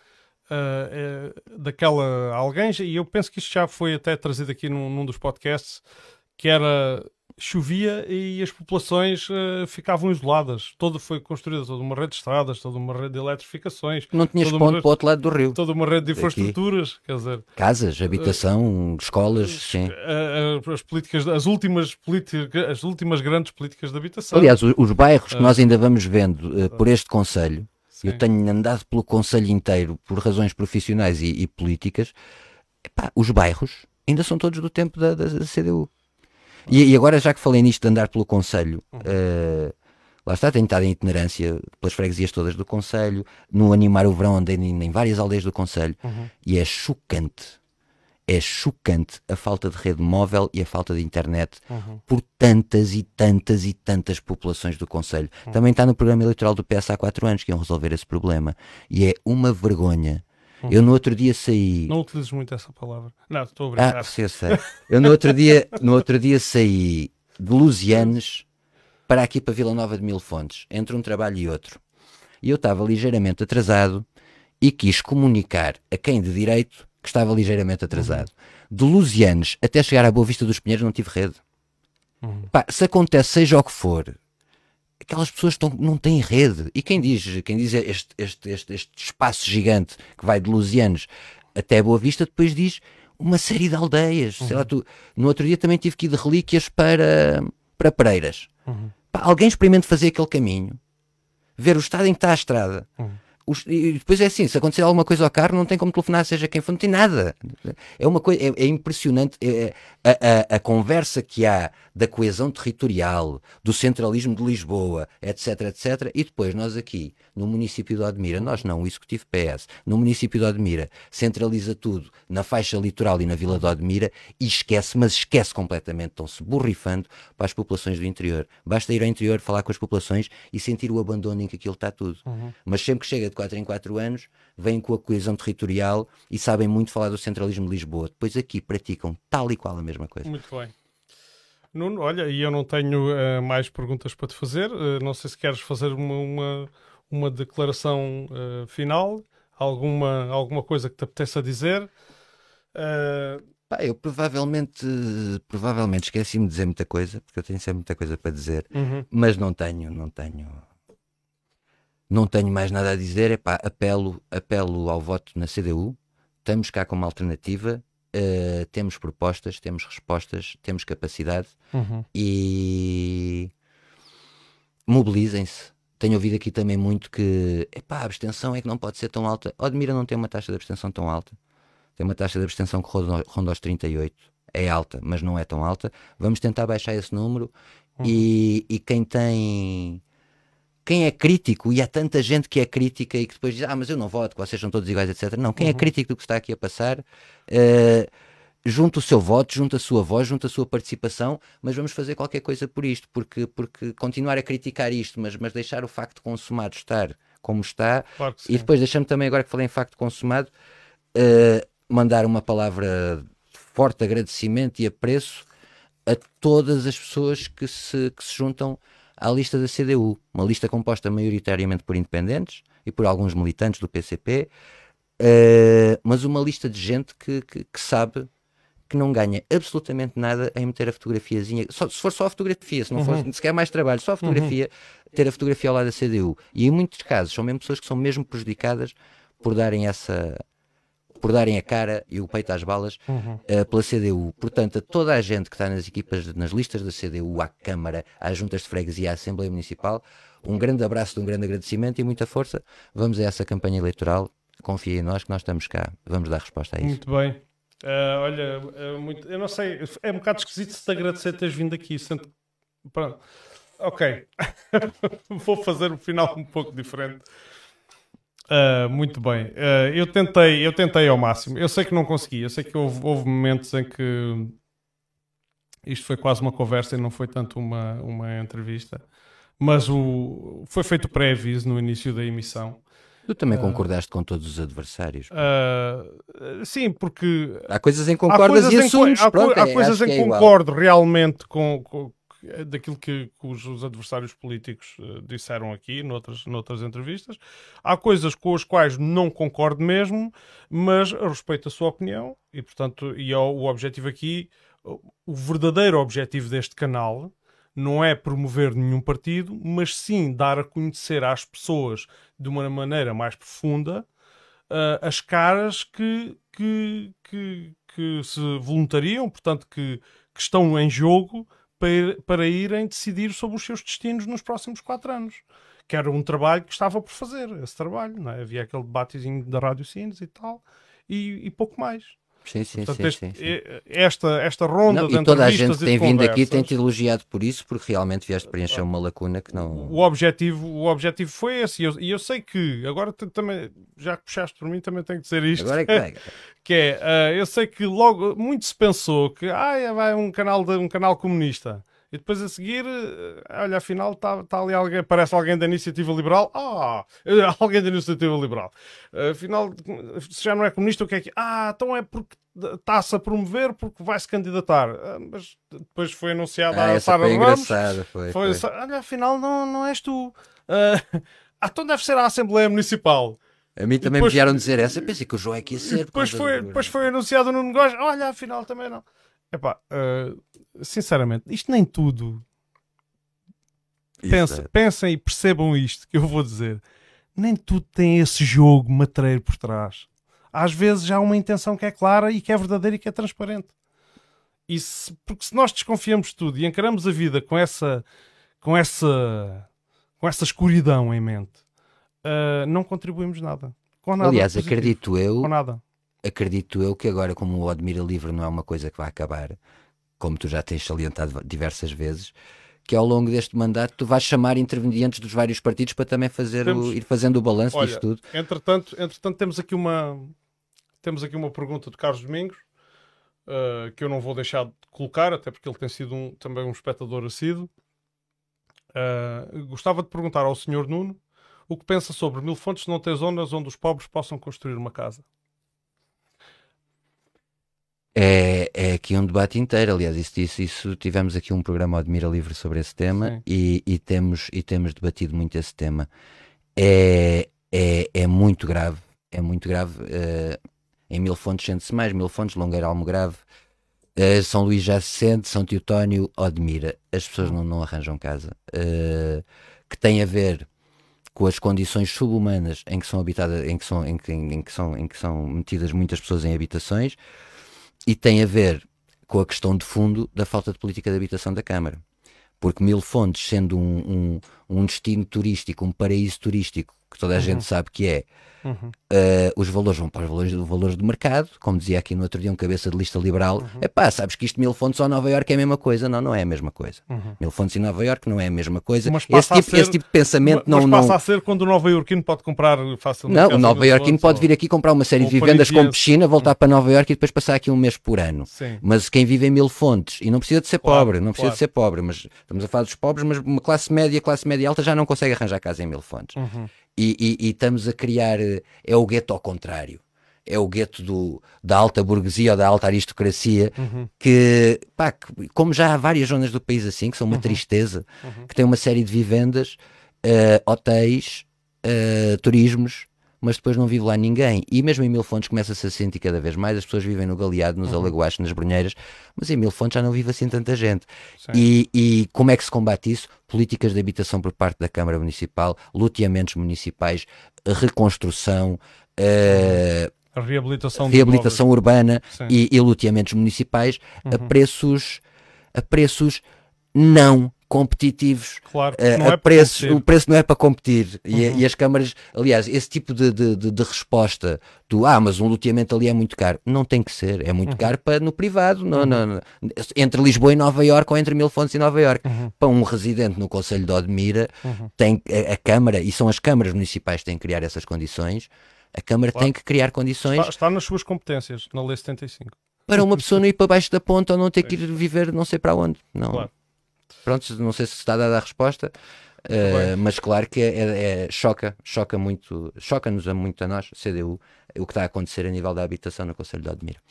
Speaker 1: uh, uh, daquela alguém, e eu penso que isto já foi até trazido aqui num, num dos podcasts, que era... chovia e as populações uh, ficavam isoladas. Todo foi construída toda uma rede de estradas, toda uma rede de eletrificações.
Speaker 3: Não tinhas ponto rede, para o outro lado do rio.
Speaker 1: Toda uma rede de infraestruturas, Aqui. quer dizer...
Speaker 3: Casas, habitação, uh, escolas, sim.
Speaker 1: Uh, uh, as políticas, as últimas políticas, as últimas grandes políticas de habitação.
Speaker 3: Aliás, os, os bairros que uh, nós ainda vamos vendo uh, por este concelho, sim. eu tenho andado pelo concelho inteiro por razões profissionais e, e políticas, epá, os bairros ainda são todos do tempo da, da, da C D U. E, e agora, já que falei nisto de andar pelo concelho, uhum. uh, lá está, tenho estado em itinerância pelas freguesias todas do concelho, no Animar o Verão andei em, em várias aldeias do concelho, uhum. e é chocante, é chocante a falta de rede móvel e a falta de internet uhum. por tantas e tantas e tantas populações do concelho. Uhum. Também está no programa eleitoral do P S há quatro anos que iam resolver esse problema, e é uma vergonha. Uhum. Eu no outro dia saí...
Speaker 1: Não utilizes muito essa palavra. Não, estou a brincar.
Speaker 3: Ah, sim, eu sei. Eu no outro dia, no outro dia saí de Lusianes para aqui para Vila Nova de Mil Fontes, entre um trabalho e outro. E eu estava ligeiramente atrasado e quis comunicar a quem de direito que estava ligeiramente atrasado. Uhum. De Lusianes até chegar à Boa Vista dos Pinheiros não tive rede. Uhum. Pá, se acontece seja o que for... aquelas pessoas estão, não têm rede. E quem diz, quem diz este, este, este, este espaço gigante que vai de Lusianes até Boa Vista, depois diz uma série de aldeias. Uhum. Sei lá, tu, no outro dia também tive que ir de Relíquias para, para Pereiras. Uhum. Pá, alguém experimente fazer aquele caminho, ver o estado em que está a estrada, uhum. os, e depois é assim, se acontecer alguma coisa ao carro, não tem como telefonar, seja quem for, não tem nada. É uma coisa, é, é impressionante é, a, a, a conversa que há da coesão territorial, do centralismo de Lisboa, etc, etc. E depois nós aqui, no município de Odmira, nós não, o Executivo P S, no município de Odmira, centraliza tudo na faixa litoral e na Vila de Odmira e esquece, mas esquece completamente, estão-se borrifando para as populações do interior. Basta ir ao interior, falar com as populações e sentir o abandono em que aquilo está tudo. Uhum. Mas sempre que chega de quatro em quatro anos, vêm com a coesão territorial e sabem muito falar do centralismo de Lisboa. Depois aqui praticam tal e qual a mesma coisa.
Speaker 1: Muito bem. Nuno, olha, e eu não tenho uh, mais perguntas para te fazer. Uh, não sei se queres fazer uma, uma, uma declaração uh, final, alguma, alguma coisa que te apeteça dizer. Uh...
Speaker 3: Pá, eu provavelmente, provavelmente esqueci-me de dizer muita coisa, porque eu tenho sempre muita coisa para dizer, uhum. mas não tenho, não tenho, não tenho mais nada a dizer. Epá, apelo, apelo ao voto na C D U, estamos cá como alternativa, uh, temos propostas, temos respostas, temos capacidade uhum. e mobilizem-se. Tenho ouvido aqui também muito que epá, a abstenção é que não pode ser tão alta. Odmira não tem uma taxa de abstenção tão alta. Tem uma taxa de abstenção que ronda, ronda aos trinta e oito. É alta, mas não é tão alta. Vamos tentar baixar esse número uhum. e, e quem tem... Quem é crítico, e há tanta gente que é crítica e que depois diz, ah, mas eu não voto, vocês são todos iguais, etcétera. Não, quem uhum. é crítico do que está aqui a passar, uh, junta o seu voto, junta a sua voz, junta a sua participação, mas vamos fazer qualquer coisa por isto, porque, porque continuar a criticar isto, mas, mas deixar o facto consumado estar como está,
Speaker 1: claro
Speaker 3: e depois deixando também, agora que falei em facto consumado, uh, mandar uma palavra de forte agradecimento e apreço a todas as pessoas que se, que se juntam à lista da C D U, uma lista composta maioritariamente por independentes e por alguns militantes do P C P, uh, mas uma lista de gente que, que, que sabe que não ganha absolutamente nada em meter a fotografiazinha, só, se for só a fotografia, se não for uhum. sequer mais trabalho, só a fotografia, uhum. ter a fotografia ao lado da C D U. E em muitos casos são mesmo pessoas que são mesmo prejudicadas por darem essa... por darem a cara e o peito às balas uhum. uh, pela C D U. Portanto, a toda a gente que está nas equipas, nas listas da C D U, à Câmara, às juntas de freguesia, à Assembleia Municipal, um grande abraço, um grande agradecimento e muita força. Vamos a essa campanha eleitoral. Confiem em nós que nós estamos cá. Vamos dar resposta a isso.
Speaker 1: Muito bem. Uh, olha, uh, muito, eu não sei, é um bocado esquisito se te agradecer teres vindo aqui. Sento... Pronto. Ok. Vou fazer um final um pouco diferente. Uh, muito bem. Uh, eu tentei, eu tentei ao máximo. Eu sei que não consegui. Eu sei que houve, houve momentos em que isto foi quase uma conversa e não foi tanto uma, uma entrevista. Mas o, foi feito pré-aviso no início da emissão.
Speaker 3: Tu também uh, concordaste com todos os adversários?
Speaker 1: Uh, sim, porque...
Speaker 3: Há coisas em que concordas e assumes.
Speaker 1: Há,
Speaker 3: pronto,
Speaker 1: há
Speaker 3: é,
Speaker 1: coisas em que
Speaker 3: é
Speaker 1: concordo realmente com... com daquilo que, que os, os adversários políticos uh, disseram aqui noutras, noutras entrevistas. Há coisas com as quais não concordo mesmo, mas respeito a sua opinião e, portanto, e o, o objetivo aqui, o verdadeiro objetivo deste canal não é promover nenhum partido, mas sim dar a conhecer às pessoas de uma maneira mais profunda uh, as caras que, que, que, que se voluntariam, portanto, que, que estão em jogo Para, para irem decidir sobre os seus destinos nos próximos quatro anos. Que era um trabalho que estava por fazer, esse trabalho, não é? Havia aquele debatezinho da Rádio Sines e tal, e, e pouco mais.
Speaker 3: Sim, sim,
Speaker 1: Portanto,
Speaker 3: sim,
Speaker 1: este,
Speaker 3: sim, sim.
Speaker 1: Esta, esta ronda
Speaker 3: não,
Speaker 1: de
Speaker 3: e toda a gente
Speaker 1: entrevistas
Speaker 3: que tem
Speaker 1: e
Speaker 3: vindo
Speaker 1: conversas,
Speaker 3: aqui tem-te elogiado por isso, porque realmente vieste preencher uma lacuna que não...
Speaker 1: O objetivo, o objetivo foi esse, e eu, e eu sei que, agora tu, também, já que puxaste por mim, também tenho que dizer isto.
Speaker 3: Agora é que pega.
Speaker 1: Que é, uh, eu sei que logo, muito se pensou que, ah, vai um canal, de, um canal comunista. E depois a seguir, olha, afinal está tá ali alguém, parece alguém da Iniciativa Liberal. Ah, alguém da Iniciativa Liberal. Afinal, se já não é comunista, o que é que... Ah, então é porque está-se a promover porque vai-se candidatar. Ah, mas depois foi anunciada
Speaker 3: ah,
Speaker 1: a Sara Ramos.
Speaker 3: Foi,
Speaker 1: foi, foi. Olha, afinal não, não és tu. Ah, então deve ser a Assembleia Municipal.
Speaker 3: A mim também depois, me vieram dizer essa. Eu pensei que o João é que ia ser.
Speaker 1: Depois foi, depois foi anunciado no negócio. Olha, afinal também não. Epá, uh, sinceramente, isto nem tudo. Pensem, pensem e percebam isto que eu vou dizer. Nem tudo tem esse jogo matreiro por trás. Às vezes há uma intenção que é clara e que é verdadeira e que é transparente. E se, porque se nós desconfiamos de tudo e encaramos a vida com essa, com essa, com essa escuridão em mente, uh, não contribuímos nada. Com nada
Speaker 3: Aliás,
Speaker 1: positivo.
Speaker 3: acredito eu,
Speaker 1: Com nada.
Speaker 3: acredito eu que agora, como o Admira Livre não é uma coisa que vai acabar, como tu já tens salientado diversas vezes, que ao longo deste mandato tu vais chamar intervenientes dos vários partidos para também fazer
Speaker 1: Temos,
Speaker 3: o, ir fazendo o balanço
Speaker 1: olha,
Speaker 3: disto tudo.
Speaker 1: Entretanto, entretanto temos, aqui uma, temos aqui uma pergunta de Carlos Domingos, uh, que eu não vou deixar de colocar, até porque ele tem sido um, também um espectador assíduo. Uh, gostava de perguntar ao senhor Nuno o que pensa sobre Mil Fontes não ter zonas onde os pobres possam construir uma casa.
Speaker 3: É, é aqui um debate inteiro, aliás, isso, isso, isso tivemos aqui um programa Admira Livre sobre esse tema e, e, temos, e temos debatido muito esse tema. É, é, é muito grave, é muito grave. Uh, em Mil Fontes sente-se mais, Mil Fontes, Longueira, Almograve, uh, São Luís já se sente, São Teotónio, Odmira. As pessoas não, não arranjam casa. Uh, que tem a ver com as condições subhumanas em que são habitadas, em que são, em que, em, em que são, em que são metidas muitas pessoas em habitações. E tem a ver com a questão de fundo da falta de política de habitação da Câmara. Porque Mil Fontes, sendo um, um, um destino turístico, um paraíso turístico, que toda a uhum. gente sabe que é, uhum. uh, os valores vão para os valores, valores do mercado, como dizia aqui no outro dia um cabeça de lista liberal. É uhum. pá, sabes que isto Mil Fontes ou Nova Iorque é a mesma coisa? Não, não é a mesma coisa. Uhum. Mil Fontes e Nova Iorque não é a mesma coisa. Esse tipo, ser, esse tipo de pensamento
Speaker 1: mas
Speaker 3: não...
Speaker 1: Mas passa
Speaker 3: não...
Speaker 1: a ser quando o Nova Iorquino pode comprar facilmente...
Speaker 3: Não, o Nova Iorquino pode vir aqui comprar uma série de vivendas com piscina, voltar uhum. para Nova Iorque e depois passar aqui um mês por ano.
Speaker 1: Sim.
Speaker 3: Mas quem vive em Mil Fontes, e não precisa de ser
Speaker 1: claro,
Speaker 3: pobre, não precisa
Speaker 1: claro.
Speaker 3: de ser pobre, mas estamos a falar dos pobres, mas uma classe média, classe média alta já não consegue arranjar casa em Mil Fontes.
Speaker 1: Uhum.
Speaker 3: E, e, e estamos a criar, é o gueto ao contrário, é o gueto do, da alta burguesia ou da alta aristocracia, uhum. que, pá, que, como já há várias zonas do país assim, que são uma uhum. tristeza, uhum. que têm uma série de vivendas, uh, hotéis, uh, turismos, mas depois não vive lá ninguém. E mesmo em Mil Fontes começa-se a sentir cada vez mais, as pessoas vivem no Galeado, nos uhum. Alagoaches, nas Brunheiras, mas em Mil Fontes já não vive assim tanta gente. E, e como é que se combate isso? Políticas de habitação por parte da Câmara Municipal, loteamentos municipais, reconstrução, uh,
Speaker 1: a reabilitação,
Speaker 3: reabilitação urbana e, e loteamentos municipais
Speaker 1: uhum.
Speaker 3: a preços a preços não competitivos.
Speaker 1: Claro,
Speaker 3: uh,
Speaker 1: não
Speaker 3: a
Speaker 1: é
Speaker 3: preços, o preço não é para competir.
Speaker 1: Uhum.
Speaker 3: E, e as câmaras, aliás, esse tipo de, de, de, de resposta do ah, mas um loteamento ali é muito caro. Não tem que ser, é muito uhum. caro para no privado, no,
Speaker 1: uhum.
Speaker 3: no, no, entre Lisboa e Nova Iorque ou entre Mil Fontes e Nova Iorque.
Speaker 1: Uhum.
Speaker 3: Para um residente no Conselho de Odmira,
Speaker 1: uhum.
Speaker 3: tem a, a Câmara, e são as câmaras municipais que têm que criar essas condições, a Câmara
Speaker 1: claro.
Speaker 3: tem que criar condições...
Speaker 1: Está, está nas suas competências, na Lei setenta e cinco.
Speaker 3: Para uma pessoa não ir para baixo da ponta ou não ter que ir viver não sei para onde. Não.
Speaker 1: Claro.
Speaker 3: Pronto, não sei se está dada a resposta, uh, mas claro que é, é, é, choca, choca muito, choca-nos a muito a nós, C D U, o que está a acontecer a nível da habitação no Conselho de Odmira.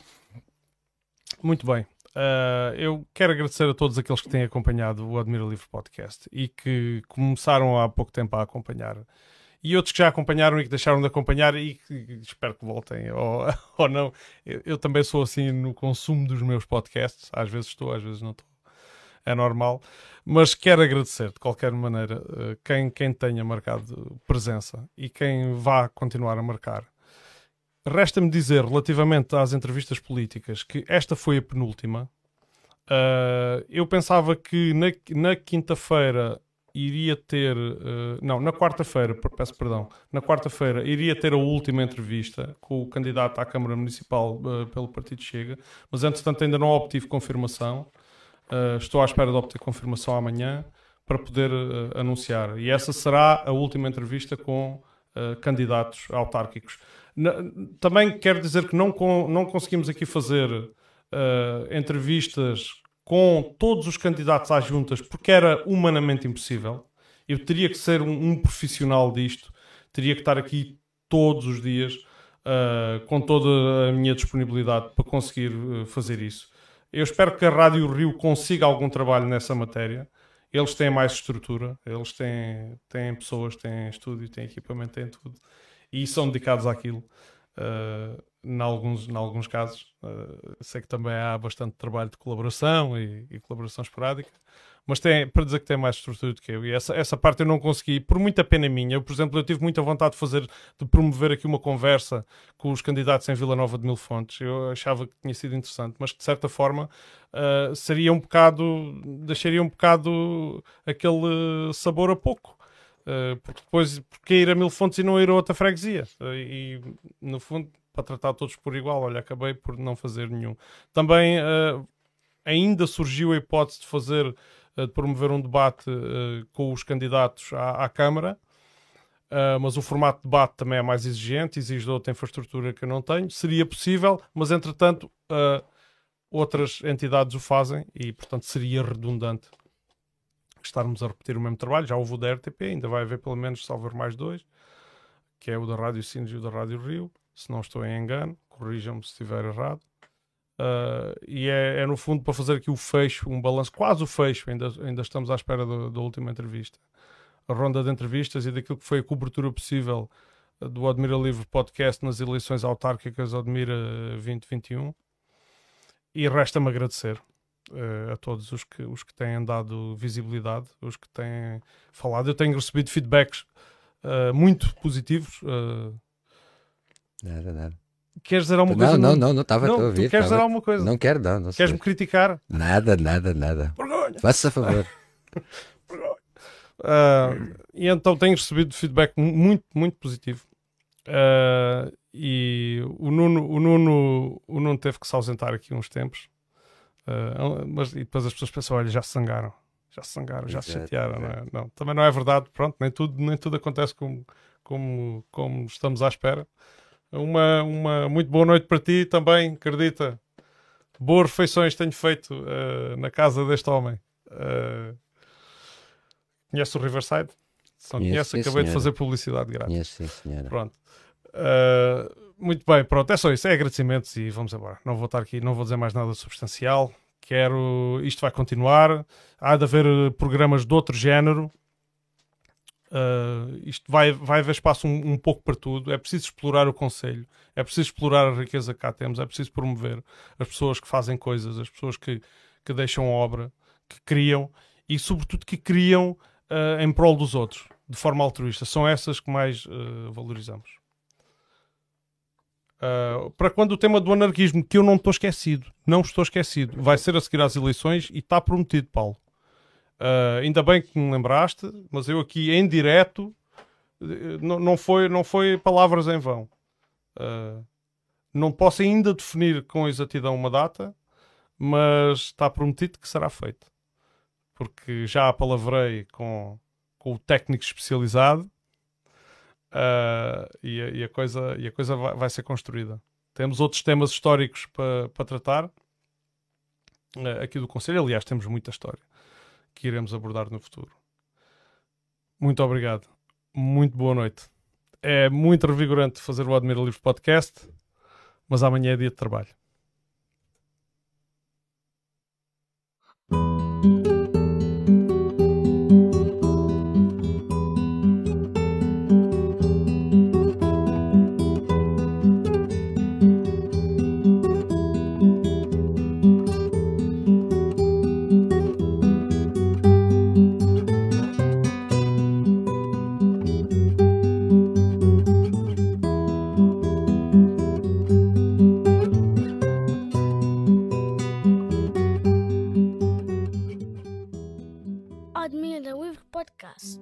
Speaker 1: Muito bem. Uh, eu quero agradecer a todos aqueles que têm acompanhado o Admira Livre Podcast e que começaram há pouco tempo a acompanhar. E outros que já acompanharam e que deixaram de acompanhar e que espero que voltem ou, ou não. Eu, eu também sou assim no consumo dos meus podcasts. Às vezes estou, às vezes não estou. É normal. Mas quero agradecer de qualquer maneira quem, quem tenha marcado presença e quem vá continuar a marcar. Resta-me dizer, relativamente às entrevistas políticas, que esta foi a penúltima. Uh, eu pensava que na, na quinta-feira iria ter... Uh, não, na quarta-feira, peço perdão. Na quarta-feira iria ter a última entrevista com o candidato à Câmara Municipal uh, pelo Partido Chega, mas entretanto ainda não obtive confirmação. Uh, estou à espera de obter confirmação amanhã para poder uh, anunciar. E essa será a última entrevista com uh, candidatos autárquicos. Na, também quero dizer que não, com, não conseguimos aqui fazer uh, entrevistas com todos os candidatos às juntas porque era humanamente impossível. Eu teria que ser um, um profissional disto, teria que estar aqui todos os dias uh, com toda a minha disponibilidade para conseguir uh, fazer isso. Eu espero que a Rádio Rio consiga algum trabalho nessa matéria. Eles têm mais estrutura, eles têm, têm pessoas, têm estúdio, têm equipamento, têm tudo. E são dedicados àquilo, uh, em, alguns, em alguns casos. Uh, sei que também há bastante trabalho de colaboração e, e colaboração esporádica. Mas tem, para dizer que tem mais estrutura do que eu. E essa, essa parte eu não consegui, por muita pena minha. Eu, por exemplo, eu tive muita vontade de fazer, de promover aqui uma conversa com os candidatos em Vila Nova de Mil Fontes. Eu achava que tinha sido interessante, mas que de certa forma uh, seria um bocado, deixaria um bocado aquele sabor a pouco. Uh, porque depois, porque ir a Mil Fontes e não ir a outra freguesia? Uh, e, no fundo, para tratar todos por igual, olha, acabei por não fazer nenhum. Também uh, ainda surgiu a hipótese de fazer, uh, de promover um debate uh, com os candidatos à, à Câmara, uh, mas o formato de debate também é mais exigente, exige de outra infraestrutura que eu não tenho. Seria possível, mas entretanto uh, outras entidades o fazem e, portanto, seria redundante estarmos a repetir o mesmo trabalho. Já houve o da R T P, ainda vai haver pelo menos, salvo mais dois, que é o da Rádio Sines e o da Rádio Rio, se não estou em engano, corrijam-me se estiver errado. Uh, e é, é no fundo para fazer aqui o fecho, um balanço, quase o fecho, ainda, ainda estamos à espera do, da última entrevista, a ronda de entrevistas e daquilo que foi a cobertura possível do Admira Livre Podcast nas eleições autárquicas Admira vinte vinte e um. E resta-me agradecer uh, a todos os que, os que têm dado visibilidade, os que têm falado. Eu tenho recebido feedbacks uh, muito positivos. Uh,
Speaker 3: nada, nada.
Speaker 1: Queres dizer alguma
Speaker 3: não,
Speaker 1: coisa?
Speaker 3: Não, não, não estava a ouvir.
Speaker 1: Tu queres
Speaker 3: tava...
Speaker 1: dizer alguma coisa?
Speaker 3: Não quero, não. não
Speaker 1: Queres-me criticar?
Speaker 3: Nada, nada, nada.
Speaker 1: Vergonha.
Speaker 3: Faça a favor.
Speaker 1: uh, e então tenho recebido feedback muito, muito positivo. Uh, e o Nuno, o, Nuno, o Nuno teve que se ausentar aqui uns tempos. Uh, mas e depois as pessoas pensam, olha, já se zangaram. Já se zangaram, já se chatearam. Não é? Não, também não é verdade. Pronto, nem tudo, nem tudo acontece como, como, como estamos à espera. Uma, uma muito boa noite para ti também, acredita. Boas refeições tenho feito uh, na casa deste homem. Uh, conhece o Riverside? Se não conhece, acabei senhora. de fazer publicidade grátis.
Speaker 3: Conheço, sim, senhora.
Speaker 1: Pronto. Uh, muito bem, pronto, é só isso, é agradecimentos e vamos embora. Não vou estar aqui, não vou dizer mais nada substancial. Quero, isto vai continuar. Há de haver programas de outro género. Uh, isto vai, vai haver espaço um, um pouco para tudo. É preciso explorar o concelho, é preciso explorar a riqueza que cá temos, é preciso promover as pessoas que fazem coisas, as pessoas que, que deixam obra, que criam e sobretudo que criam uh, em prol dos outros, de forma altruísta. São essas que mais uh, valorizamos. Uh, para quando o tema do anarquismo, que eu não estou esquecido, não estou esquecido, vai ser a seguir às eleições e está prometido, Paulo. Uh, ainda bem que me lembraste, mas eu aqui em direto não, não, foi, não foi palavras em vão. Uh, não posso ainda definir com exatidão uma data, mas está prometido que será feito. Porque já palavrei com, com o técnico especializado uh, e, a, e a coisa, e a coisa vai, vai ser construída. Temos outros temas históricos para pa tratar uh, aqui do Conselho. Aliás, temos muita história que iremos abordar no futuro. Muito obrigado. Muito boa noite. É muito revigorante fazer o Admira Livre Podcast, mas amanhã é dia de trabalho.
Speaker 2: Admira Livre Podcast.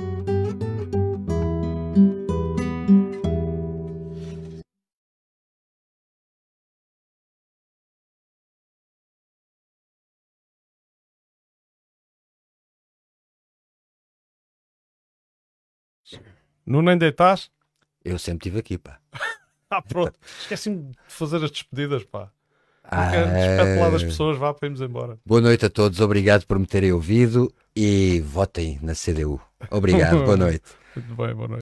Speaker 1: Nuno, ainda estás?
Speaker 3: Eu sempre estive aqui, pá.
Speaker 1: Ah, pronto. Esqueci-me de fazer as despedidas, pá.
Speaker 3: Ah,
Speaker 1: Despede lá das pessoas, vá para irmos embora.
Speaker 3: Boa noite a todos, obrigado por me terem ouvido e votem na C D U. Obrigado, boa noite.
Speaker 1: Muito bem, boa noite.